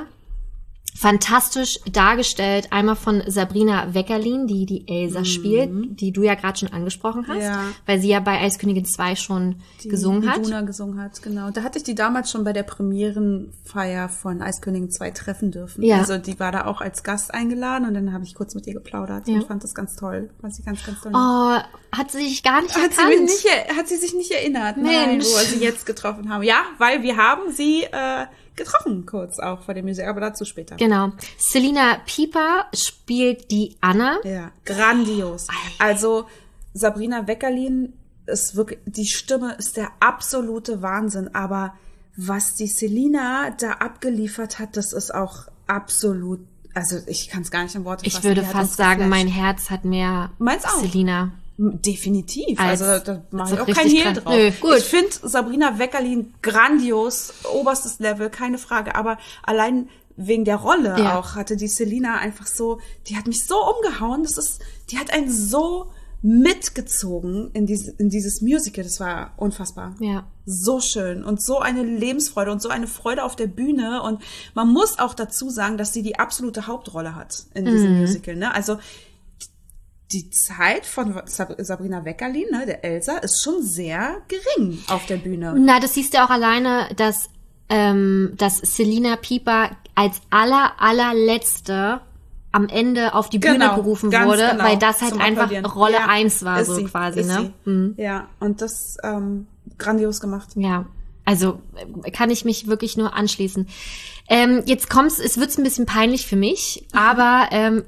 fantastisch dargestellt, einmal von Sabrina Weckerlin, die die Elsa spielt, die du ja gerade schon angesprochen hast, Ja. weil sie ja bei Eiskönigin zwei schon Die gesungen hat. Iduna gesungen hat, genau. Da hatte ich die damals schon bei der Premierenfeier von Eiskönigin zwei treffen dürfen. Ja. Also die war da auch als Gast eingeladen und dann habe ich kurz mit ihr geplaudert Ja. und fand das ganz toll. Fand sie ganz, ganz toll. Oh, hat sie sich gar nicht Hat sie, erkannt. mich nicht, er- hat sie sich nicht erinnert, Mensch. nein, wo wir sie jetzt getroffen haben. Ja, weil wir haben sie äh, getroffen, kurz auch vor dem Musical, aber dazu später. Genau. Selina Pieper spielt die Anna. Ja, grandios. Also Sabrina Weckerlin ist wirklich, die Stimme ist der absolute Wahnsinn, aber was die Selina da abgeliefert hat, das ist auch absolut, also ich kann es gar nicht in Worte fassen. Ich würde Die hat fast uns sagen, geflasht. mein Herz hat mehr Meins auch. Selina. Definitiv. Als- Also da mache ich so auch kein richtig Hehl krass. drauf. Nö, gut. Ich finde Sabrina Weckerlin grandios, oberstes Level, keine Frage. Aber allein wegen der Rolle Ja. auch hatte die Selina einfach so, die hat mich so umgehauen. Das ist, die hat einen so mitgezogen in, diese, in dieses Musical. Das war unfassbar. Ja. So schön und so eine Lebensfreude und so eine Freude auf der Bühne. Und man muss auch dazu sagen, dass sie die absolute Hauptrolle hat in diesem Mhm. Musical. Ne? Also die Zeit von Sab- Sabrina Weckerlin, ne, der Elsa, ist schon sehr gering auf der Bühne. Na, das siehst du auch alleine, dass, ähm, dass Selina Pieper als aller, allerletzte am Ende auf die Bühne Genau, gerufen ganz wurde, genau, weil das halt zum einfach Applaudieren. Rolle Ja, eins war, ist so sie, quasi, ist ne? sie. Mhm. Ja, und das ähm, grandios gemacht. Ja, also äh, kann ich mich wirklich nur anschließen. Ähm, jetzt kommt's, es wird's ein bisschen peinlich für mich, aber ähm,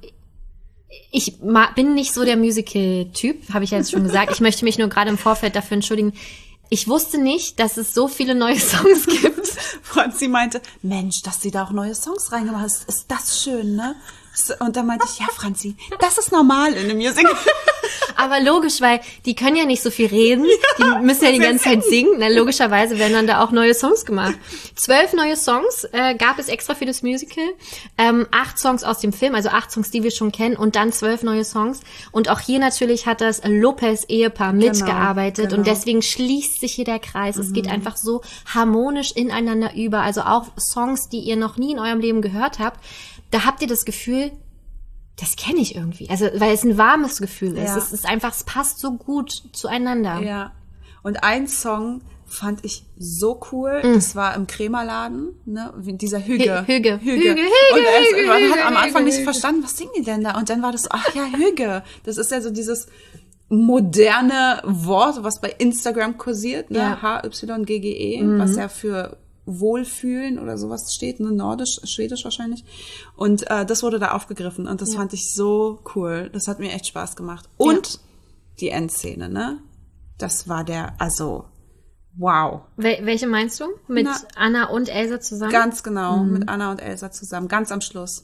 ich ma- bin nicht so der Musical-Typ, habe ich ja jetzt schon gesagt. Ich möchte mich nur gerade im Vorfeld dafür entschuldigen. Ich wusste nicht, dass es so viele neue Songs gibt. Franzi meinte, Mensch, dass sie da auch neue Songs reingemacht hast, ist das schön, ne? Und dann meinte ich, ja, Franzi, das ist normal in einem Musical. Aber logisch, weil die können ja nicht so viel reden. Die müssen ja die ganze Zeit singen. Na, logischerweise werden dann da auch neue Songs gemacht. Zwölf neue Songs äh, gab es extra für das Musical. Ähm, acht Songs aus dem Film, also acht Songs, die wir schon kennen. Und dann zwölf neue Songs. Und auch hier natürlich hat das Lopez-Ehepaar mitgearbeitet. genau. Und deswegen schließt sich hier der Kreis. Es geht einfach so harmonisch ineinander über. Also auch Songs, die ihr noch nie in eurem Leben gehört habt. Da habt ihr das Gefühl, das kenne ich irgendwie. Also, weil es ein warmes Gefühl ist. Ja. Es ist einfach, es passt so gut zueinander. Ja. Und ein Song fand ich so cool. Mm. Das war im Krämerladen, ne? Wie dieser Hüge. Hü- Hüge. Hüge. Hüge, Hüge, Und er ist, Hüge, man Hüge, hat am Anfang Hüge, nicht Hüge. verstanden, was singen die denn da? Und dann war das so, ach ja, Hüge. Das ist ja so dieses moderne Wort, was bei Instagram kursiert, ne? Ja. H Y G G E, was ja für Wohlfühlen oder sowas steht, ne? Nordisch, Schwedisch wahrscheinlich. Und äh, das wurde da aufgegriffen und das Ja. fand ich so cool. Das hat mir echt Spaß gemacht. Und die Endszene, ne? Das war der, also, wow. Wel welche meinst du? Mit Na, Anna und Elsa zusammen? Ganz genau, mit Anna und Elsa zusammen, ganz am Schluss.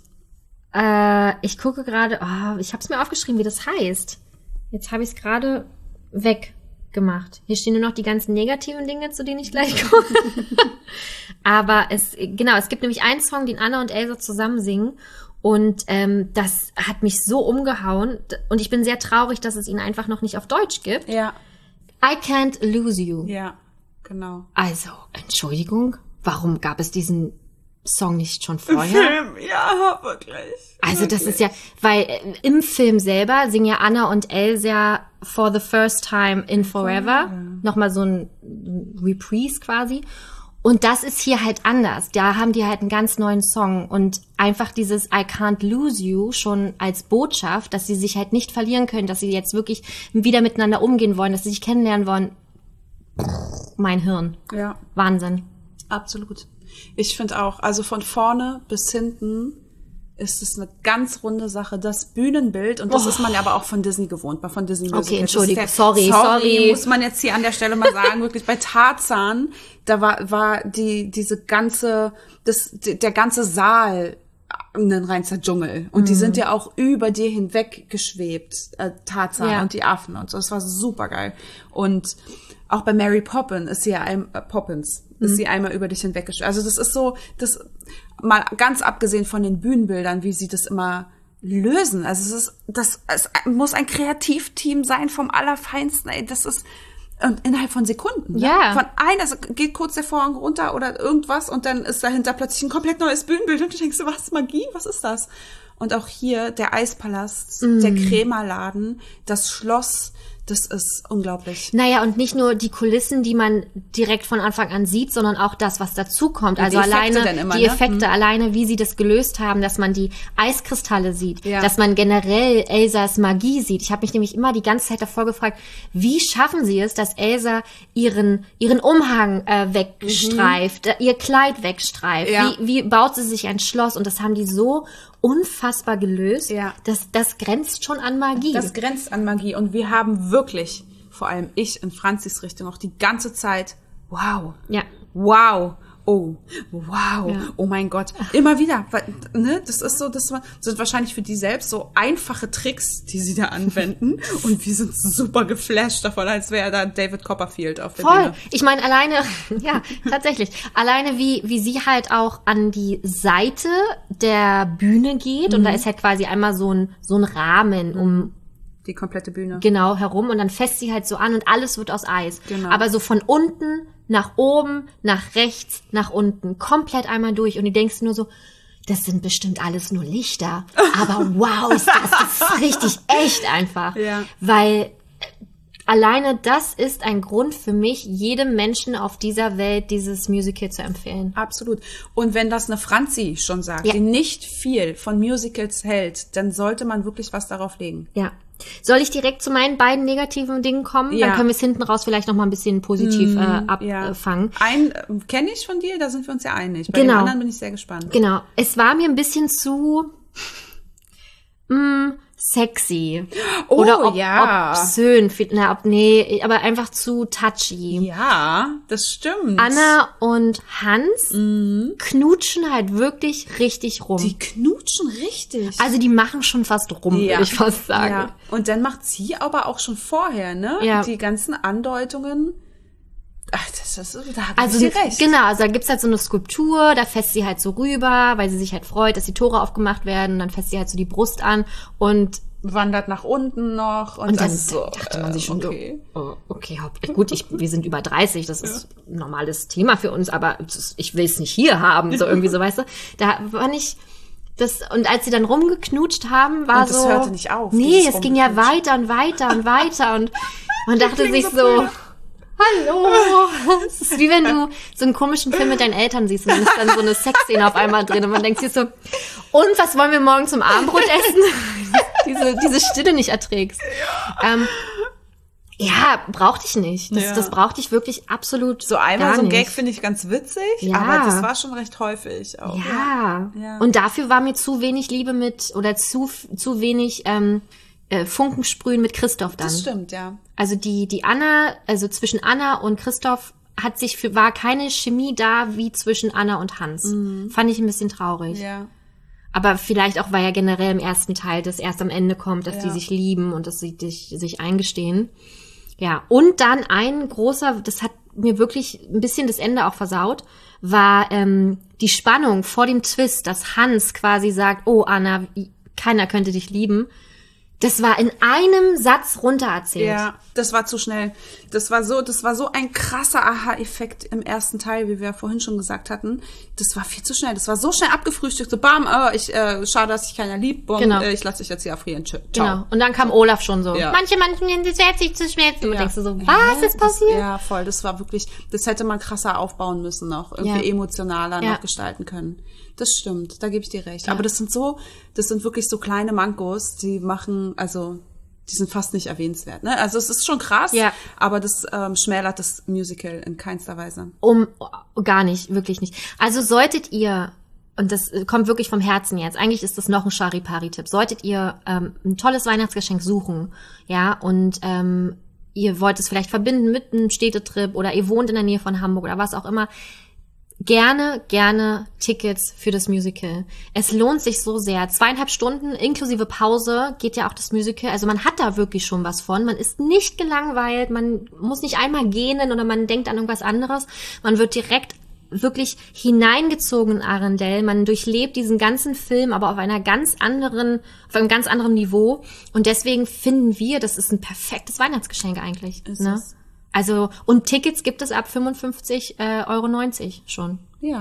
Äh, ich gucke gerade, oh, ich habe es mir aufgeschrieben, wie das heißt. Jetzt habe ich es gerade weggemacht. Hier stehen nur noch die ganzen negativen Dinge, zu denen ich gleich komme. Aber es, genau, es gibt nämlich einen Song, den Anna und Elsa zusammen singen. Und ähm, das hat mich so umgehauen. Und ich bin sehr traurig, dass es ihn einfach noch nicht auf Deutsch gibt. Ja, I Can't Lose You. ja, genau. Also, Entschuldigung, warum gab es diesen Song nicht schon vorher? Film, ja, wirklich. Also das ist ja, weil äh, im Film selber singen ja Anna und Elsa For the First Time in Forever. Nochmal so ein Reprise quasi. Und das ist hier halt anders. Da haben die halt einen ganz neuen Song. Und einfach dieses I Can't Lose You schon als Botschaft, dass sie sich halt nicht verlieren können, dass sie jetzt wirklich wieder miteinander umgehen wollen, dass sie sich kennenlernen wollen. Mein Hirn. Ja, Wahnsinn. absolut. Ich finde auch, also von vorne bis hinten ist es eine ganz runde Sache. Das Bühnenbild, und das Oh. ist man ja aber auch von Disney gewohnt, bei von Disney Musicals. Okay, Das ist Entschuldigung, der- sorry, sorry. muss man jetzt hier an der Stelle mal sagen, wirklich bei Tarzan, da war, war die, diese ganze, das, der ganze Saal ein reinster Dschungel. Und Mhm. die sind ja auch über dir hinweg geschwebt, äh, Tarzan Ja. und die Affen und so. Das war super geil. Und auch bei Mary Poppins ist sie ja ein, äh, Poppins, ist Mhm. sie einmal über dich hinweggeschwebt. Also das ist so, das, mal ganz abgesehen von den Bühnenbildern, wie sie das immer lösen. Also es ist, das, es muss ein Kreativteam sein vom Allerfeinsten, ey. Das ist, und innerhalb von Sekunden. Ja. Ne? Von einer, es geht kurz der Vorhang runter oder irgendwas und dann ist dahinter plötzlich ein komplett neues Bühnenbild und du denkst, was, Magie? Was ist das? Und auch hier der Eispalast, der Krämerladen, das Schloss, Das ist unglaublich. Naja, und nicht nur die Kulissen, die man direkt von Anfang an sieht, sondern auch das, was dazukommt. Also die Effekte alleine dann immer, die ne? Effekte, alleine wie sie das gelöst haben, dass man die Eiskristalle sieht, Ja. dass man generell Elsas Magie sieht. Ich habe mich nämlich immer die ganze Zeit davor gefragt, wie schaffen sie es, dass Elsa ihren ihren Umhang äh, wegstreift, äh, ihr Kleid wegstreift? Ja. Wie, wie baut sie sich ein Schloss? Und das haben die so unfassbar gelöst. Ja. Das, das grenzt schon an Magie. Das grenzt an Magie. Und wir haben wirklich, vor allem ich in Franzis Richtung, auch die ganze Zeit, wow, ja. wow, oh, wow, Ja. oh mein Gott. Immer wieder, weil, ne, das ist so, das sind wahrscheinlich für die selbst so einfache Tricks, die sie da anwenden. Und wir sind super geflasht davon, als wäre da David Copperfield auf der Voll. Bühne. Ich meine, alleine, ja, tatsächlich. Alleine wie, wie sie halt auch an die Seite der Bühne geht. Mhm. Und da ist halt quasi einmal so ein, so ein Rahmen um Die komplette Bühne. genau herum. Und dann fässt sie halt so an und alles wird aus Eis. Genau. Aber so von unten nach oben, nach rechts, nach unten. Komplett einmal durch. Und du denkst nur so, das sind bestimmt alles nur Lichter. Aber wow, ist das, das ist richtig echt einfach. Ja. Weil alleine das ist ein Grund für mich, jedem Menschen auf dieser Welt dieses Musical zu empfehlen. Absolut. Und wenn das eine Franzi schon sagt, Ja. die nicht viel von Musicals hält, dann sollte man wirklich was darauf legen. Ja. Soll ich direkt zu meinen beiden negativen Dingen kommen? Ja. Dann können wir es hinten raus vielleicht noch mal ein bisschen positiv äh, Ja. abfangen. Ein äh, kenne ich von dir, da sind wir uns ja einig. Bei Genau. den anderen bin ich sehr gespannt. Genau. Es war mir ein bisschen zu mh, sexy. Oh, Oder ob, ja. obszön. Na, ob, nee, aber einfach zu touchy. Ja, das stimmt. Anna und Hans knutschen halt wirklich richtig rum. Die knutschen richtig. Also die machen schon fast rum, Ja. würde ich fast sagen. Ja. Und dann macht sie aber auch schon vorher, ne? Ja. Die ganzen Andeutungen. Ach, das ist, da hat Also sie recht. genau, also da gibt's halt so eine Skulptur, da fässt sie halt so rüber, weil sie sich halt freut, dass die Tore aufgemacht werden, dann fässt sie halt so die Brust an und Wandert nach unten noch. Und, und dann das ist so, dachte man sich schon okay. so, oh, okay, haupt- gut, ich, wir sind über dreißig, das ist ein normales Thema für uns, aber das- ich will es nicht hier haben, so irgendwie so, weißt du. Da war nicht das, und als sie dann rumgeknutscht haben, war Und das so hörte nicht auf, Nee, dieses es ging ja Rumgeknutsche. weiter und weiter und weiter und man dachte klingen sich so so, blöd. hallo. Es ist wie wenn du so einen komischen Film mit deinen Eltern siehst und dann ist dann so eine Sexszene auf einmal drin und man denkt sich so, und was wollen wir morgen zum Abendbrot essen? diese, diese Stille nicht erträgst. Ja, ähm, ja brauchte ich nicht. Das, Ja. das brauchte ich wirklich absolut So einmal gar so ein nicht. Gag finde ich ganz witzig, Ja. aber das war schon recht häufig auch. Ja. Ja. Und dafür war mir zu wenig Liebe mit, oder zu, zu wenig ähm, äh, Funkensprühen mit Christoph dann. Das stimmt, ja. Also die, die Anna, also zwischen Anna und Christoph hat sich für, war keine Chemie da wie zwischen Anna und Hans. Fand ich ein bisschen traurig. Ja. Aber vielleicht auch, weil ja generell im ersten Teil das erst am Ende kommt, dass Ja. die sich lieben und dass sie dich, sich eingestehen. Ja. Und dann ein großer, das hat mir wirklich ein bisschen das Ende auch versaut, war ähm, die Spannung vor dem Twist, dass Hans quasi sagt, oh Anna, keiner könnte dich lieben. Das war in einem Satz runtererzählt. Ja, das war zu schnell. Das war so, das war so ein krasser Aha-Effekt im ersten Teil, wie wir vorhin schon gesagt hatten. Das war viel zu schnell. Das war so schnell abgefrühstückt. So, bam, äh, ich, äh, schade, dass sich keiner liebt. Bom, Genau. äh, ich lasse dich jetzt hier erfrieren. Tschö, ciao. Genau. Und dann kam Olaf schon so. Ja. Manche, manche nennen das selbst nicht zu schmerzen. Und Ja. denkst du so, Ja, was ist passiert? Das, ja, voll. Das war wirklich, das hätte man krasser aufbauen müssen noch. Irgendwie Ja. emotionaler Ja. noch gestalten können. Das stimmt. Da gebe ich dir recht. Aber das sind so, das sind wirklich so kleine Mankos, die machen, also, die sind fast nicht erwähnenswert, ne? Also es ist schon krass, Ja. aber das ähm, schmälert das Musical in keinster Weise. Um, oh, gar nicht, wirklich nicht. Also solltet ihr, und das äh, kommt wirklich vom Herzen jetzt, eigentlich ist das noch ein Charipari-Tipp, solltet ihr ähm, ein tolles Weihnachtsgeschenk suchen, ja, und ähm, ihr wollt es vielleicht verbinden mit einem Städtetrip oder ihr wohnt in der Nähe von Hamburg oder was auch immer, gerne, gerne Tickets für das Musical. Es lohnt sich so sehr. Zweieinhalb Stunden inklusive Pause geht ja auch das Musical. Also man hat da wirklich schon was von. Man ist nicht gelangweilt. Man muss nicht einmal gähnen oder man denkt an irgendwas anderes. Man wird direkt wirklich hineingezogen in Arendelle. Man durchlebt diesen ganzen Film, aber auf einer ganz anderen, auf einem ganz anderen Niveau. Und deswegen finden wir, das ist ein perfektes Weihnachtsgeschenk eigentlich. Ist Ne? es. Also, und Tickets gibt es ab fünfundfünfzig Euro neunzig schon. Ja.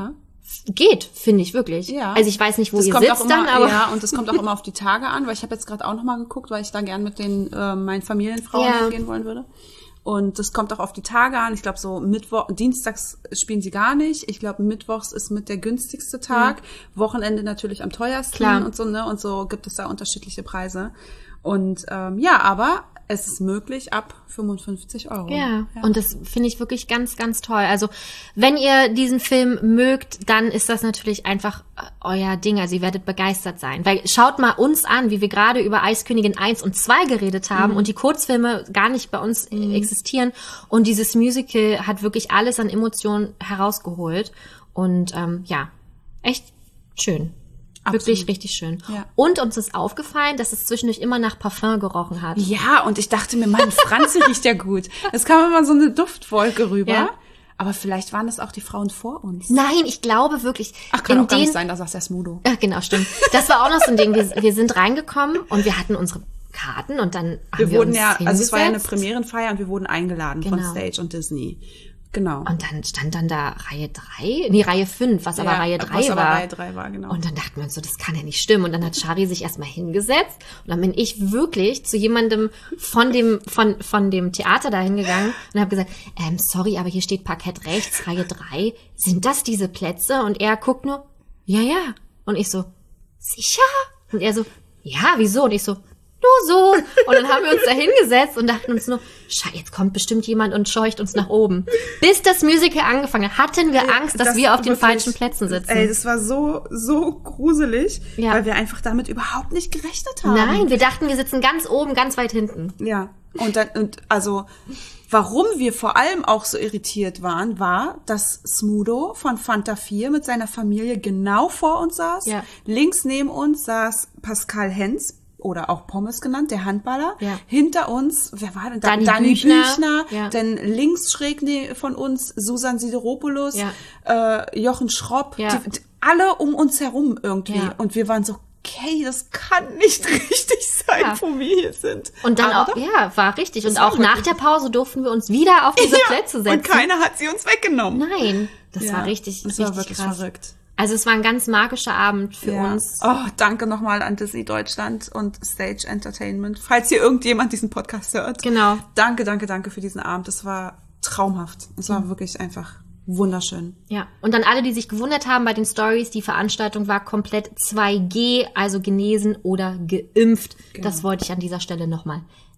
geht, finde ich wirklich. Ja. Also ich weiß nicht, wo das ihr kommt sitzt auch immer, dann, aber ja, und das kommt auch immer auf die Tage an, weil ich habe jetzt gerade auch noch mal geguckt, weil ich da gern mit den äh, meinen Familienfrauen Ja. hingehen wollen würde. Und das kommt auch auf die Tage an. Ich glaube, so Mittwoch, Dienstags spielen sie gar nicht. Ich glaube, Mittwochs ist mit der günstigste Tag. Mhm. Wochenende natürlich am teuersten. Klar. Und so, ne? Und so gibt es da unterschiedliche Preise. Und ähm, ja, aber es ist möglich ab fünfundfünfzig Euro. Ja, und das finde ich wirklich ganz, ganz toll. Also, wenn ihr diesen Film mögt, dann ist das natürlich einfach äh, euer Ding. Also, ihr werdet begeistert sein. Weil schaut mal uns an, wie wir gerade über Eiskönigin eins und zwei geredet haben Mhm. und die Kurzfilme gar nicht bei uns Mhm. existieren. Und dieses Musical hat wirklich alles an Emotionen herausgeholt. Und ähm, ja, echt schön. Absolut. Wirklich richtig schön. Ja. Und uns ist aufgefallen, dass es zwischendurch immer nach Parfum gerochen hat. Ja, und ich dachte mir, Mann, Franzi riecht ja gut. Es kam immer so eine Duftwolke rüber. Ja. Aber vielleicht waren das auch die Frauen vor uns. Nein, ich glaube wirklich. Ach, kann in auch gar den, nicht sein, da sagt der Smudo. Ja, genau, stimmt. Das war auch noch so ein Ding. Wir, wir sind reingekommen und wir hatten unsere Karten und dann haben wir, Wir wurden uns ja, also es war ja eine hingesetzt. Premierenfeier und wir wurden eingeladen von Genau. Stage und Disney. Genau. Und dann stand dann da Reihe drei, nee, Reihe fünf, was aber Ja, Reihe was drei aber war. Reihe drei war, genau. Und dann dachten wir uns so, das kann ja nicht stimmen. Und dann hat Shari sich erstmal hingesetzt und dann bin ich wirklich zu jemandem von dem von von dem Theater da hingegangen und habe gesagt, ähm, sorry, aber hier steht Parkett rechts, Reihe drei. Sind das diese Plätze? Und er guckt nur, ja, ja. Und ich so, sicher? Und er so, ja, wieso? Und ich so, nur so. Und dann haben wir uns da hingesetzt und dachten uns nur, Scheiße, jetzt kommt bestimmt jemand und scheucht uns nach oben. Bis das Musical angefangen hat, hatten wir Angst, dass Das wir auf den wirklich- falschen Plätzen sitzen. Ey, das war so, so gruselig, Ja. weil wir einfach damit überhaupt nicht gerechnet haben. Nein, wir dachten, wir sitzen ganz oben, ganz weit hinten. Ja. Und dann, und also, warum wir vor allem auch so irritiert waren, war, dass Smudo von Fanta vier mit seiner Familie genau vor uns saß. Ja. Links neben uns saß Pascal Hens, oder auch Pommes genannt, der Handballer. Ja. Hinter uns, wer war denn da? Dani Dani Büchner. Büchner. Ja. Dann links schräg ne- von uns Susan Sideropoulos, Ja. äh, Jochen Schropp. Ja. Die, die, alle um uns herum irgendwie. Ja. Und wir waren so, okay, das kann nicht richtig sein, Ja. wo wir hier sind. Und dann Aber auch, ja, war richtig. Und war auch nach wirklich- der Pause durften wir uns wieder auf diese Ja, Plätze setzen. und keiner hat sie uns weggenommen. Nein, das Ja, war richtig, das richtig war wirklich krass. verrückt. Also es war ein ganz magischer Abend für Ja. uns. Oh, danke nochmal an Disney Deutschland und Stage Entertainment. Falls hier irgendjemand diesen Podcast hört. Genau. Danke, danke, danke für diesen Abend. Das war traumhaft. Es war wirklich einfach wunderschön. Ja, und dann alle, die sich gewundert haben bei den Stories, die Veranstaltung war komplett zwei G, also genesen oder geimpft. Genau. Das wollte ich an dieser Stelle nochmal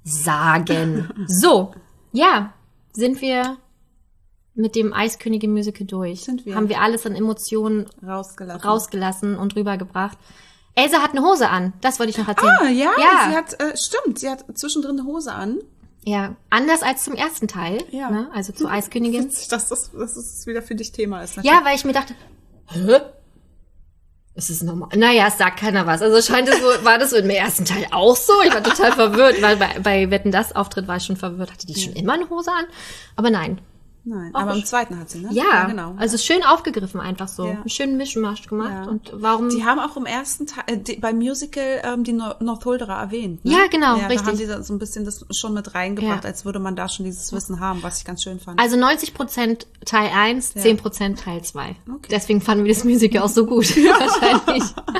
sagen. So, ja, sind wir mit dem Eiskönigin-Musical durch. Sind wir. Haben wir alles an Emotionen Rausgelassen. rausgelassen und rübergebracht. Elsa hat eine Hose an, das wollte ich noch erzählen. Ah, ja, ja. sie hat, äh, stimmt, sie hat zwischendrin eine Hose an. Ja, anders als zum ersten Teil, Ja. ne? Also zur Eiskönigin. Dass das, dass das wieder für dich Thema ist. Ja, weil ich mir dachte, hä? Ist es normal? Naja, es sagt keiner was. Also scheint es wohl, war das so im ersten Teil auch so? Ich war total verwirrt, weil bei, bei Wetten, das Auftritt war ich schon verwirrt. Hatte die schon immer eine Hose an? Aber nein. Nein, Auch aber im sch- zweiten hat sie, ne? Ja, genau. also schön aufgegriffen einfach so. Ja. Einen schönen Mischmasch gemacht. Ja. Und warum? Die haben auch im ersten Teil, äh, die, beim Musical ähm, die Nor- Northuldera erwähnt. Ne? Ja, genau, ja, richtig. Da haben die da so ein bisschen das schon mit reingebracht, Ja. als würde man da schon dieses Wissen haben, was ich ganz schön fand. Also neunzig Prozent Teil eins, Ja. zehn Prozent Teil zwei. Okay. Deswegen fanden wir das Musical auch so gut. Wahrscheinlich.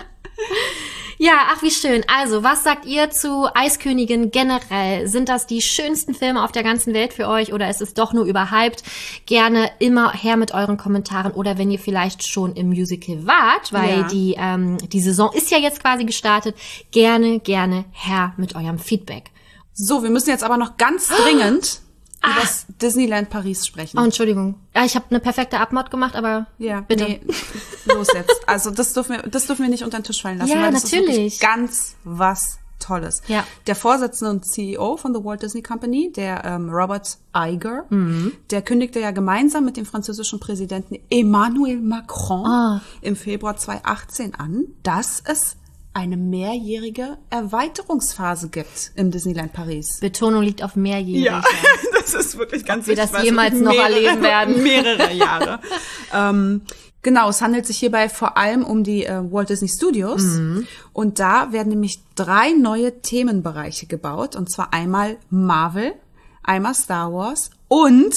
Ja, ach wie schön. Also, was sagt ihr zu Eiskönigin generell? Sind das die schönsten Filme auf der ganzen Welt für euch oder ist es doch nur überhyped? Gerne immer her mit euren Kommentaren oder wenn ihr vielleicht schon im Musical wart, weil Ja. die ähm, die Saison ist ja jetzt quasi gestartet. Gerne, gerne her mit eurem Feedback. So, wir müssen jetzt aber noch ganz dringend über das Disneyland Paris sprechen. Oh, Entschuldigung. Ja, ich habe eine perfekte Abmod gemacht, aber ja, bitte. nee, los jetzt. Also das dürfen wir, das dürfen wir nicht unter den Tisch fallen lassen, Ja, weil das natürlich. ist wirklich ganz was Tolles. Ja. Der Vorsitzende und C E O von The Walt Disney Company, der ähm, Robert Iger, Mhm. der kündigte ja gemeinsam mit dem französischen Präsidenten Emmanuel Macron Ah. im Februar zweitausendachtzehn an, dass es eine mehrjährige Erweiterungsphase gibt im Disneyland Paris. Betonung liegt auf mehrjährig. Ja, das ist wirklich ganz wir wichtig, das weil es jemals wirklich noch mehrere, erleben werden. Mehrere Jahre. ähm, genau, es handelt sich hierbei vor allem um die äh, Walt Disney Studios. Mhm. Und da werden nämlich drei neue Themenbereiche gebaut. Und zwar einmal Marvel, einmal Star Wars und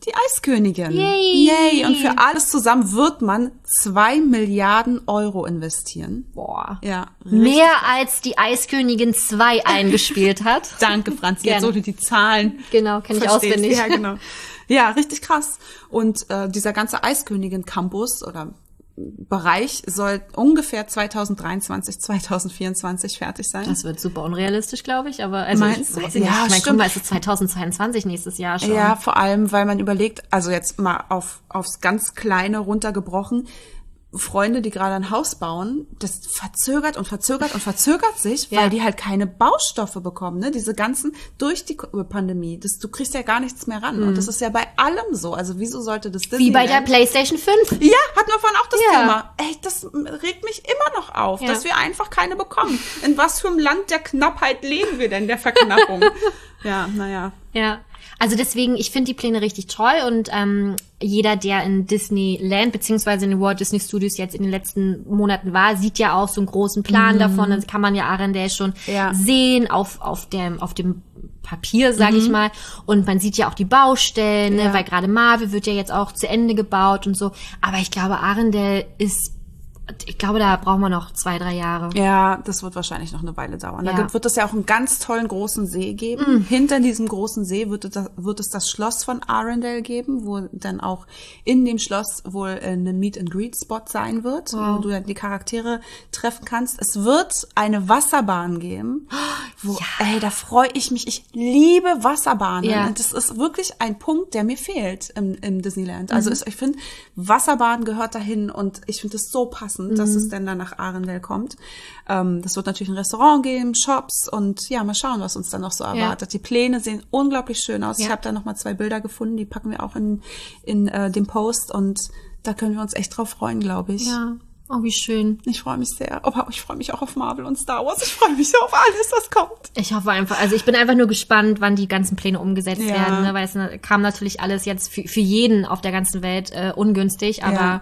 die Eiskönigin. Yay. Yay! Und für alles zusammen wird man zwei Milliarden Euro investieren. Boah. Ja. Mehr als die Eiskönigin zwei eingespielt hat. Danke, Franzi. Jetzt Gerne. so du die Zahlen Genau, kenn ich verstehst. auswendig. Ja, genau. Ja, richtig krass. Und äh, dieser ganze Eiskönigin-Campus oder Bereich soll ungefähr zwanzig dreiundzwanzig, zwanzig vierundzwanzig fertig sein. Das wird super unrealistisch, glaube ich, aber also Meinst ich du? weiß nicht. Ja, ich meine, guck stimmt. mal, es ist zweitausendzweiundzwanzig nächstes Jahr schon. Ja, vor allem, weil man überlegt, also jetzt mal auf aufs ganz Kleine runtergebrochen, Freunde, die gerade ein Haus bauen, das verzögert und verzögert und verzögert sich, Ja. weil die halt keine Baustoffe bekommen, ne? Diese ganzen, durch die Pandemie, das, du kriegst ja gar nichts mehr ran. Und das ist ja bei allem so. Also wieso sollte das Wie bei der Disneyland- PlayStation fünf. Ja, hatten wir vorhin auch das Ja. Thema. Ey, das regt mich immer noch auf, Ja. dass wir einfach keine bekommen. In was für einem Land der Knappheit leben wir denn, der Verknappung? Ja, naja. Ja, also deswegen, ich finde die Pläne richtig toll und ähm, jeder, der in Disneyland beziehungsweise in den Walt Disney Studios jetzt in den letzten Monaten war, sieht ja auch so einen großen Plan davon. Dann kann man ja Arendelle schon Ja. sehen auf auf dem auf dem Papier, sage ich mal. Und man sieht ja auch die Baustellen, ne, Ja. weil gerade Marvel wird ja jetzt auch zu Ende gebaut und so. Aber ich glaube, Arendelle ist, ich glaube, da brauchen wir noch zwei, drei Jahre. Ja, das wird wahrscheinlich noch eine Weile dauern. Da Ja. gibt, wird es ja auch einen ganz tollen großen See geben. Hinter diesem großen See wird es, das, wird es das Schloss von Arendelle geben, wo dann auch in dem Schloss wohl eine Meet-and-Greet-Spot sein wird, wo du dann die Charaktere treffen kannst. Es wird eine Wasserbahn geben, wo, ey, da freue ich mich. Ich liebe Wasserbahnen. Ja. Und das ist wirklich ein Punkt, der mir fehlt im, im Disneyland. Also es, ich finde, Wasserbahn gehört dahin und ich finde es so passend, dass es dann dann nach Arendelle kommt. Ähm, das wird natürlich ein Restaurant geben, Shops und ja, mal schauen, was uns dann noch so erwartet. Die Pläne sehen unglaublich schön aus. Ja. Ich habe da noch mal zwei Bilder gefunden, die packen wir auch in, in äh, den Post und da können wir uns echt drauf freuen, glaube ich. Ja, oh, wie schön. Ich freue mich sehr. Aber ich freue mich auch auf Marvel und Star Wars. Ich freue mich auf alles, was kommt. Ich hoffe einfach, also ich bin einfach nur gespannt, wann die ganzen Pläne umgesetzt Ja. werden, ne? Weil es ne, kam natürlich alles jetzt für, für jeden auf der ganzen Welt äh, ungünstig, aber Ja.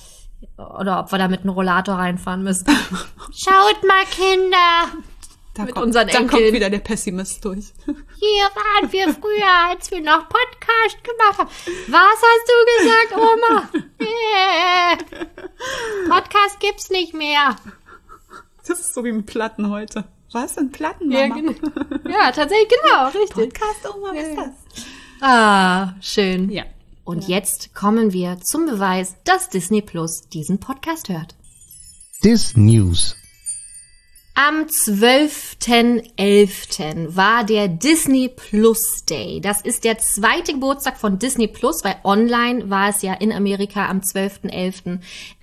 oder ob wir da mit einem Rollator reinfahren müssen. Schaut mal, Kinder! Da Mit kommt, unseren da kommt Enkeln. wieder der Pessimist durch. Hier waren wir früher, als wir noch Podcast gemacht haben. Was hast du gesagt, Oma? Yeah. Podcast gibt's nicht mehr. Das ist so wie mit Platten heute. Was denn Platten, Mama? Ja, genau. Ja, tatsächlich, genau, richtig. Podcast, Oma, was ist das? Ah, schön. Ja. Und jetzt kommen wir zum Beweis, dass Disney Plus diesen Podcast hört. Dis News. Am zwölften elften war der Disney Plus Day. Das ist der zweite Geburtstag von Disney Plus, weil online war es ja in Amerika am zwölften elften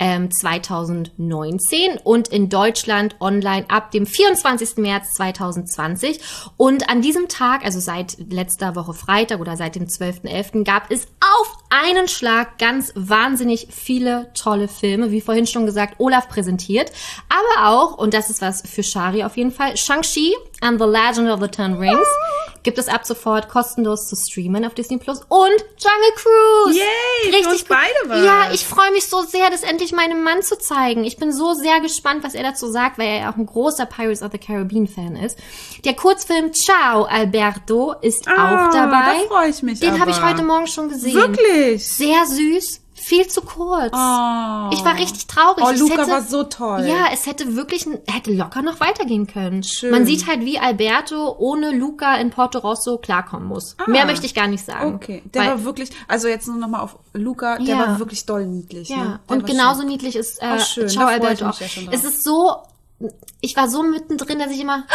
zweitausendneunzehn und in Deutschland online ab dem vierundzwanzigsten März zweitausendzwanzig. Und an diesem Tag, also seit letzter Woche Freitag oder seit dem zwölften elften gab es auf einen Schlag ganz wahnsinnig viele tolle Filme, wie vorhin schon gesagt, Olaf präsentiert, aber auch, und das ist was für Shari auf jeden Fall, Shang-Chi and the Legend of the Ten Rings gibt es ab sofort kostenlos zu streamen auf Disney Plus und Jungle Cruise. Yay, für Richtig uns cool. beide was. Ja, ich freue mich so sehr, das endlich meinem Mann zu zeigen. Ich bin so sehr gespannt, was er dazu sagt, weil er ja auch ein großer Pirates of the Caribbean Fan ist. Der Kurzfilm Ciao, Alberto ist Ah, auch dabei. da freu ich mich Den aber. habe ich heute Morgen schon gesehen. Wirklich? Sehr süß, viel zu kurz. Oh. Ich war richtig traurig. Oh, Es Luca hätte, war so toll. Ja, es hätte wirklich, hätte locker noch weitergehen können. Schön. Man sieht halt, wie Alberto ohne Luca in Porto Rosso klarkommen muss. Ah. Mehr möchte ich gar nicht sagen. Okay, der Weil- war wirklich, also jetzt nur noch mal auf Luca, der Ja. war wirklich doll niedlich. Ja, Ne? Der und war genauso schön. niedlich ist äh, Ach, schön, Ciao da freu ich Alberto mich auch. ja schon drauf. Es ist so, ich war so mittendrin, dass ich immer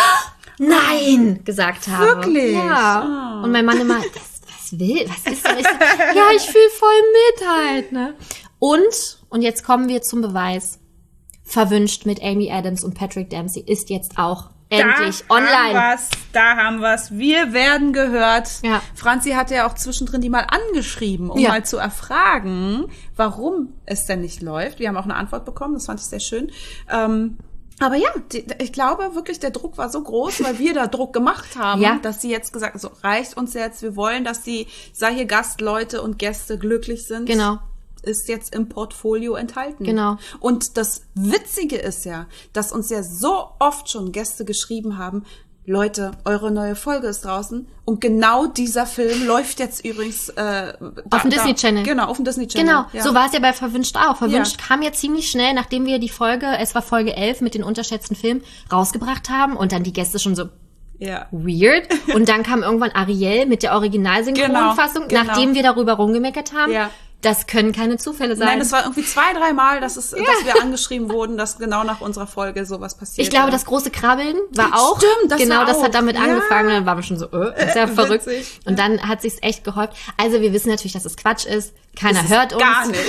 Nein gesagt habe. Wirklich? Ja. Ah. Und mein Mann immer, was, was will, was ist denn? Ich so, ja, ich fühle voll mit halt, ne? Und, und jetzt kommen wir zum Beweis. Verwünscht mit Amy Adams und Patrick Dempsey ist jetzt auch endlich da online. Haben wir's, da haben wir's. Wir werden gehört. Ja. Franzi hatte ja auch zwischendrin die mal angeschrieben, um Ja. mal zu erfragen, warum es denn nicht läuft. Wir haben auch eine Antwort bekommen, das fand ich sehr schön. Ähm, aber ja, die, ich glaube wirklich, der Druck war so groß, weil wir da Druck gemacht haben, Ja. dass sie jetzt gesagt haben, so reicht uns jetzt, wir wollen, dass die, sei hier Gastleute und Gäste glücklich sind. Genau. Ist jetzt im Portfolio enthalten. Genau. Und das Witzige ist ja, dass uns ja so oft schon Gäste geschrieben haben, Leute, eure neue Folge ist draußen und genau dieser Film läuft jetzt übrigens äh, auf dem Disney Channel. Genau, auf dem Disney Channel. Genau, ja. so war es ja bei Verwünscht auch. Verwünscht Ja. kam ja ziemlich schnell, nachdem wir die Folge, es war Folge elf mit den unterschätzten Filmen, rausgebracht haben und dann die Gäste schon so Ja. weird. Und dann kam irgendwann Ariel mit der Originalsynchronfassung, Genau, genau. nachdem wir darüber rumgemeckert haben. Ja. Das können keine Zufälle sein. Nein, das war irgendwie zwei, drei Mal, dass, es, dass wir angeschrieben wurden, dass genau nach unserer Folge sowas passiert. Ich glaube, ja. das große Krabbeln war auch. Stimmt, das genau, war das auch. hat damit Ja. angefangen. Dann waren wir schon so, äh, ist ja verrückt. Witzig. Und dann hat sich's echt gehäuft. Also wir wissen natürlich, dass es Quatsch ist. Keiner Das ist hört uns. Gar nicht.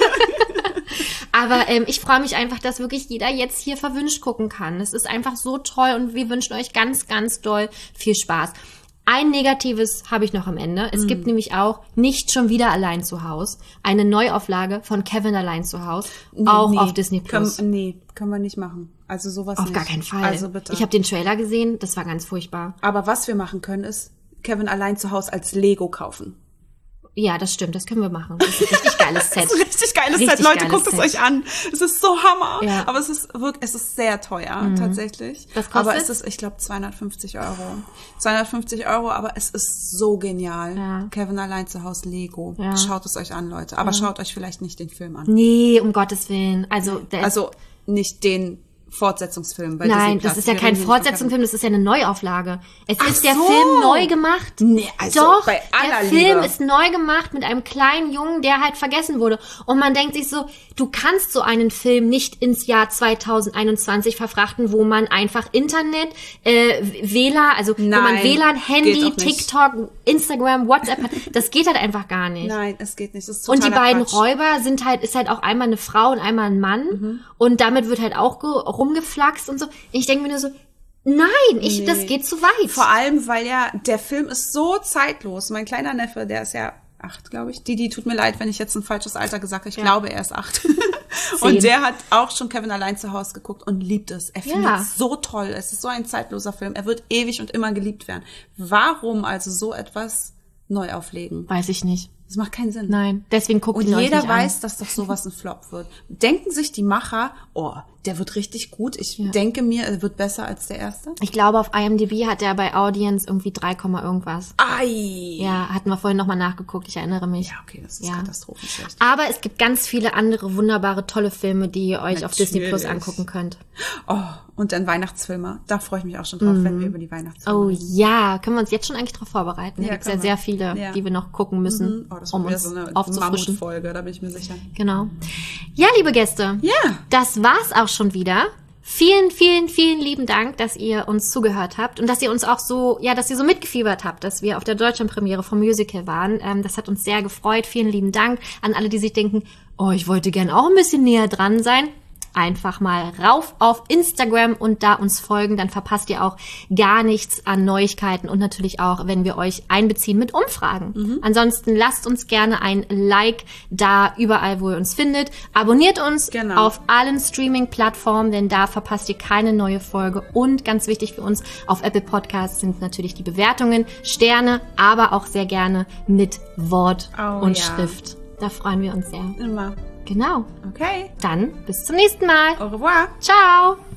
Aber ähm, ich freue mich einfach, dass wirklich jeder jetzt hier Verwünscht gucken kann. Es ist einfach so toll und wir wünschen euch ganz, ganz doll viel Spaß. Ein Negatives habe ich noch am Ende. Es mm. gibt nämlich auch Nicht schon wieder allein zu Haus. Eine Neuauflage von Kevin allein zu Haus. Nee, auch nee. auf Disney Plus. Können, nee, können wir nicht machen. Also sowas Auf nicht. gar keinen Fall. Also bitte. Ich habe den Trailer gesehen, das war ganz furchtbar. Aber was wir machen können, ist Kevin allein zu Hause als Lego kaufen. Ja, das stimmt, das können wir machen. Das ist ein richtig geiles Set. Das ist ein richtig geiles Richtig Set. Leute, geiles guckt es Set. euch an. Es ist so Hammer. Ja. Aber es ist wirklich, es ist sehr teuer, mhm. tatsächlich. Was kostet? Aber es ist, ich glaube, zweihundertfünfzig Euro. zweihundertfünfzig Euro, aber es ist so genial. Ja. Kevin allein zu Hause, Lego. Ja. Schaut es euch an, Leute. Aber ja. schaut euch vielleicht nicht den Film an. Nee, um Gottes Willen. Also, der Also nicht den Fortsetzungsfilm bei Nein, Disney+. das ist ja Wir kein reden hier nicht von Fortsetzungsfilm, das ist ja eine Neuauflage. Es Ach ist der so. Film neu gemacht. Nee, also Doch, bei aller der Film Liebe. ist neu gemacht mit einem kleinen Jungen, der halt vergessen wurde. Und man denkt sich so, du kannst so einen Film nicht ins Jahr zweitausendeinundzwanzig verfrachten, wo man einfach Internet, äh, W L A N, also wo man Nein, W L A N, geht Handy, auch nicht. TikTok, Instagram, WhatsApp hat. Das geht halt einfach gar nicht. Nein, es geht nicht. Das ist Und die totaler beiden Quatsch. Räuber sind halt, ist halt auch einmal eine Frau und einmal ein Mann. Mhm. Und damit wird halt auch ge- rumgeflaxt und so. Ich denke mir nur so, nein, ich, Nee. das geht zu weit. Vor allem, weil ja, der Film ist so zeitlos. Mein kleiner Neffe, der ist ja acht, glaube ich. Didi, tut mir leid, wenn ich jetzt ein falsches Alter gesagt habe. Ich Ja. glaube, er ist acht. Zehn. Und der hat auch schon Kevin allein zu Hause geguckt und liebt es. Er findet Ja. es so toll. Es ist so ein zeitloser Film. Er wird ewig und immer geliebt werden. Warum also so etwas neu auflegen? Weiß ich nicht. Das macht keinen Sinn. Nein, deswegen guckt Und ihn euch jeder nicht weiß, an. dass doch sowas ein Flop wird. Denken sich die Macher, oh, der wird richtig gut. Ich Ja. denke mir, er wird besser als der erste. Ich glaube, auf I M D B hat er bei Audience irgendwie drei, irgendwas. Ei. Ja, hatten wir vorhin nochmal nachgeguckt, ich erinnere mich. Ja, okay, das ist Ja. katastrophenschlecht. Aber es gibt ganz viele andere wunderbare, tolle Filme, die ihr euch auf Disney Plus Natürlich. angucken könnt. Oh, und dann Weihnachtsfilme. Da freue ich mich auch schon drauf, wenn wir über die Weihnachtsfilme Oh reden. ja, können wir uns jetzt schon eigentlich drauf vorbereiten. Da Ja, gibt's ja können sehr wir. viele, Ja. die wir noch gucken müssen, Oh, das um wird wieder uns so eine aufzufrischen. Mammutfolge, da bin ich mir sicher. Genau. Ja, liebe Gäste. Ja. Das war's auch schon wieder. Vielen, vielen, vielen lieben Dank, dass ihr uns zugehört habt und dass ihr uns auch so, ja, dass ihr so mitgefiebert habt, dass wir auf der Deutschlandpremiere vom Musical waren. Ähm, das hat uns sehr gefreut. Vielen lieben Dank an alle, die sich denken, oh, ich wollte gern auch ein bisschen näher dran sein. Einfach mal rauf auf Instagram und da uns folgen, dann verpasst ihr auch gar nichts an Neuigkeiten und natürlich auch, wenn wir euch einbeziehen mit Umfragen. Mhm. Ansonsten lasst uns gerne ein Like da überall, wo ihr uns findet. Abonniert uns Genau. auf allen Streaming-Plattformen, denn da verpasst ihr keine neue Folge. Und ganz wichtig für uns, auf Apple Podcasts sind natürlich die Bewertungen, Sterne, aber auch sehr gerne mit Wort Oh, und ja. Schrift. Da freuen wir uns sehr. Immer. Genau. Okay. Dann bis zum nächsten Mal. Au revoir. Ciao.